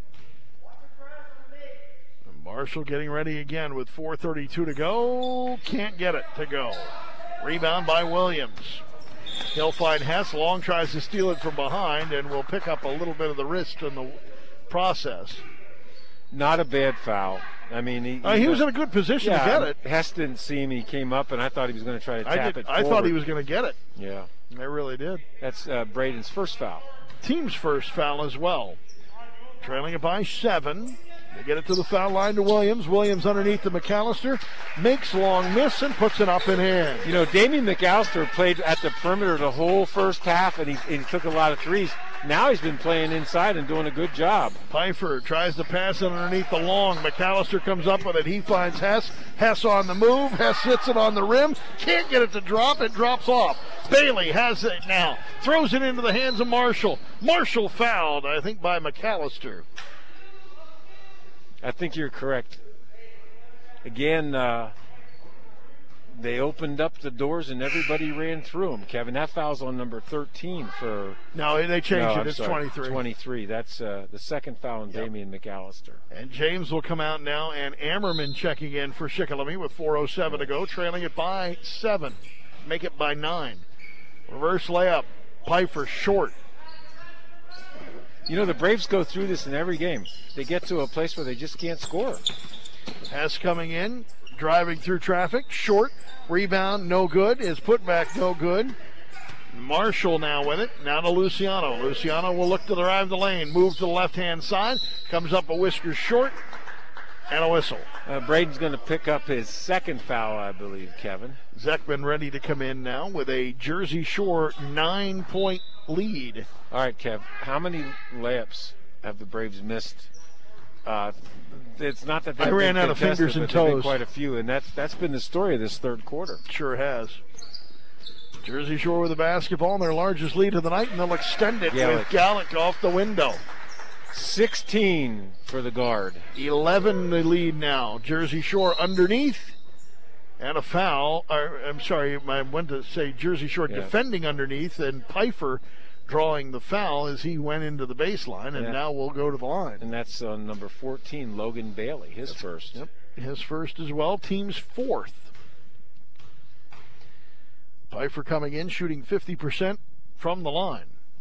And Marshall getting ready again with four thirty-two to go. Can't get it to go. Rebound by Williams. He'll find Hess. Long tries to steal it from behind and will pick up a little bit of the wrist in the process. Not a bad foul. I mean, he, Uh, he was in a good position yeah, to get it. Hess didn't see him. He came up, and I thought he was going to try to I, tap did, it I forward. thought he was going to get it. Yeah. I really did. That's uh, Braden's first foul. Team's first foul as well. Trailing it by seven. They get it to the foul line to Williams. Williams underneath to McAllister. Makes Long miss and puts it up in hand. You know, Damian McAllister played at the perimeter the whole first half, and he, and he took a lot of threes. Now he's been playing inside and doing a good job. Pfeiffer tries to pass it underneath the Long. McAllister comes up with it. He finds Hess. Hess on the move. Hess hits it on the rim. Can't get it to drop. It drops off. Bailey has it now. Throws it into the hands of Marshall. Marshall fouled, I think, by McAllister. I think you're correct. Again, uh, they opened up the doors and everybody ran through them. Kevin, that foul's on number thirteen for. No, they changed no, it. I'm It's sorry, twenty-three. twenty-three. That's uh, the second foul on Yep. Damian McAllister. And James will come out now, and Ammerman checking in for Shikellamy with four oh seven to go, trailing it by seven. Make it by nine. Reverse layup. Pfeiffer short. You know, the Braves go through this in every game. They get to a place where they just can't score. Hess coming in, driving through traffic, short. Rebound, no good. His putback, no good. Marshall now with it. Now to Luciano. Luciano will look to drive the lane. Move to the left-hand side. Comes up a whisker short. And a whistle. Uh, Braden's going to pick up his second foul, I believe, Kevin. Zekman ready to come in now with a Jersey Shore nine-point lead. All right, Kev, how many layups have the Braves missed? Uh, it's not that they've I ran been out of contested, fingers and but they've been toes. quite a few, and that's that's been the story of this third quarter. Sure has. Jersey Shore with the basketball and their largest lead of the night, and they'll extend it Gallic. with Gallic off the window. sixteen for the guard. eleven the lead now. Jersey Shore underneath. And a foul. Or, I'm sorry, I went to say Jersey Shore Yeah. defending underneath, and Pfeiffer drawing the foul as he went into the baseline, and Yeah. now we'll go to the line. And that's on number fourteen, Logan Bailey, his first. Yep, his first as well. Team's fourth. Pfeiffer coming in, shooting fifty percent from the line.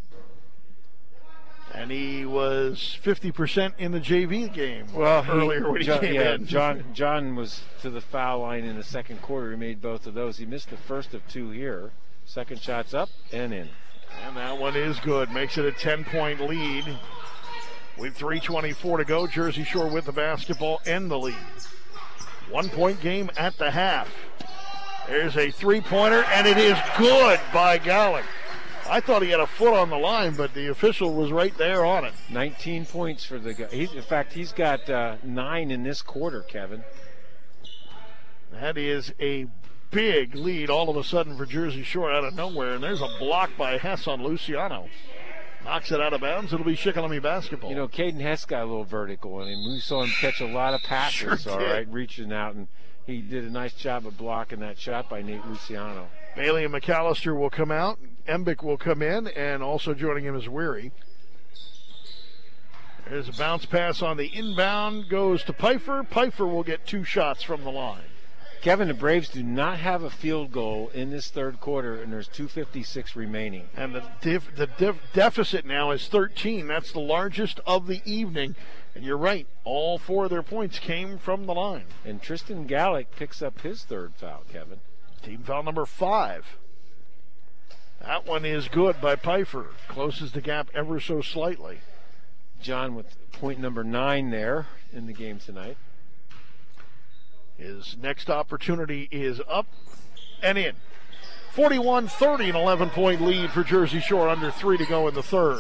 And he was fifty percent in the J V game Well, he- earlier when he John, came yeah, in. John, John was to the foul line in the second quarter. He made both of those. He missed the first of two here. Second shot's up and in. And that one is good. Makes it a ten-point lead. With three twenty-four to go, Jersey Shore with the basketball and the lead. One-point game at the half. There's a three-pointer, and it is good by Gallic. I thought he had a foot on the line, but the official was right there on it. nineteen points for the guy. He's, in fact, he's got uh, nine in this quarter, Kevin. That is a big lead all of a sudden for Jersey Shore out of nowhere, and there's a block by Hess on Luciano. Knocks it out of bounds. It'll be Shikellamy basketball. You know, Caden Hess got a little vertical on him. We saw him catch a lot of passes, Sure all did. right, reaching out, and he did a nice job of blocking that shot by Nate Luciano. Bailey and McAllister will come out. Embick will come in, and also joining him is Weary. There's a bounce pass on the inbound, goes to Pfeiffer. Pfeiffer will get two shots from the line. Kevin, the Braves do not have a field goal in this third quarter, and there's two fifty-six remaining. And the def- the def- deficit now is thirteen. That's the largest of the evening. And you're right, all four of their points came from the line. And Tristan Gallick picks up his third foul, Kevin. Team foul number five. That one is good by Pfeiffer. Closes the gap ever so slightly. John with point number nine there in the game tonight. His next opportunity is up and in. forty-one thirty, an eleven-point lead for Jersey Shore, under three to go in the third.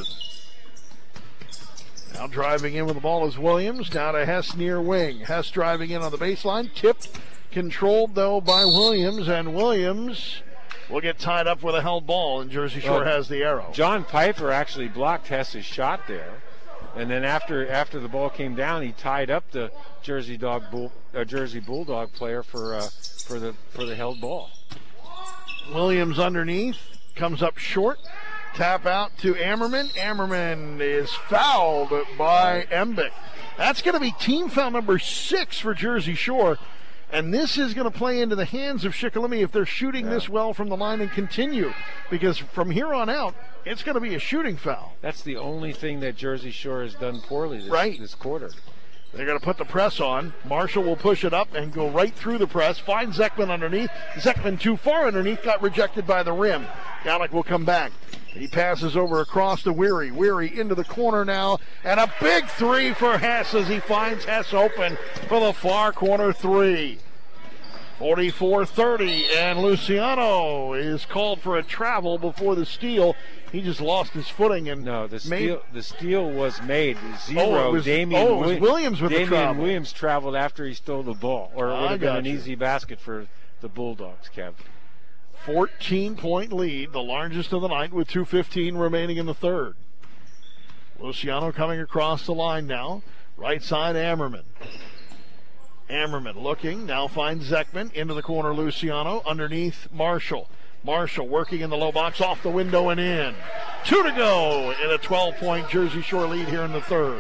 Now driving in with the ball is Williams. Now to Hess near wing. Hess driving in on the baseline. Tipped, controlled, though, by Williams. And Williams will get tied up with a held ball, and Jersey Shore well, has the arrow. John Pfeiffer actually blocked Hess's shot there. And then after after the ball came down, he tied up the Jersey Dog Bull, uh, Jersey Bulldog player for uh, for the for the held ball. Williams underneath, comes up short. Tap out to Ammerman. Ammerman is fouled by Embick. That's going to be team foul number six for Jersey Shore. And this is going to play into the hands of Shikellamy if they're shooting yeah. this well from the line and continue. Because from here on out, it's going to be a shooting foul. That's the only thing that Jersey Shore has done poorly this, right. this quarter. They're going to put the press on. Marshall will push it up and go right through the press. Finds Zekman underneath. Zekman too far underneath. Got rejected by the rim. Gallick will come back. He passes over across to Weary. Weary into the corner now. And a big three for Hess as he finds Hess open for the far corner three. forty-four thirty, and Luciano is called for a travel before the steal. He just lost his footing and no. The made, steal, the steal was made zero. Oh, it was, Damian, oh, it was Williams with Damian the travel. Williams traveled after he stole the ball, or it would have been an you. easy basket for the Bulldogs, Kev. fourteen-point lead, the largest of the night, with two fifteen remaining in the third. Luciano coming across the line now. Right side, Ammerman. Ammerman looking, now finds Zekman into the corner. Luciano underneath Marshall. Marshall working in the low box, off the window and in. Two to go in a twelve-point Jersey Shore lead here in the third.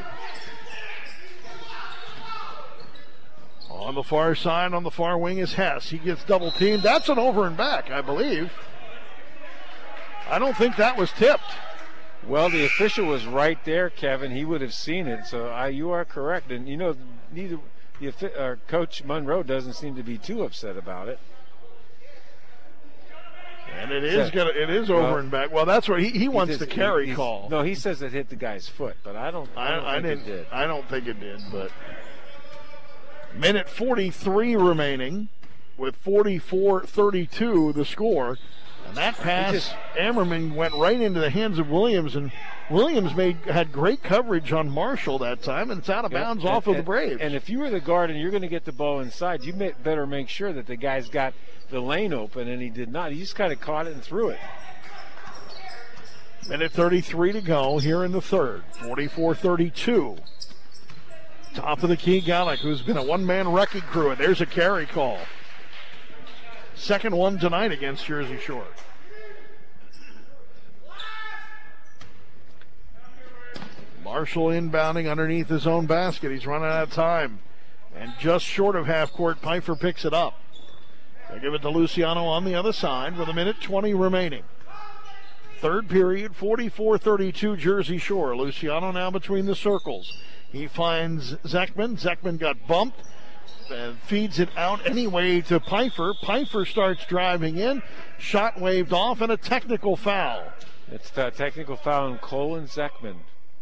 On the far side, on the far wing is Hess. He gets double teamed. That's an over and back, I believe. I don't think that was tipped. Well, the official was right there, Kevin. He would have seen it, so I, you are correct. And, you know, neither the uh, Coach Monroe doesn't seem to be too upset about it. And it is gonna, it is over well, and back. Well, that's what he, he wants he the carry he, call. No, he says it hit the guy's foot, but I don't. I, don't I, think I didn't. It did. I don't think it did. But minute forty-three remaining, with forty-four thirty-two the score, and that pass, just, Ammerman went right into the hands of Williams, and Williams made had great coverage on Marshall that time, and it's out of bounds and, off and, of the Braves. And if you were the guard and you're going to get the ball inside, you may, better make sure that the guy's got the lane open, and he did not. He just kind of caught it and threw it. Minute thirty-three to go here in the third. forty-four thirty-two. Top of the key, Gallick, who's been a one-man wrecking crew, and there's a carry call. Second one tonight against Jersey Shore. Marshall inbounding underneath his own basket. He's running out of time. And just short of half court, Pfeiffer picks it up. They give it to Luciano on the other side with a minute twenty remaining. Third period, forty-four thirty-two Jersey Shore. Luciano now between the circles. He finds Zekman. Zekman got bumped. And feeds it out anyway to Pfeiffer. Pfeiffer starts driving in. Shot waved off and a technical foul. It's a technical foul on Colin Zekman.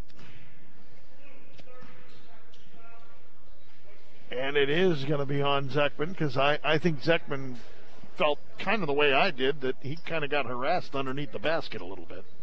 And it is going to be on Zekman because I, I think Zekman felt kind of the way I did, that he kind of got harassed underneath the basket a little bit.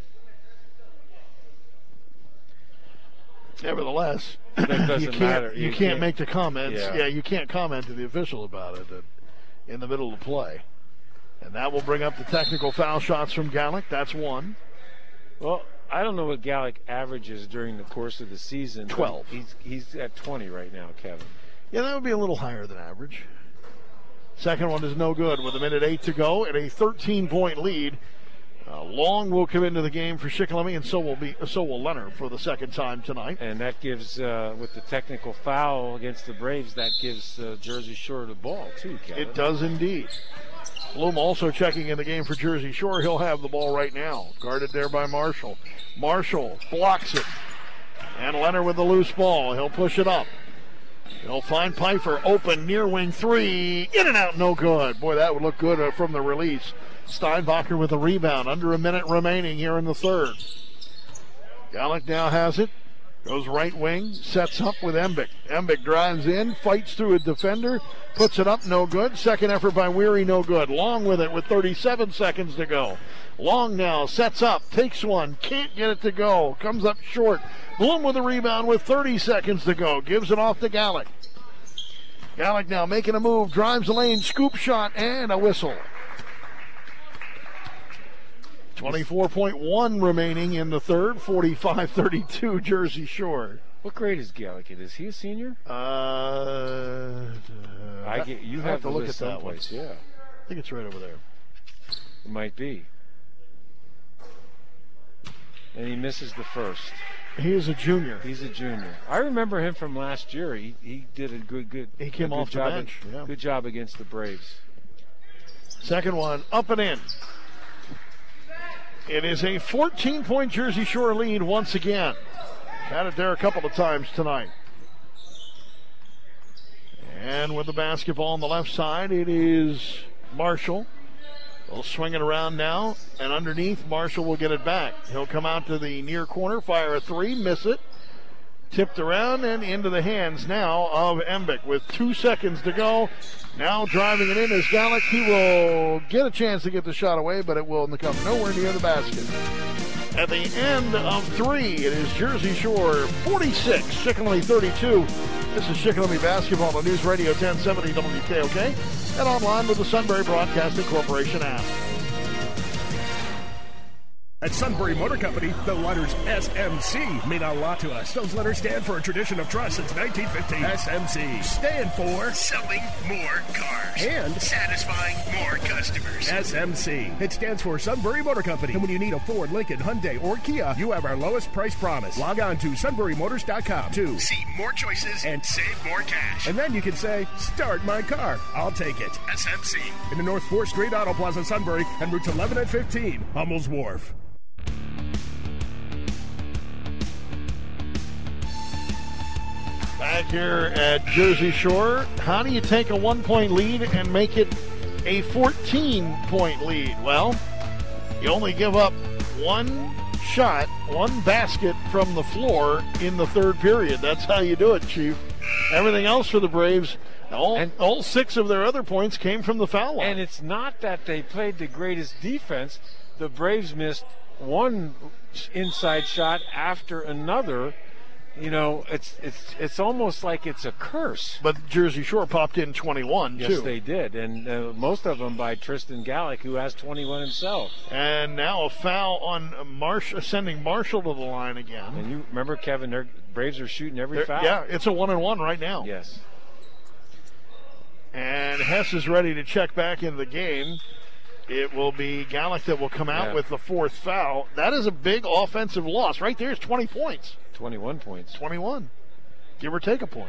Nevertheless, that doesn't you can't, matter. You, you can't, can't make the comments. Yeah. yeah, you can't comment to the official about it in the middle of play. And that will bring up the technical foul shots from Gallick. That's one. Well, I don't know what Gallick averages during the course of the season. twelve. He's, he's at twenty right now, Kevin. Yeah, that would be a little higher than average. Second one is no good with a minute eight to go and a thirteen-point lead Uh, Long will come into the game for Shikellamy, and so will be so will Leonard for the second time tonight. And that gives, uh, with the technical foul against the Braves, that gives uh, Jersey Shore the ball too, Kevin. It does indeed. Bloom also checking in the game for Jersey Shore. He'll have the ball right now. Guarded there by Marshall. Marshall blocks it. And Leonard with the loose ball. He'll push it up. He'll find Pfeiffer open near wing three. In and out, no good. Boy, that would look good uh, from the release. Steinbacher with the rebound. Under a minute remaining here in the third. Gallick now has it. Goes right wing. Sets up with Embick. Embick drives in. Fights through a defender. Puts it up, no good. Second effort by Weary, no good. Long with it with thirty-seven seconds to go. Long now sets up. Takes one. Can't get it to go. Comes up short. Bloom with the rebound with thirty seconds to go. Gives it off to Gallick. Gallick now making a move. Drives the lane. Scoop shot and a whistle. twenty-four point one remaining in the third. forty-five thirty-two Jersey Shore. What grade is Gallick? Is he a senior? Uh, I get, you have, have to the look list at that one. someplace, yeah. I think it's right over there. It might be. And he misses the first. He is a junior. He's a junior. I remember him from last year. He he did a good good. He came good off the job bench. At, yeah. Good job against the Braves. Second one up and in. It is a fourteen-point Jersey Shore lead once again. Had it there a couple of times tonight. And with the basketball on the left side, it is Marshall. They'll swing it around now, and underneath, Marshall will get it back. He'll come out to the near corner, fire a three, miss it. Tipped around and into the hands now of Embick with two seconds to go. Now driving it in is Gallick. He will get a chance to get the shot away, but it will come nowhere near the basket. At the end of three, it is Jersey Shore forty-six, Shikellamy thirty-two. This is Shikellamy Basketball on News Radio ten seventy W K O K and online with the Sunbury Broadcasting Corporation app. At Sunbury Motor Company, the letters S M C mean a lot to us. Those letters stand for a tradition of trust since nineteen fifteen. S M C stand for selling more cars and satisfying more customers. S M C. It stands for Sunbury Motor Company. And when you need a Ford, Lincoln, Hyundai, or Kia, you have our lowest price promise. Log on to sunbury motors dot com to see more choices and save more cash. And then you can say, start my car. I'll take it. S M C. In the North fourth Street Auto Plaza, Sunbury, and routes eleven and fifteen, Hummel's Wharf. Back here at Jersey Shore, how do you take a one-point lead and make it a fourteen-point lead? Well, you only give up one shot, one basket from the floor in the third period. That's how you do it, Chief. Everything else for the Braves, all, and, all six of their other points came from the foul line. And it's not that they played the greatest defense. The Braves missed one inside shot after another. You know, it's it's it's almost like it's a curse. But Jersey Shore popped in twenty-one, yes, too. Yes, they did, and uh, most of them by Tristan Gallick, who has twenty-one himself. And now a foul on Marsh, sending Marshall to the line again. And you remember, Kevin, their Braves are shooting every They're, foul. Yeah, it's a one-and-one right now. Yes. And Hess is ready to check back into the game. It will be Gallick that will come out yeah. with the fourth foul. That is a big offensive loss. Right there is twenty points. twenty-one points. twenty-one. Give or take a point.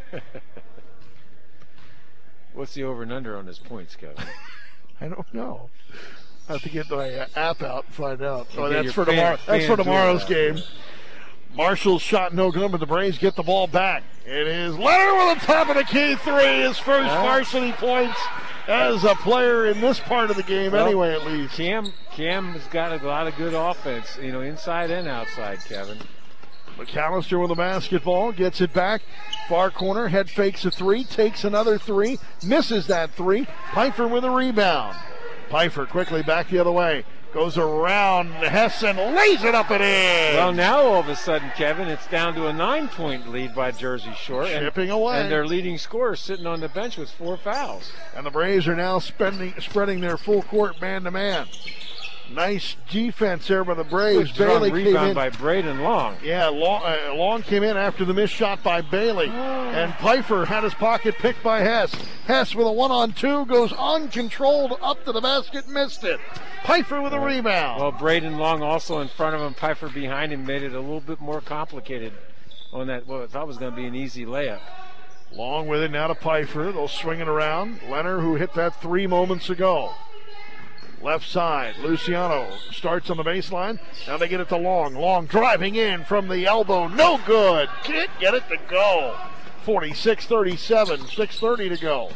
What's the over and under on his points, Kevin? I don't know. I have to get my uh, app out and find out. Oh, that's for fan, tomorrow. That's for tomorrow's game. Marshall's shot no good, but the Braves get the ball back. It is Leonard with the top of the key three. His first uh, varsity points as a player in this part of the game, well, anyway, at least. Cam Cam has got a lot of good offense, you know, inside and outside, Kevin. McAllister with the basketball, gets it back. Far corner, head fakes a three, takes another three, misses that three. Pfeiffer with a rebound. Pfeiffer quickly back the other way. Goes around Hess and lays it up and in. Well, now all of a sudden, Kevin, it's down to a nine-point lead by Jersey Shore. Shipping and, away. And their leading scorer sitting on the bench with four fouls. And the Braves are now spending, spreading their full court man-to-man. Nice defense there by the Braves. Good Bailey came rebound in. by Braden Long. Yeah, Long, uh, Long came in after the missed shot by Bailey. And Pfeiffer had his pocket picked by Hess. Hess with a one-on-two goes uncontrolled up to the basket, missed it. Pfeiffer with a rebound. Well, Braden Long also in front of him, Pfeiffer behind him, made it a little bit more complicated on that, what I thought was going to be an easy layup. Long with it now to Pfeiffer. They'll swing it around. Leonard, who hit that three moments ago. Left side, Luciano starts on the baseline. Now they get it to Long. Long driving in from the elbow. No good. Can't get it to go. forty-six thirty-seven, six thirty to go.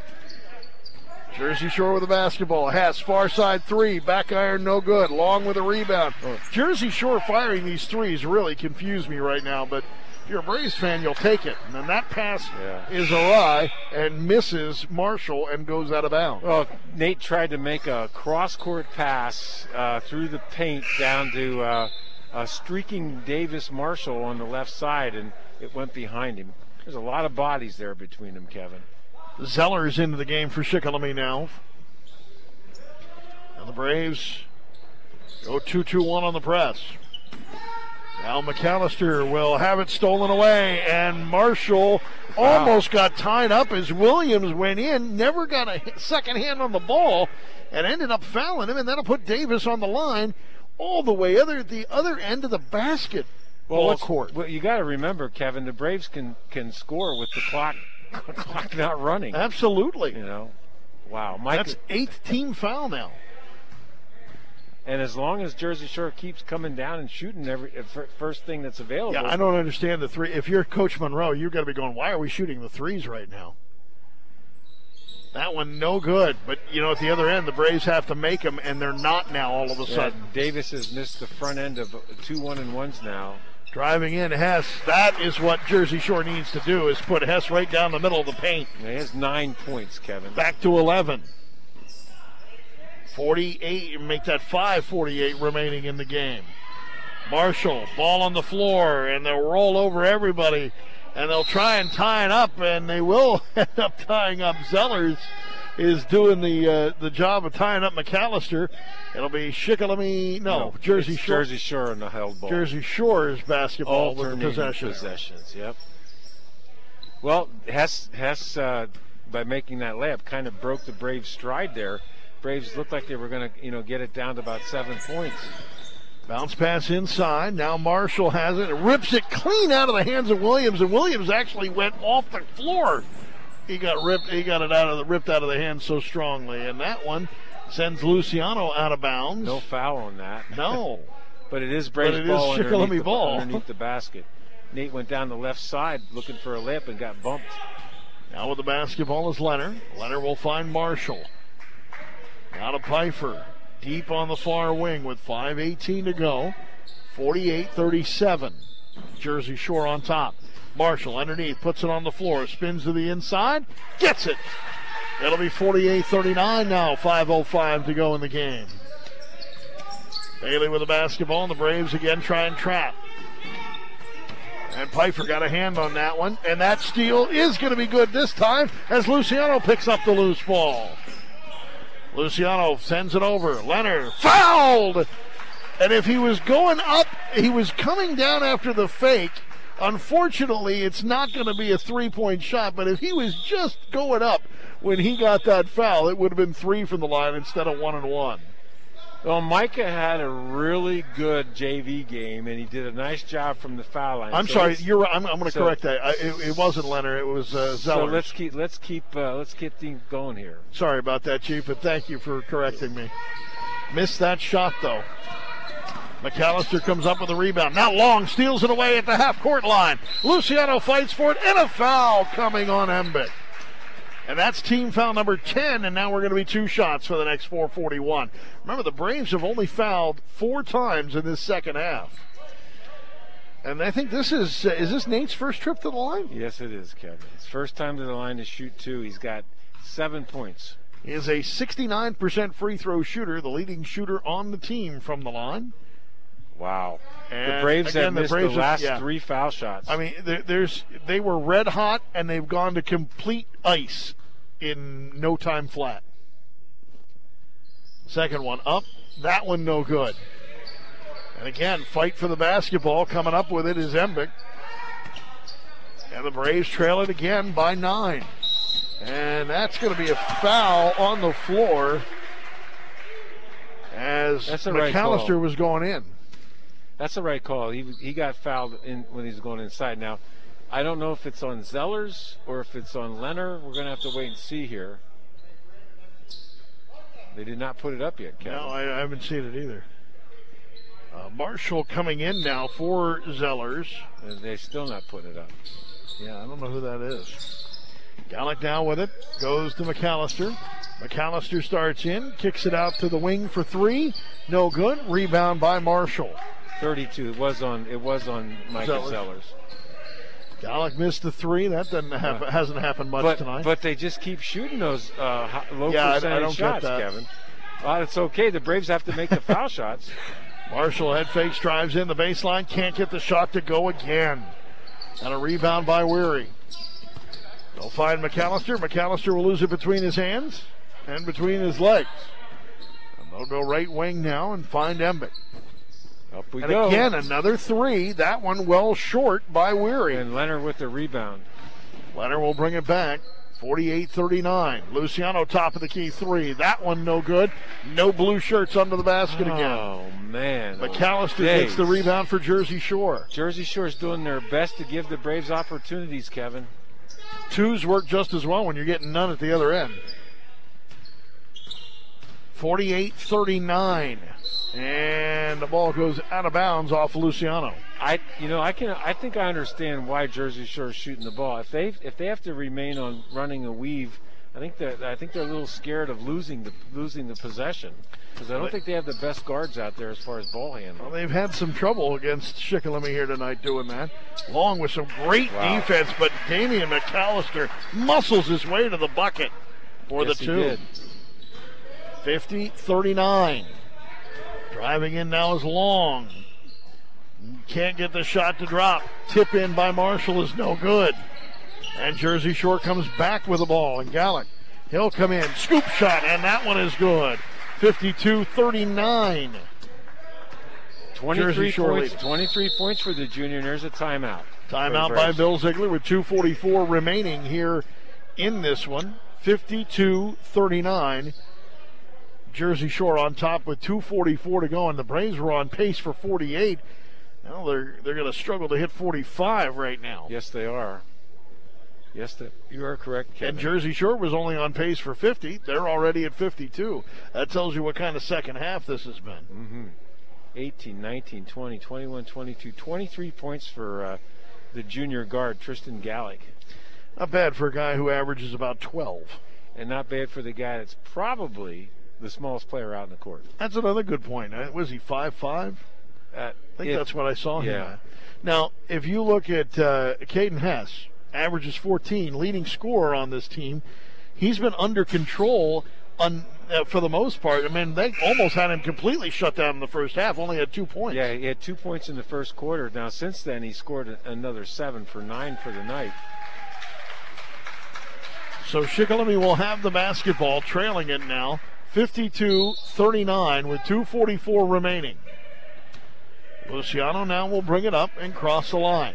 Jersey Shore with the basketball. Hess, far side three. Back iron, no good. Long with a rebound. Jersey Shore firing these threes really confuse me right now, but if you're a Braves fan, you'll take it. And then that pass yeah. is awry and misses Marshall and goes out of bounds. Well, Nate tried to make a cross-court pass uh, through the paint down to uh, a streaking Davis Marshall on the left side, and it went behind him. There's a lot of bodies there between them, Kevin. Zeller's into the game for Shikellamy now. And the Braves go two two one on the press. Now McAllister will have it stolen away, and Marshall wow. almost got tied up as Williams went in, never got a second hand on the ball, and ended up fouling him, and that'll put Davis on the line all the way other the other end of the basket. Well, court. Well, you got to remember, Kevin, the Braves can can score with the clock clock not running. Absolutely. You know, wow, Mike. That's eighth team foul now. And as long as Jersey Shore keeps coming down and shooting every first thing that's available. Yeah, I don't understand the three. If you're Coach Monroe, you've got to be going, why are we shooting the threes right now? That one, no good. But, you know, at the other end, the Braves have to make them, and they're not now all of a sudden. Yeah, Davis has missed the front end of two one-and-ones now. Driving in Hess. That is what Jersey Shore needs to do, is put Hess right down the middle of the paint. Yeah, he has nine points, Kevin. Back to eleven. forty-eight, make that five forty-eight remaining in the game. Marshall, ball on the floor, and they'll roll over everybody, and they'll try and tie it up, and they will end up tying up. Zellers is doing the uh, the job of tying up McAllister. It'll be Shikellamy, no, no Jersey Shore. Jersey Shore in the held ball. Jersey Shore's basketball with the possession. possessions, yep. Well, Hess, Hess uh, by making that layup, kind of broke the Braves' stride there. Braves looked like they were going to, you know, get it down to about seven points. Bounce pass inside. Now Marshall has it. Rips it clean out of the hands of Williams, and Williams actually went off the floor. He got ripped. He got it out of the ripped out of the hands so strongly, and that one sends Luciano out of bounds. No foul on that. No, but it is Braves but it ball, is underneath, the, ball underneath the basket. Nate went down the left side looking for a layup and got bumped. Now with the basketball is Leonard. Leonard will find Marshall. Now to Pfeiffer. Deep on the far wing with five eighteen to go. forty-eight thirty-seven. Jersey Shore on top. Marshall underneath, puts it on the floor, spins to the inside, gets it. It'll be forty-eight thirty-nine now, five oh five to go in the game. Bailey with the basketball, and the Braves again try and trap. And Pfeiffer got a hand on that one, and that steal is going to be good this time as Luciano picks up the loose ball. Luciano sends it over. Leonard fouled! And if he was going up, he was coming down after the fake. Unfortunately, it's not going to be a three-point shot, but if he was just going up when he got that foul, it would have been three from the line instead of one and one. Well, Micah had a really good J V game, and he did a nice job from the foul line. I'm so sorry, you're. I'm, I'm going to so, correct that. I, it, it wasn't Leonard. It was uh, Zellers. So let's keep let's keep uh, let's keep things going here. Sorry about that, Chief, but thank you for correcting me. Missed that shot though. McAllister comes up with a rebound. Now Long steals it away at the half-court line. Luciano fights for it, and a foul coming on Embiid. And that's team foul number ten, and now we're going to be two shots for the next four forty-one. Remember, the Braves have only fouled four times in this second half. And I think this is, uh, is this Nate's first trip to the line? Yes, it is, Kevin. His first time to the line to shoot two. He's got seven points. He is a sixty-nine percent free throw shooter, the leading shooter on the team from the line. Wow. And the Braves again, have missed the, Braves the last have, yeah. three foul shots. I mean, there, there's they were red hot, and they've gone to complete ice in no time flat. Second one up, That one no good. And again, fight for the basketball. Coming up with it is Embick. And the Braves trail it again by nine. And that's going to be a foul on the floor as That's the right McAllister call. was going in. That's the right call. He he got fouled in when he was going inside. Now, I don't know if it's on Zellers or if it's on Leonard. We're going to have to wait and see here. They did not put it up yet, Kevin. No, I, I haven't seen it either. Uh, Marshall coming in now for Zellers. And they're still not putting it up. Yeah, I don't know who that is. Gallick now with it. Goes to McAllister. McAllister starts in. Kicks it out to the wing for three. No good. Rebound by Marshall. thirty-two. It was on. It was on Mike Zellers. Zellers. Gallick missed the three. That doesn't happen, Yeah. hasn't happened much but, tonight. But they just keep shooting those uh, hi- low Yeah, I- I percentage don't get shots, that. Kevin. Well, it's okay. The Braves have to make the foul shots. Marshall head fakes, drives in the baseline. Can't get the shot to go again. And a rebound by Weary. They'll find McAllister. McAllister will lose it between his hands and between his legs. And they'll go right wing now and find Embick. Up we And go. again, another three. That one well short by Weary. And Leonard with the rebound. Leonard will bring it back. forty-eight thirty-nine. Luciano top of the key three. That one no good. No blue shirts under the basket again. Oh, man. McAllister Days. gets the rebound for Jersey Shore. Jersey Shore's doing their best to give the Braves opportunities, Kevin. Twos work just as well when you're getting none at the other end. forty-eight thirty-nine. And the ball goes out of bounds off Luciano. I, you know, I can, I think I understand why Jersey Shore is shooting the ball. If they, if they have to remain on running a weave, I think that, I think they're a little scared of losing the, losing the possession because I don't think they have the best guards out there as far as ball handling. Well, they've had some trouble against Shikellamy here tonight doing that, along with some great Wow. defense. But Damian McAllister muscles his way to the bucket for Yes, the he two. did. fifty thirty-nine. Driving in now is Long. Can't get the shot to drop. Tip in by Marshall is no good. And Jersey Shore comes back with the ball. And Gallick, he'll come in. Scoop shot, and that one is good. fifty-two thirty-nine. twenty-three Jersey Shore points, leads. twenty-three points for the junior, and there's a timeout. Timeout For the by Braves. Bill Ziegler with two forty-four remaining here in this one. fifty-two thirty-nine. Jersey Shore on top with two forty-four to go, and the Braves were on pace for forty-eight. Now they're they're going to struggle to hit forty-five right now. Yes, they are. Yes, the, you are correct, Kevin. And Jersey Shore was only on pace for fifty. They're already at fifty-two. That tells you what kind of second half this has been. Mm-hmm. eighteen, nineteen, twenty, twenty-one, twenty-two, twenty-three points for uh, the junior guard, Tristan Gallick. Not bad for a guy who averages about twelve. And not bad for the guy that's probably the smallest player out in the court. That's another good point. Uh, Was he five five? Uh, I think if- that's what I saw him yeah. at. Now, if you look at uh, Caden Hess, averages fourteen, leading scorer on this team, he's been under control on uh, for the most part. I mean, they almost had him completely shut down in the first half, only had two points. Yeah, he had two points in the first quarter. Now, since then, he scored a- another seven for nine for the night. So Shikellamy will have the basketball, trailing it now, fifty-two thirty-nine with two forty-four remaining. Luciano now will bring it up and cross the line.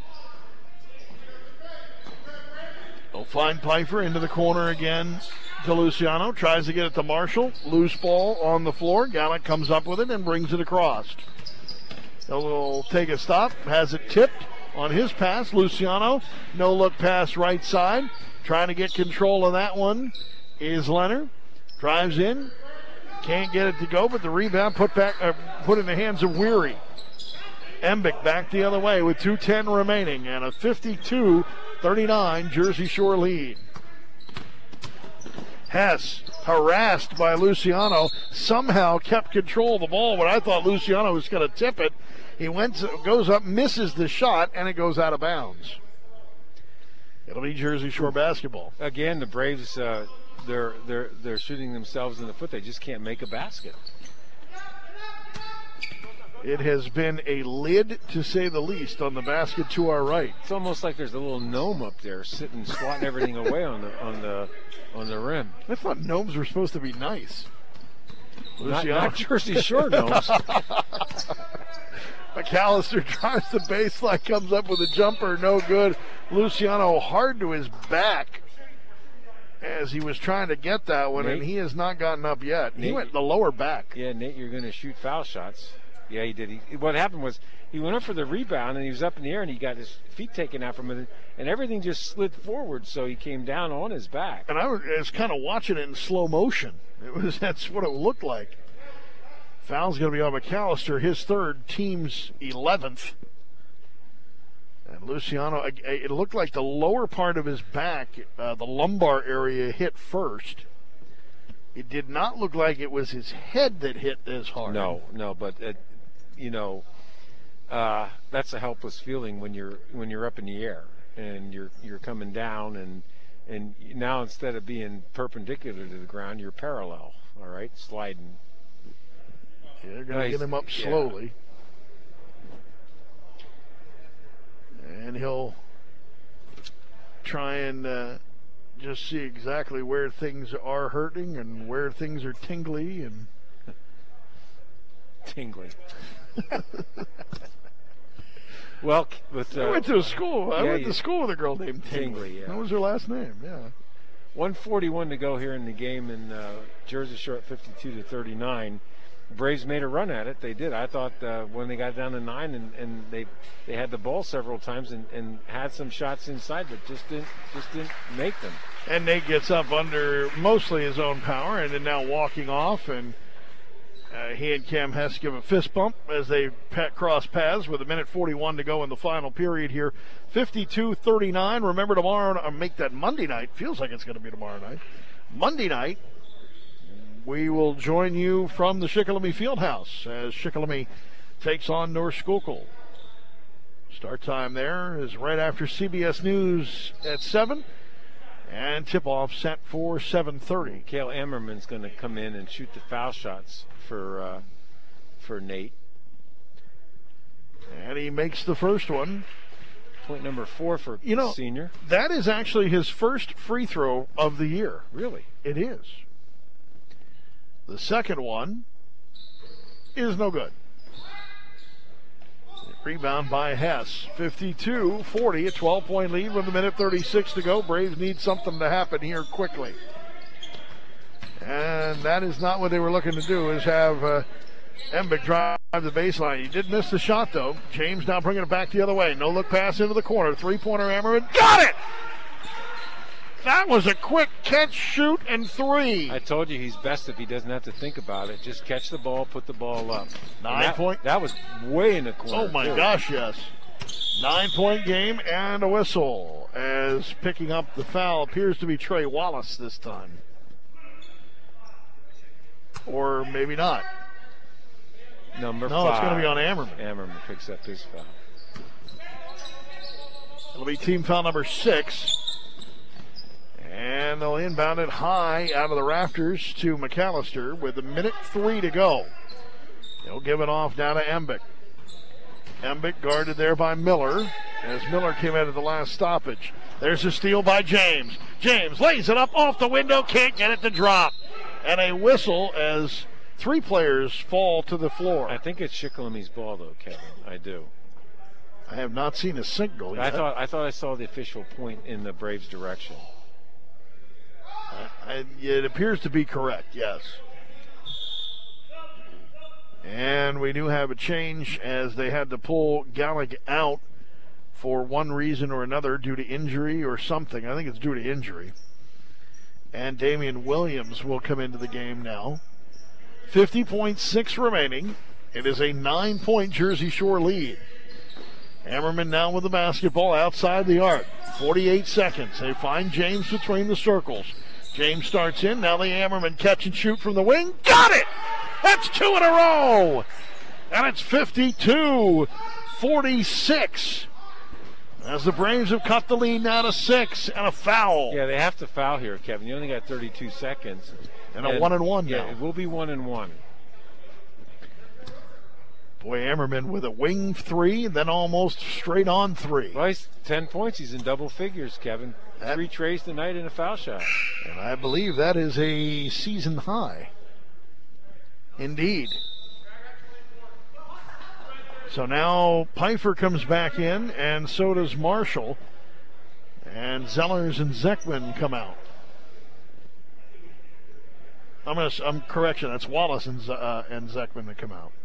They'll find Pfeiffer into the corner again to Luciano. Tries to get it to Marshall. Loose ball on the floor. Gallick comes up with it and brings it across. He'll take a stop. Has it tipped on his pass. Luciano, no look pass right side. Trying to get control of that one is Leonard. Drives in. Can't get it to go, but the rebound put back, uh, put in the hands of Weary. Embick back the other way with two ten remaining and a fifty-two thirty-nine Jersey Shore lead. Hess, harassed by Luciano, somehow kept control of the ball, but I thought Luciano was going to tip it. He went, goes up, misses the shot, and it goes out of bounds. It'll be Jersey Shore basketball. Again, the Braves, uh, they're they're they're shooting themselves in the foot. They just can't make a basket. It has been a lid, to say the least, on the basket to our right. It's almost like there's a little gnome up there sitting, swatting everything away on the on the on the rim. I thought gnomes were supposed to be nice. Not, not Jersey Shore knows. McAllister drives the baseline, comes up with a jumper, no good. Luciano hard to his back as he was trying to get that one, Nate, and he has not gotten up yet. Nate, he went the lower back. Yeah, Nate, you're going to shoot foul shots. Yeah, he did. He, what happened was he went up for the rebound, and he was up in the air, and he got his feet taken out from it, and everything just slid forward, so he came down on his back. And I was, I was kind of watching it in slow motion. It was That's what it looked like. Foul's going to be on McAllister, his third, team's eleventh. And Luciano, it looked like the lower part of his back, uh, the lumbar area, hit first. It did not look like it was his head that hit as hard. No, no, but it, you know, uh, that's a helpless feeling when you're when you're up in the air and you're you're coming down, and and now instead of being perpendicular to the ground, you're parallel. All right, sliding. Yeah, they're going to get him up slowly. Yeah. And he'll try and uh, just see exactly where things are hurting and where things are tingly. and Tingly. Well, with, uh, I went to a school. I yeah, went you, to school with a girl named Tingley. Tingley, yeah. That was her last name, yeah. one forty-one to go here in the game, in uh, Jersey Shore at fifty-two to thirty-nine. Braves made a run at it. They did. I thought uh, when they got down to nine, and, and they they had the ball several times and, and had some shots inside, but just didn't just didn't make them. And Nate gets up under mostly his own power, and then now walking off, and uh, he and Cam Hess give a fist bump as they pet cross paths with a minute forty-one to go in the final period here. fifty-two thirty-nine. Remember tomorrow, uh, make that Monday night. Feels like it's going to be tomorrow night. Monday night. We will join you from the Shikellamy Fieldhouse as Shikellamy takes on North Schuylkill. Start time there is right after C B S News at seven, and tip-off set for seven thirty. Cale Ammerman's going to come in and shoot the foul shots for uh, for Nate. And he makes the first one. Point number four for you know, senior. That is actually his first free throw of the year. Really? It is. The second one is no good. Rebound by Hess. fifty-two forty, a twelve-point lead with a minute thirty-six to go. Braves need something to happen here quickly. And that is not what they were looking to do, is have uh, Embiid drive the baseline. He did miss the shot, though. James now bringing it back the other way. No-look pass into the corner. Three-pointer Ammerman. Got it! That was a quick catch, shoot, and three. I told you he's best if he doesn't have to think about it. Just catch the ball, put the ball up. Nine that, point. That was way in the corner. Oh, my too. gosh, yes. Nine-point game and a whistle as picking up the foul appears to be Trey Wallace this time. Or maybe not. Number no, five. it's going to be on Ammerman. Ammerman picks up his foul. It'll be team foul number six. And they'll inbound it high out of the rafters to McAllister with a minute three to go. He'll give it off down to Embiid. Embiid guarded there by Miller as Miller came out of the last stoppage. There's a steal by James. James lays it up off the window, can't get it to drop. And a whistle as three players fall to the floor. I think it's Shikellamy ball, though, Kevin. I do. I have not seen a signal yet. I thought I thought I saw the official point in the Braves' direction. I, it appears to be correct, yes. And we do have a change as they had to pull Gallic out for one reason or another due to injury or something. I think it's due to injury. And Damian Williams will come into the game now. fifty point six remaining. It is a nine-point Jersey Shore lead. Ammerman now with the basketball outside the arc. forty-eight seconds. They find James between the circles. James starts in. Now the Ammerman catch and shoot from the wing. Got it! That's two in a row! And it's fifty-two forty-six. As the Braves have cut the lead now to six and a foul. Yeah, they have to foul here, Kevin. You only got thirty-two seconds. And, and a one and one yeah, now. Yeah, it will be one and one. Boy, Ammerman with a wing three, and then almost straight on three. Well, he's ten points. He's in double figures, Kevin. That, Three trays tonight and a foul shot. And I believe that is a season high. Indeed. So now Pfeiffer comes back in, and so does Marshall. And Zellers and Zekman come out. I'm going to. I'm correction. That's Wallace and Z- uh, and Zekman that come out.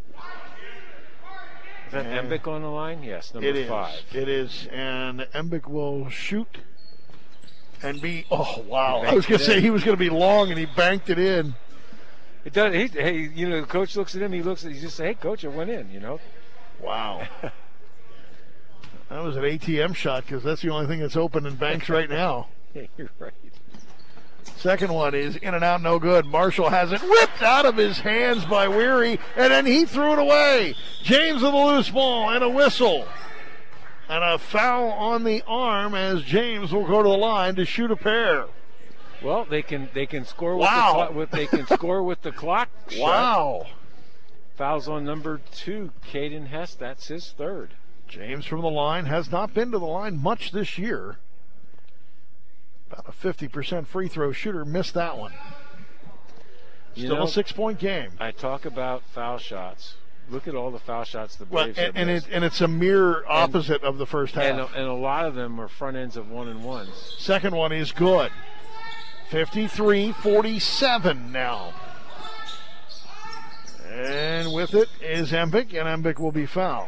Is that and Embick on the line? Yes, number it is. five. It is, and Embick will shoot and be. Oh wow! He I was going banked to it say in. he was going to be long, and he banked it in. It does. He, hey, you know, the coach looks at him. He looks at. He just say, "Hey, coach, it went in." You know. Wow. That was an A T M shot because that's the only thing that's open in banks right now. You're right. Second one is in and out, no good. Marshall has it whipped out of his hands by Weary, and then he threw it away. James with a loose ball and a whistle. And a foul on the arm as James will go to the line to shoot a pair. Well, they can they can score with Wow. the clock. With, they can score with the clock. Wow. Shut. Fouls on number two, Caden Hess. That's his third. James from the line has not been to the line much this year. About a fifty percent free throw shooter, missed that one. You Still know, a six-point game. I talk about foul shots. Look at all the foul shots the Well, Braves and, have and, missed. it, and it's a mirror opposite of the first half. And a, and a lot of them are front ends of one and ones. Second one is good. fifty-three forty-seven now. And with it is Embick, and Embick will be fouled.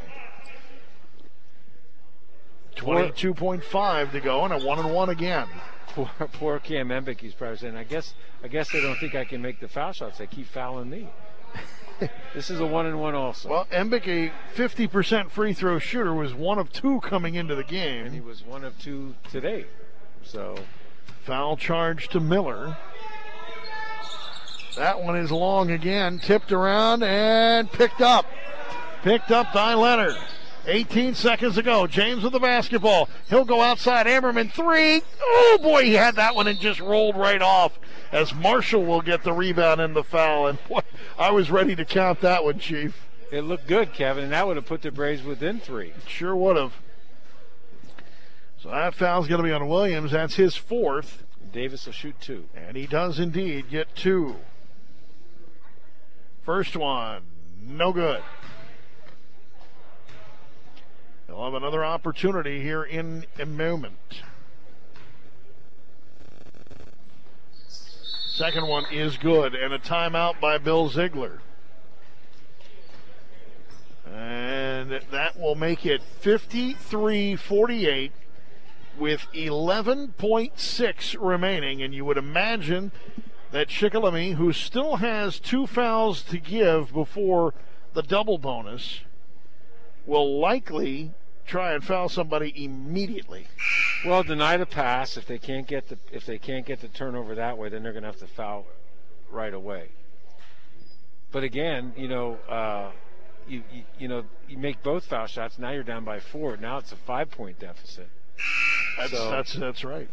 twenty-two point five to go, and a one and one again. Poor, poor Cam Embick, he's probably saying, I guess I guess they don't think I can make the foul shots. They keep fouling me. This is a one and one also. Well, Embick, a fifty percent free throw shooter, was one of two coming into the game. And he was one of two today. So foul charge to Miller. That one is long again, tipped around and picked up. Picked up by Leonard. eighteen seconds to go. James with the basketball. He'll go outside. Ammerman three. Oh boy, he had that one and just rolled right off as Marshall will get the rebound and the foul. And boy, I was ready to count that one, Chief. it looked good, Kevin, and that would have put the Braves within three. Sure would have. So that foul's going to be on Williams. That's his fourth. Davis will shoot two. And he does indeed get two. First one, no good. They'll have another opportunity here in a moment. Second one is good, and a timeout by Bill Ziegler. And that will make it fifty-three forty-eight with eleven point six remaining. And you would imagine that Shikellamy, who still has two fouls to give before the double bonus, will likely try and foul somebody immediately. Well, deny the pass. If they can't get the if they can't get the turnover that way, then they're going to have to foul right away. But again, you know, uh, you, you you know, you make both foul shots. Now you're down by four. Now it's a five-point deficit. That's So- that's that's right.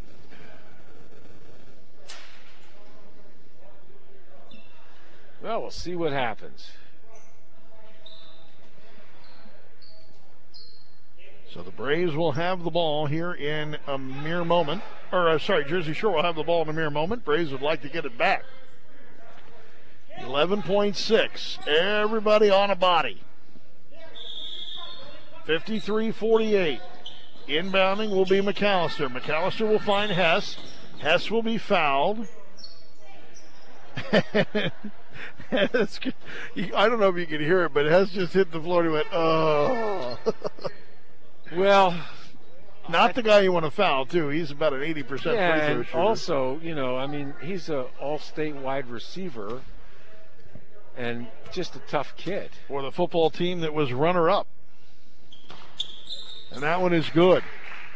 Well, we'll see what happens. So the Braves will have the ball here in a mere moment. Or, uh, sorry, Jersey Shore will have the ball in a mere moment. Braves would like to get it back. eleven point six. Everybody on a body. fifty-three forty-eight. Inbounding will be McAllister. McAllister will find Hess. Hess will be fouled. It's good. You- I don't know if you can hear it, but Hess just hit the floor and he went, oh. Well, not the guy you want to foul, too. He's about an eighty percent yeah, free throw and shooter. also, you know, I mean, he's a all-state wide receiver and just a tough kid. For the football team that was runner-up. And that one is good.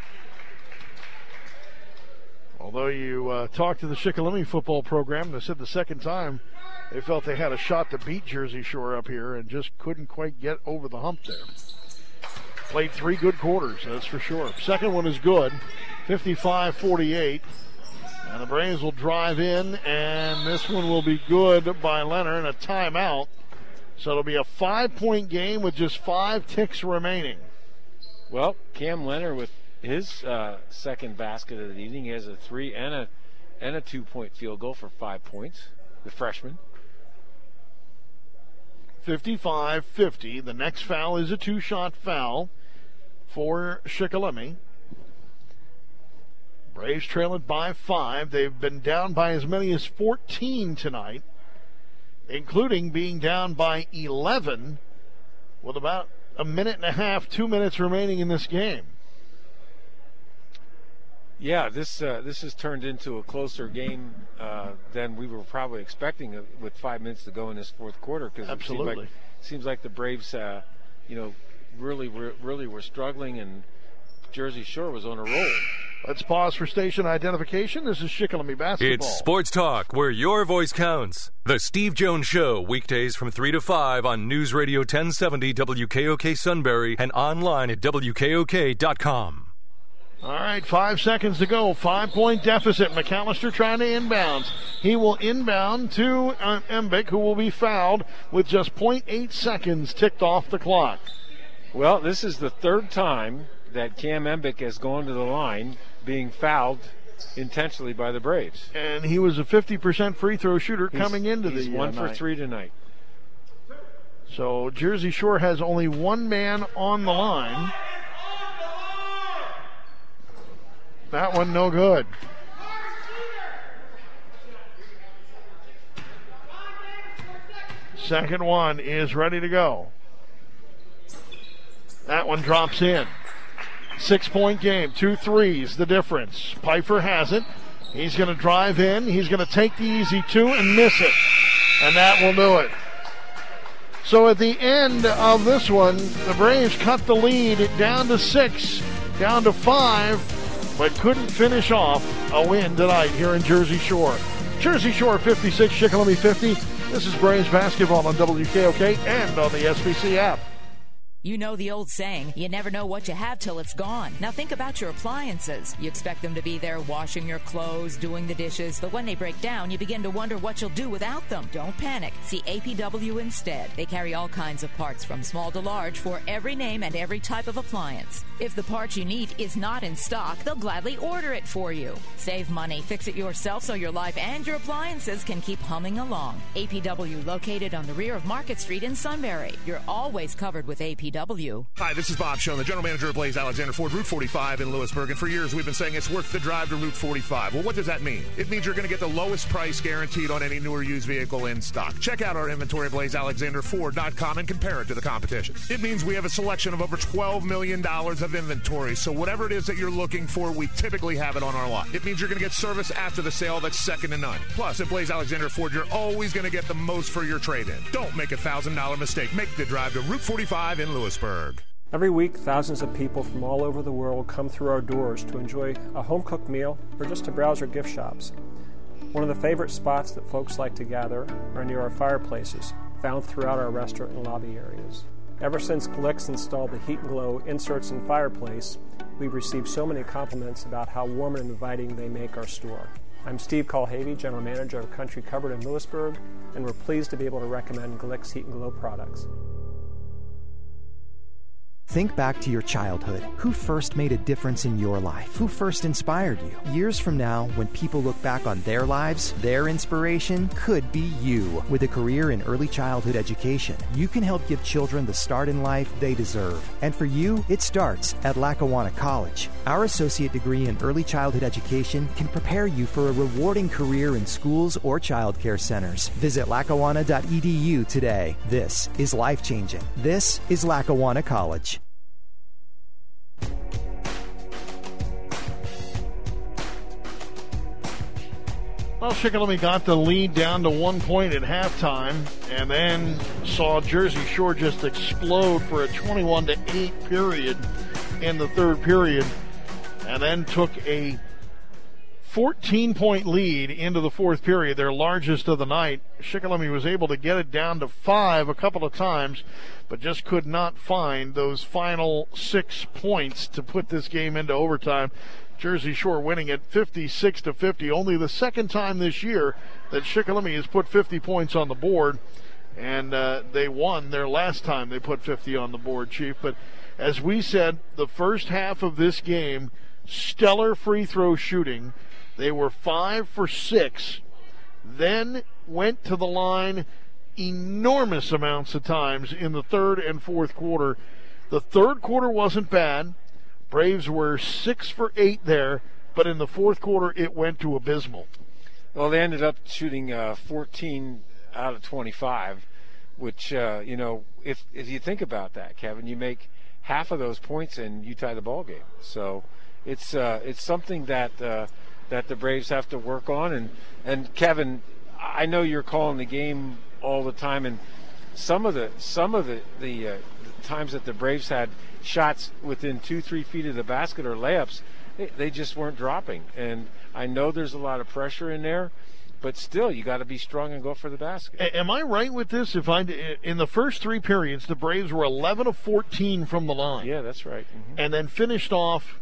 Although you uh, talked to the Shikellamy football program, they said the second time they felt they had a shot to beat Jersey Shore up here and just couldn't quite get over the hump there. Played three good quarters, that's for sure. Second one is good, fifty-five forty-eight. And the Braves will drive in, and this one will be good by Leonard, and a timeout. So it'll be a five-point game with just five ticks remaining. Well, Cam Leonard with his uh, second basket of the evening, he has a three and a and a two-point field goal for five points. The freshman. fifty-five fifty. The next foul is a two-shot foul for Shikellamy. Braves trail it by five. They've been down by as many as fourteen tonight, including being down by eleven with about a minute and a half, two minutes remaining in this game. Yeah, this uh, this has turned into a closer game uh, than we were probably expecting with five minutes to go in this fourth quarter. Because it seems like, seems like the Braves, uh, you know, really, really were struggling, and Jersey Shore was on a roll. Let's pause for station identification. This is Shikellamy basketball. It's Sports Talk, where your voice counts. The Steve Jones Show, weekdays from three to five on News Radio ten seventy W K O K Sunbury and online at W K O K dot com. All right, five seconds to go. Five-point deficit. McAllister trying to inbound. He will inbound to uh, Embick, who will be fouled with just point eight seconds ticked off the clock. Well, this is the third time that Cam Embick has gone to the line being fouled intentionally by the Braves. And he was a fifty percent free throw shooter he's, coming into he's the one uh, for night. three tonight. So Jersey Shore has only one man on the line. That one no good. Second one is ready to go. That one drops in. Six-point game, two threes, the difference. Pfeiffer has it. He's going to drive in. He's going to take the easy two and miss it. And that will do it. So at the end of this one, the Braves cut the lead down to six, down to five, but couldn't finish off a win tonight here in Jersey Shore. Jersey Shore fifty-six, Shikellamy fifty. This is Braves basketball on W K O K and on the S B C app. You know the old saying, you never know what you have till it's gone. Now think about your appliances. You expect them to be there washing your clothes, doing the dishes, but when they break down, you begin to wonder what you'll do without them. Don't panic. See A P W instead. They carry all kinds of parts from small to large for every name and every type of appliance. If the part you need is not in stock, they'll gladly order it for you. Save money, fix it yourself so your life and your appliances can keep humming along. A P W located on the rear of Market Street in Sunbury. You're always covered with A P W. Hi, this is Bob Schoen, the general manager of Blaze Alexander Ford, Route forty-five in Lewisburg. And for years, we've been saying it's worth the drive to Route forty-five. Well, what does that mean? It means you're going to get the lowest price guaranteed on any new or used vehicle in stock. Check out our inventory at blaze alexander ford dot com and compare it to the competition. It means we have a selection of over twelve million dollars of inventory. So whatever it is that you're looking for, we typically have it on our lot. It means you're going to get service after the sale that's second to none. Plus, at Blaze Alexander Ford, you're always going to get the most for your trade-in. Don't make a one thousand dollars mistake. Make the drive to Route forty-five in Lewisburg. Every week, thousands of people from all over the world come through our doors to enjoy a home-cooked meal or just to browse our gift shops. One of the favorite spots that folks like to gather are near our fireplaces, found throughout our restaurant and lobby areas. Ever since Glick's installed the Heat and Glow inserts in fireplace, we've received so many compliments about how warm and inviting they make our store. I'm Steve Colhavy, General Manager of Country Cupboard in Lewisburg, and we're pleased to be able to recommend Glick's Heat and Glow products. Think back to your childhood. Who first made a difference in your life? Who first inspired you? Years from now, when people look back on their lives, their inspiration could be you. With a career in early childhood education, you can help give children the start in life they deserve. And for you, it starts at Lackawanna College. Our associate degree in early childhood education can prepare you for a rewarding career in schools or child care centers. Visit lackawanna dot e d u today. This is life-changing. This is Lackawanna College. Well, Shikellamy got the lead down to one point at halftime and then saw Jersey Shore just explode for a twenty-one to eight period in the third period and then took a fourteen-point lead into the fourth period, their largest of the night. Shikellamy was able to get it down to five a couple of times, but just could not find those final six points to put this game into overtime. Jersey Shore winning at fifty-six to fifty, only the second time this year that Shikellamy has put fifty points on the board, and uh, they won their last time they put fifty on the board, Chief. But as we said, the first half of this game, stellar free throw shooting. They were five for six, then went to the line enormous amounts of times in the third and fourth quarter. The third quarter wasn't bad. Braves were six for eight there, but in the fourth quarter it went to abysmal. Well, they ended up shooting uh, fourteen out of twenty-five, which, uh, you know, if if you think about that, Kevin, you make half of those points and you tie the ball game. So it's uh, it's something that uh, that the Braves have to work on. And, and Kevin, I know you're calling the game all the time, and some of the some of the the, uh, the times that the Braves had shots within two, three feet of the basket or layups, they, they just weren't dropping. And I know there's a lot of pressure in there, but still, you got to be strong and go for the basket. A- am I right with this? If I in the first three periods, the Braves were eleven of fourteen from the line. Yeah, that's right. Mm-hmm. And then finished off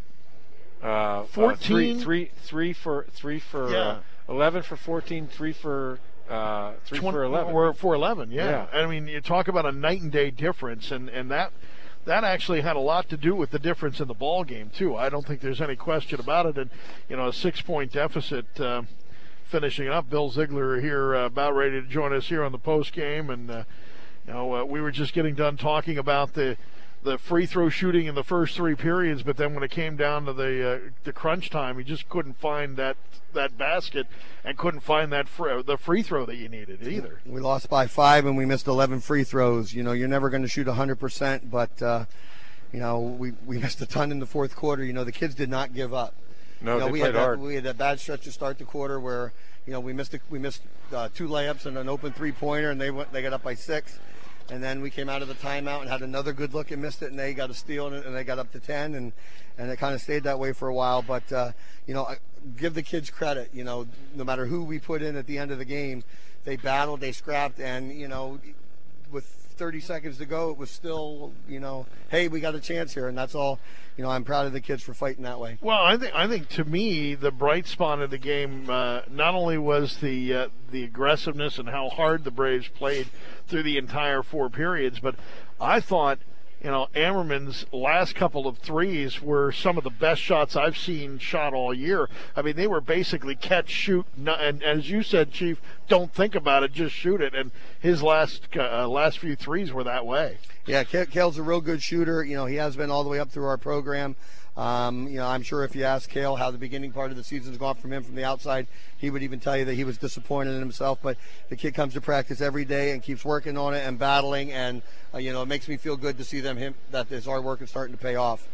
uh, fourteen, uh, three, three, three for three for yeah. uh, eleven for fourteen, three for uh, three twenty, for eleven. Or for eleven, yeah. yeah. I mean, you talk about a night and day difference, and and that. That actually had a lot to do with the difference in the ball game, too. I don't think there's any question about it. And, you know, a six-point deficit uh, finishing up. Bill Ziegler here uh, about ready to join us here on the post game. And, uh, you know, uh, we were just getting done talking about the the free throw shooting in the first three periods, but then when it came down to the uh, the crunch time, he just couldn't find that that basket and couldn't find that fr- the free throw that you needed either. We lost by five and we missed eleven free throws. You know, you're never going to shoot one hundred percent, but, uh, you know, we, we missed a ton in the fourth quarter. You know, the kids did not give up. No, you know, they we played had hard. That, we had a bad stretch to start the quarter where, you know, we missed a, we missed uh, two layups and an open three-pointer, and they went they got up by six. And then we came out of the timeout and had another good look and missed it, and they got a steal, and they got up to ten, and, and it kind of stayed that way for a while. But, uh, you know, I give the kids credit. You know, no matter who we put in at the end of the game, they battled, they scrapped, and, you know, with thirty seconds to go, it was still, you know, hey, we got a chance here, and that's all. You know, I'm proud of the kids for fighting that way. Well, I think I think to me the bright spot of the game uh, not only was the uh, the aggressiveness and how hard the Braves played through the entire four periods, but I thought, you know, Ammerman's last couple of threes were some of the best shots I've seen shot all year. I mean, they were basically catch, shoot, and as you said, Chief, don't think about it, just shoot it. And his last uh, last few threes were that way. Yeah, Kale's a real good shooter. You know, he has been all the way up through our program. Um, you know, I'm sure if you ask Kale how the beginning part of the season's gone from him from the outside, he would even tell you that he was disappointed in himself. But the kid comes to practice every day and keeps working on it and battling. And, uh, you know, it makes me feel good to see them him that his hard work is starting to pay off.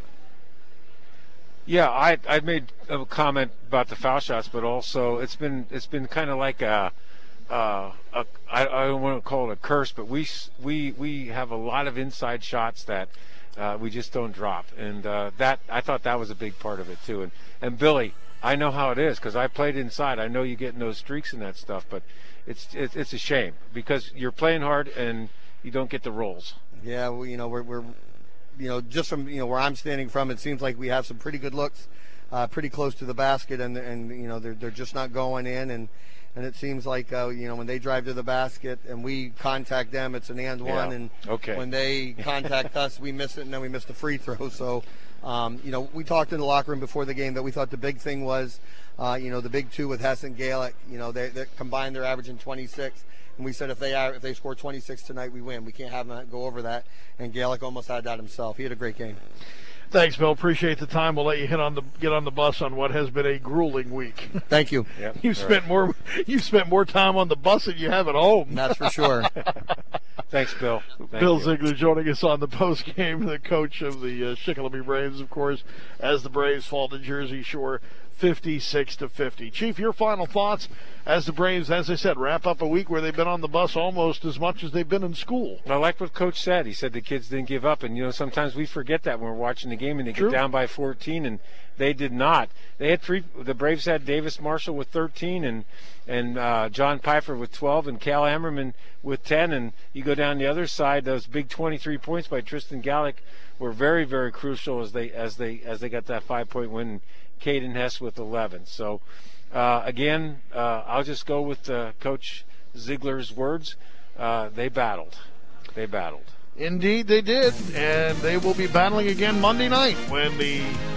Yeah, I I made a comment about the foul shots, but also it's been it's been kind of like a, uh, a I, I don't want to call it a curse, but we we we have a lot of inside shots that uh, we just don't drop, and uh, that I thought that was a big part of it too. And and Billy, I know how it is because I played inside. I know you get in those streaks and that stuff, but it's it's, it's a shame because you're playing hard and you don't get the rolls. Yeah, well, you know we're we're. You know, just from you know where I'm standing from, it seems like we have some pretty good looks, uh, pretty close to the basket, and and you know they're they're just not going in, and and it seems like uh, you know when they drive to the basket and we contact them, it's an and one, yeah. and okay. when they contact us, we miss it, and then we miss the free throw. So, um, you know, we talked in the locker room before the game that we thought the big thing was, uh, you know, the big two with Hess and Gaelic. You know, they, they combined they're averaging twenty-six. And we said if they if they score twenty-six tonight, we win. We can't have them go over that. And Gaelic almost had that himself. He had a great game. Thanks, Bill. Appreciate the time. We'll let you hit on the get on the bus on what has been a grueling week. Thank you. Yep. You've spent right. more you've spent more time on the bus than you have at home. That's for sure. Thanks, Bill. Thank Bill you. Ziegler joining us on the post game, the coach of the uh, Shikellamy Braves, of course, as the Braves fall to Jersey Shore fifty-six to fifty. Chief, your final thoughts as the Braves, as I said, wrap up a week where they've been on the bus almost as much as they've been in school. I like what Coach said. He said the kids didn't give up, and you know sometimes we forget that when we're watching the game and they True. get down by fourteen, and they did not. They had three. The Braves had Davis Marshall with thirteen, and and uh, John Pfeiffer with twelve, and Cal Ammerman with ten. And you go down the other side, those big twenty-three points by Tristan Gallick were very, very crucial as they as they as they got that five-point win. And Caden Hess with eleven. So, uh, again, uh, I'll just go with uh, Coach Ziegler's words. Uh, they battled. They battled. Indeed they did, and they will be battling again Monday night when the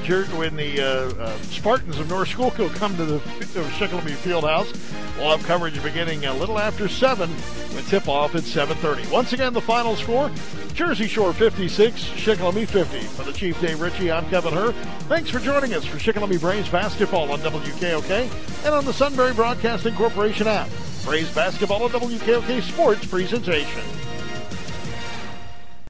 Jer- when the uh, uh, Spartans of North Schuylkill come to the Shikellamy Fieldhouse. We'll have coverage beginning a little after seven with tip-off at seven thirty. Once again, the final score, Jersey Shore fifty-six, Shikellamy fifty. For the Chief Dave Ritchie, I'm Kevin Herr. Thanks for joining us for Shikellamy Braves basketball on W K O K and on the Sunbury Broadcasting Corporation app. Braves basketball on W K O K Sports presentation.